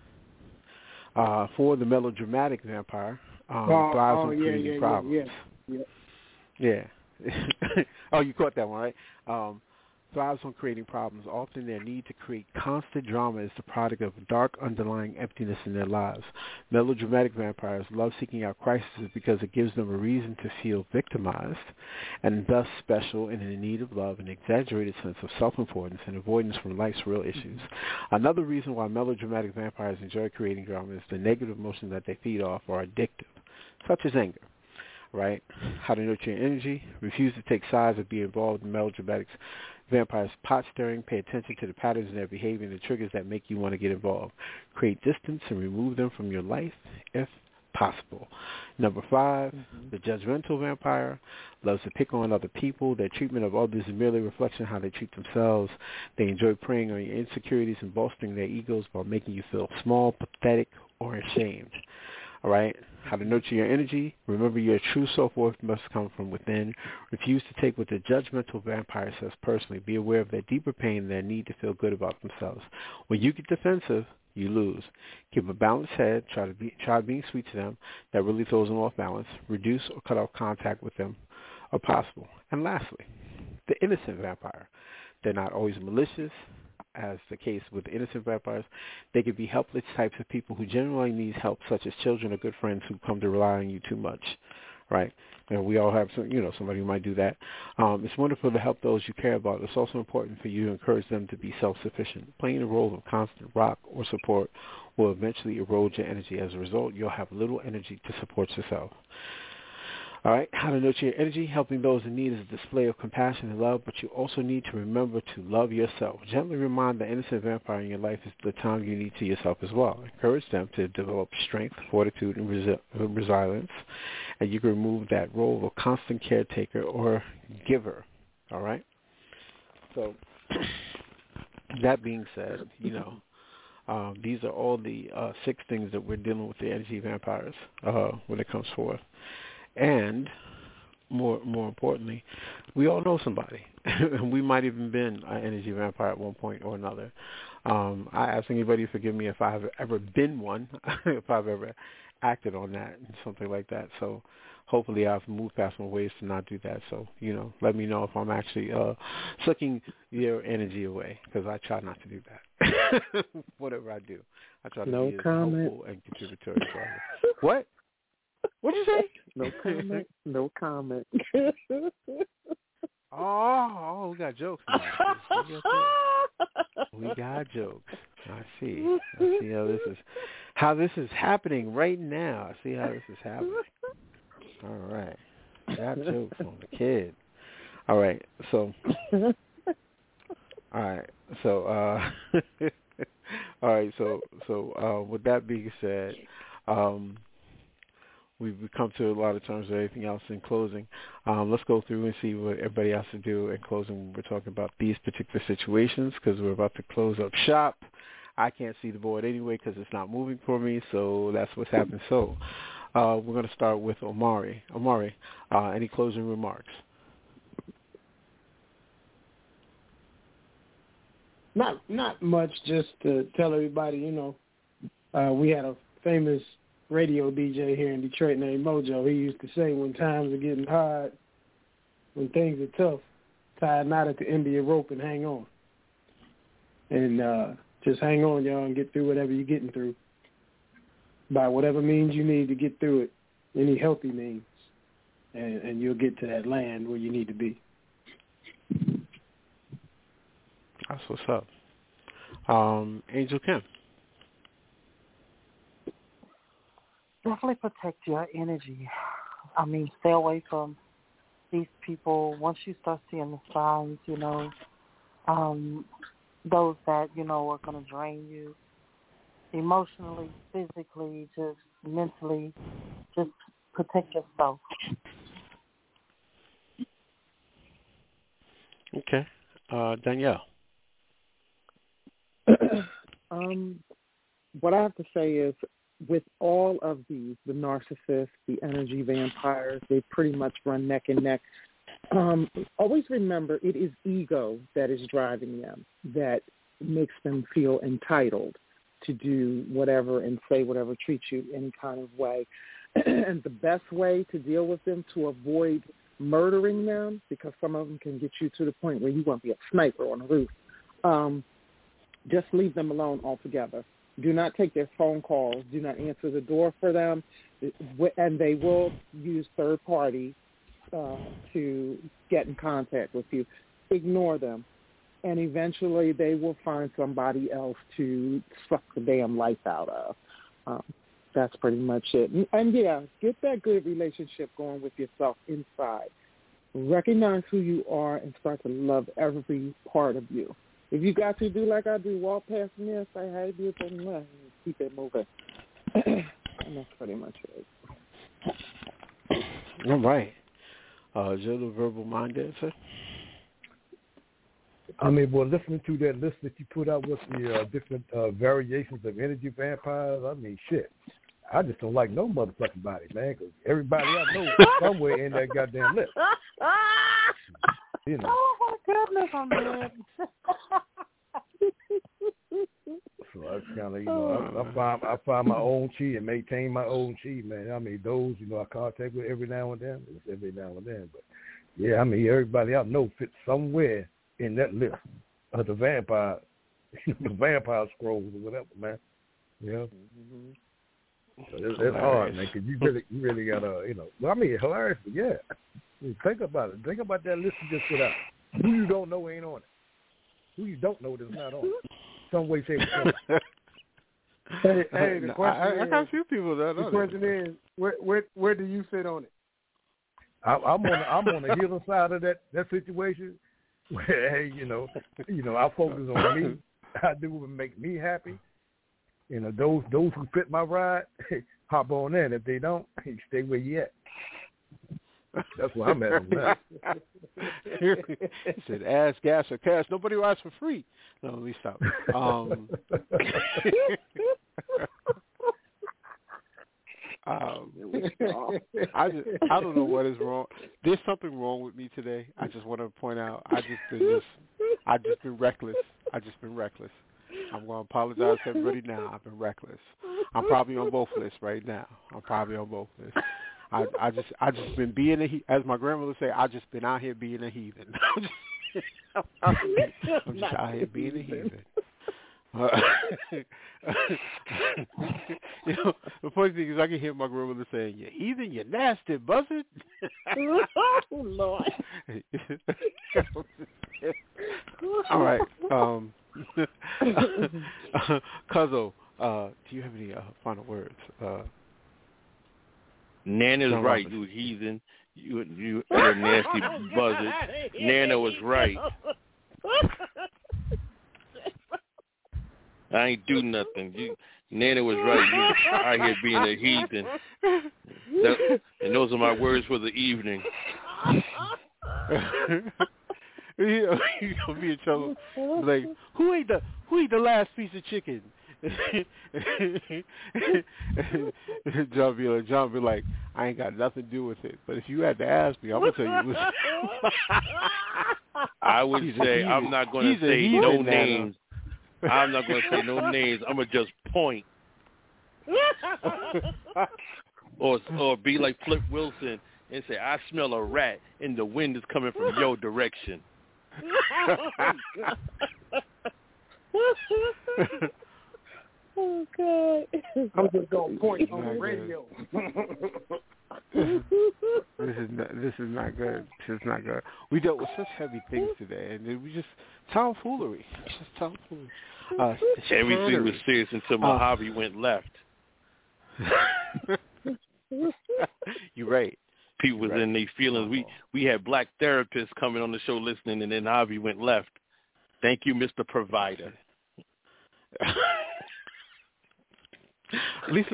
Speaker 4: For the melodramatic vampire, thrives on creating problems. Yeah. Oh, you caught that one, right? Thrives on creating problems. Often their need to create constant drama is the product of dark underlying emptiness in their lives. Melodramatic vampires love seeking out crises because it gives them a reason to feel victimized and thus special and in need of love, an exaggerated sense of self-importance and avoidance from life's real issues. Another reason why melodramatic vampires enjoy creating drama is the negative emotions that they feed off are addictive, such as anger. Right? How to nurture your energy. Refuse to take sides or be involved in melodramatic vampires' pot stirring. Pay attention to the patterns in their behavior and the triggers that make you want to get involved. Create distance and remove them from your life if possible. Number 5, the judgmental vampire loves to pick on other people. Their treatment of others is merely a reflection of how they treat themselves. They enjoy preying on your insecurities and bolstering their egos by making you feel small, pathetic, or ashamed. All right? How to nurture your energy. Remember, your true self-worth must come from within. Refuse to take what the judgmental vampire says personally. Be aware of their deeper pain and their need to feel good about themselves. When you get defensive, you lose. Keep a balanced head. Try being sweet to them. That really throws them off balance. Reduce or cut off contact with them if possible. And lastly, the innocent vampire. They're not always malicious. As the case with innocent vampires, they could be helpless types of people who genuinely need help, such as children or good friends who come to rely on you too much. right? And we all have somebody who might do that. It's wonderful to help those you care about. It's also important for you to encourage them to be self-sufficient. Playing the role of constant rock or support will eventually erode your energy. As a result, you'll have little energy to support yourself. All right, how to nurture your energy. Helping those in need is a display of compassion and love, but you also need to remember to love yourself. Gently remind the innocent vampire in your life is the time you need to yourself as well. Encourage them to develop strength, fortitude, and resilience, and you can remove that role of a constant caretaker or giver. All right? So that being said, these are all the 6 things that we're dealing with the energy vampires when it comes forth. And more importantly, we all know somebody. We might even been an energy vampire at one point or another. I ask anybody to forgive me if I've ever been one, if I've ever acted on that and something like that. So hopefully I've moved past my ways to not do that. So, let me know if I'm actually sucking your energy away, because I try not to do that. Whatever I do, I try to be as helpful and contributory as possible. What? What'd you say?
Speaker 7: No comment. No comment.
Speaker 4: Oh, we got jokes now. We got jokes. I see how this is happening right now. I see how this is happening. All right. Got jokes on the kid. All right. So with that being said, we've come to a lot of terms of anything else in closing. Let's go through and see what everybody has to do in closing. We're talking about these particular situations because we're about to close up shop. I can't see the board anyway because it's not moving for me, so that's what's happened. So we're going to start with Omari. Omari, any closing remarks?
Speaker 13: Not much, just to tell everybody, we had a famous radio DJ here in Detroit named Mojo. He used to say, when times are getting hard, when things are tough, tie a knot at the end of your rope and hang on. And just hang on, y'all, and get through whatever you're getting through by whatever means you need to get through it, any healthy means, and you'll get to that land where you need to be.
Speaker 4: That's what's up. Angel Kim.
Speaker 14: Definitely protect your energy. Stay away from these people. Once you start seeing the signs, those that, are going to drain you emotionally, physically, just mentally, just protect yourself.
Speaker 4: Okay. Danielle.
Speaker 7: What I have to say is, with all of these, the narcissists, the energy vampires, they pretty much run neck and neck. Always remember, it is ego that is driving them, that makes them feel entitled to do whatever and say whatever, treat you any kind of way. And the best way to deal with them, to avoid murdering them, because some of them can get you to the point where you want to be a sniper on the roof, just leave them alone altogether. Do not take their phone calls. Do not answer the door for them. And they will use third parties to get in contact with you. Ignore them. And eventually they will find somebody else to suck the damn life out of. That's pretty much it. And get that good relationship going with yourself inside. Recognize who you are and start to love every part of you. If you got to do like I do, walk past me and say, hey, beautiful, and keep it moving. And that's pretty much it.
Speaker 4: All right. Joe, the verbal mind dancer.
Speaker 8: Listening to that list that you put out with the different variations of energy vampires, shit. I just don't like no motherfucking body, man, because everybody I know is somewhere in that goddamn list.
Speaker 14: Oh, my goodness, I'm dead.
Speaker 8: So that's kind of, I find my own chi and maintain my own chi, man. Those, I contact with every now and then. It's every now and then. But, yeah, everybody I know fits somewhere in that list of the vampire scrolls or whatever, man. Yeah. It's hard, man, because you really gotta, Well, I mean, hilarious, but yeah. I mean, think about it. Think about that list you just put out. Who you don't know ain't on it. Who you don't know that's not on it. Some way, shape, or form.
Speaker 13: Hey, the question is,
Speaker 4: I got a few people that know.
Speaker 13: The question is, where do you fit on it?
Speaker 8: I'm on the healer side of that situation. Where, hey, I focus on me. I do what make me happy. Those who fit my ride, hop on in. If they don't, stay where you at. That's where I'm at on that.
Speaker 4: He said, ass, gas, or cash. Nobody rides for free. No, let me stop. I don't know what is wrong. There's something wrong with me today. I just want to point out. I've just been reckless. I'm going to apologize to everybody now. I've been reckless. I'm probably on both lists right now. I just been being as my grandmother would say, I just been out here being a heathen. I'm just out here being a heathen. The funny thing is I can hear my grandmother saying, "You heathen, you nasty buzzard."
Speaker 15: Oh Lord.
Speaker 4: All right, Cuzzo, do you have any final words?
Speaker 16: Nana's right, you heathen. You're a nasty buzzard. Nana was right. I ain't do nothing. Nana was right. You out here being a heathen. And those are my words for the evening.
Speaker 4: You're gonna be in trouble. Like, who ate the last piece of chicken? John be like, I ain't got nothing to do with it. But if you had to ask me, I'm gonna tell you.
Speaker 16: I would say I'm not going to say no names. I'm not going to say no names. I'm going to just point. or be like Flip Wilson and say, I smell a rat and the wind is coming from your direction.
Speaker 15: Oh, God.
Speaker 13: I'm just going to point on the radio.
Speaker 4: This is not good. We dealt with such heavy things today, and we just tomfoolery. It's just tomfoolery.
Speaker 16: Everything was serious until Mojave went left.
Speaker 4: You're right.
Speaker 16: People was in their feelings. We had black therapists coming on the show listening, and then Javi went left. Thank you, Mr. Provider.
Speaker 4: Lisa,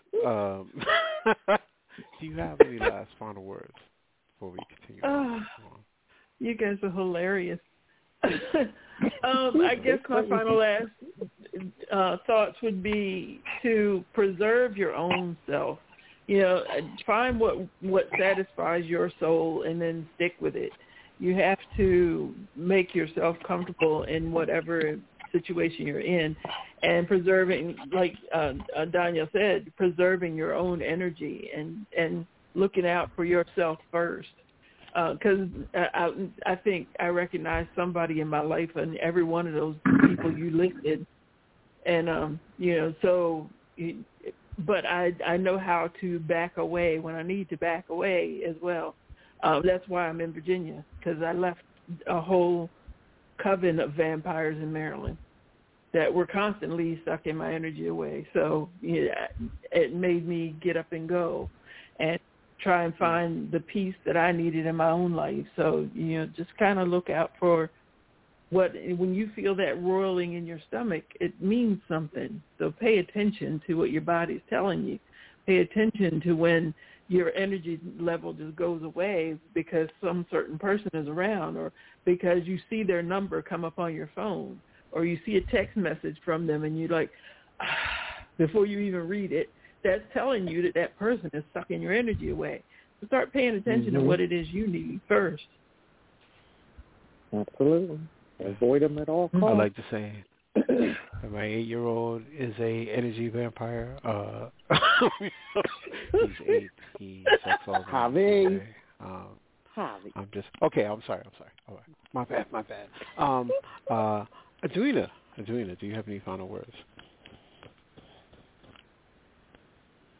Speaker 4: do you have any last final words before we continue?
Speaker 6: You guys are hilarious. I guess my final last thoughts would be to preserve your own self. Find what satisfies your soul and then stick with it. You have to make yourself comfortable in whatever situation you're in, and preserving, like Daniel said, preserving your own energy and looking out for yourself first. Because I think I recognize somebody in my life and every one of those people you listed, and but I know how to back away when I need to back away as well. That's why I'm in Virginia, because I left a whole coven of vampires in Maryland that were constantly sucking my energy away. So it made me get up and go and try and find the peace that I needed in my own life. So, just kind of look out for when you feel that roiling in your stomach, it means something. So pay attention to what your body's telling you. Pay attention to when your energy level just goes away because some certain person is around, or because you see their number come up on your phone, or you see a text message from them and you're like, before you even read it, that's telling you that person is sucking your energy away. So start paying attention to what it is you need first.
Speaker 7: Absolutely. Avoid them at all costs.
Speaker 4: I like to say, my 8-year-old is a energy vampire. He's 8. He sucks all the
Speaker 7: Javi.
Speaker 4: I'm just okay. I'm sorry. All right. My bad. Adrina, do you have any final words?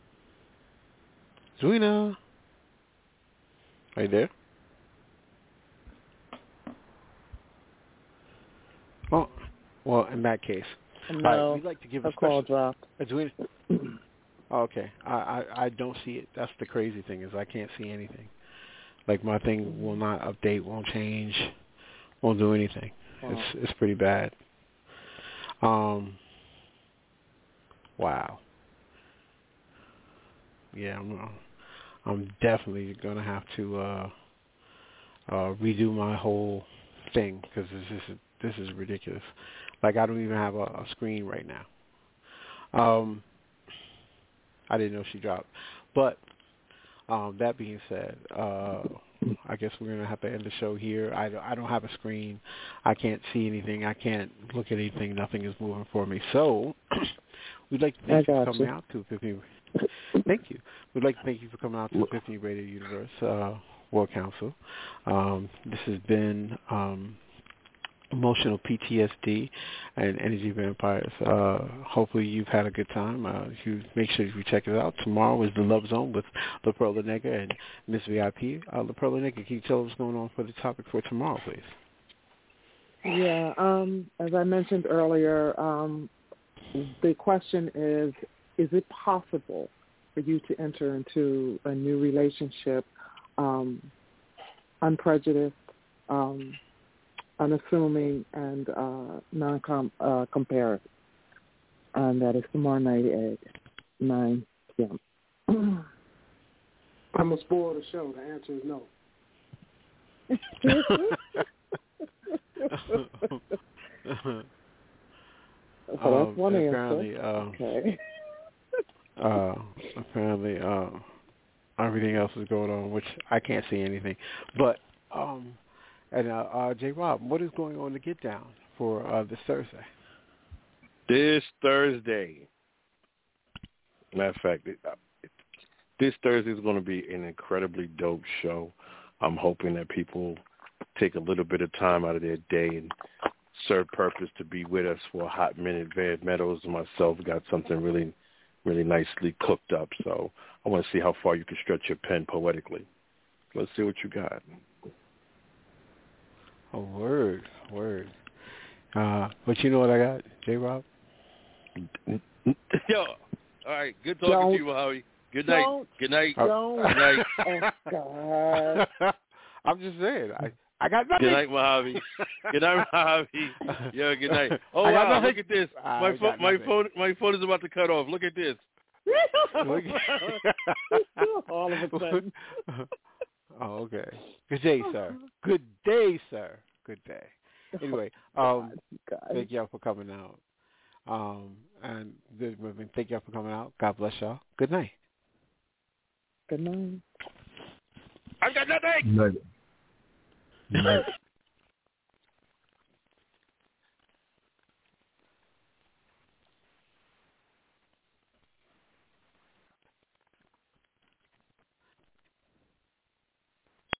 Speaker 4: Zwina. Are you there? Oh, well, in that case.
Speaker 7: No,
Speaker 4: we'd like to give
Speaker 7: a call dropped.
Speaker 4: Zwina. Oh, okay. I don't see it. That's the crazy thing is I can't see anything. Like my thing will not update, won't change, won't do anything.
Speaker 7: Oh.
Speaker 4: It's pretty bad. Wow. Yeah, I'm definitely gonna have to redo my whole thing because this is ridiculous. Like I don't even have a screen right now. I didn't know she dropped, but that being said, I guess we're gonna have to end the show here. I don't have a screen. I can't see anything. I can't look at anything. Nothing is moving for me. So we'd like to thank you for coming out to Epiphany. Thank you. We'd like to thank you for coming out to Epiphany Radio Universe World Council. This has been Emotional PTSD and Energy Vampires. Hopefully you've had a good time. You make sure you check it out. Tomorrow is the Love Zone with La Perla Negra and Miss VIP. La Perla Negra, can you tell us what's going on for the topic for tomorrow, please?
Speaker 7: Yeah, as I mentioned earlier, the question is it possible for you to enter into a new relationship unprejudiced, unassuming, and non-comparative? And that is tomorrow night at 9 p.m.
Speaker 13: I'm going to spoil the show. The answer is no.
Speaker 7: So that's one
Speaker 4: apparently,
Speaker 7: answer. Okay.
Speaker 4: Apparently, everything else is going on, which I can't see anything. But, J. Rob, what is going on to Get Down for this Thursday?
Speaker 9: This Thursday. Matter of fact, this Thursday is going to be an incredibly dope show. I'm hoping that people take a little bit of time out of their day and serve purpose to be with us for a hot minute. Van Meadows and myself got something really, really nicely cooked up. So I want to see how far you can stretch your pen poetically. Let's see what you got.
Speaker 4: Oh, word. But you know what I got, J-Rob?
Speaker 16: Yo, all right. Good talking to you, Mojave. Good night. Good night. Good night.
Speaker 7: Oh, God.
Speaker 4: I'm just saying. I got nothing.
Speaker 16: Good night, Mojave. Good night, Mojave. Yo, good night. Oh, wow, look at this. My phone is about to cut off. Look at this.
Speaker 7: All of a sudden.
Speaker 4: Oh, okay. Good day, sir. Good day, sir. Good day. Anyway, thank y'all for coming out. And thank y'all for coming out. God bless y'all. Good night.
Speaker 7: Good night.
Speaker 16: I got nothing.
Speaker 8: Good night. Good night.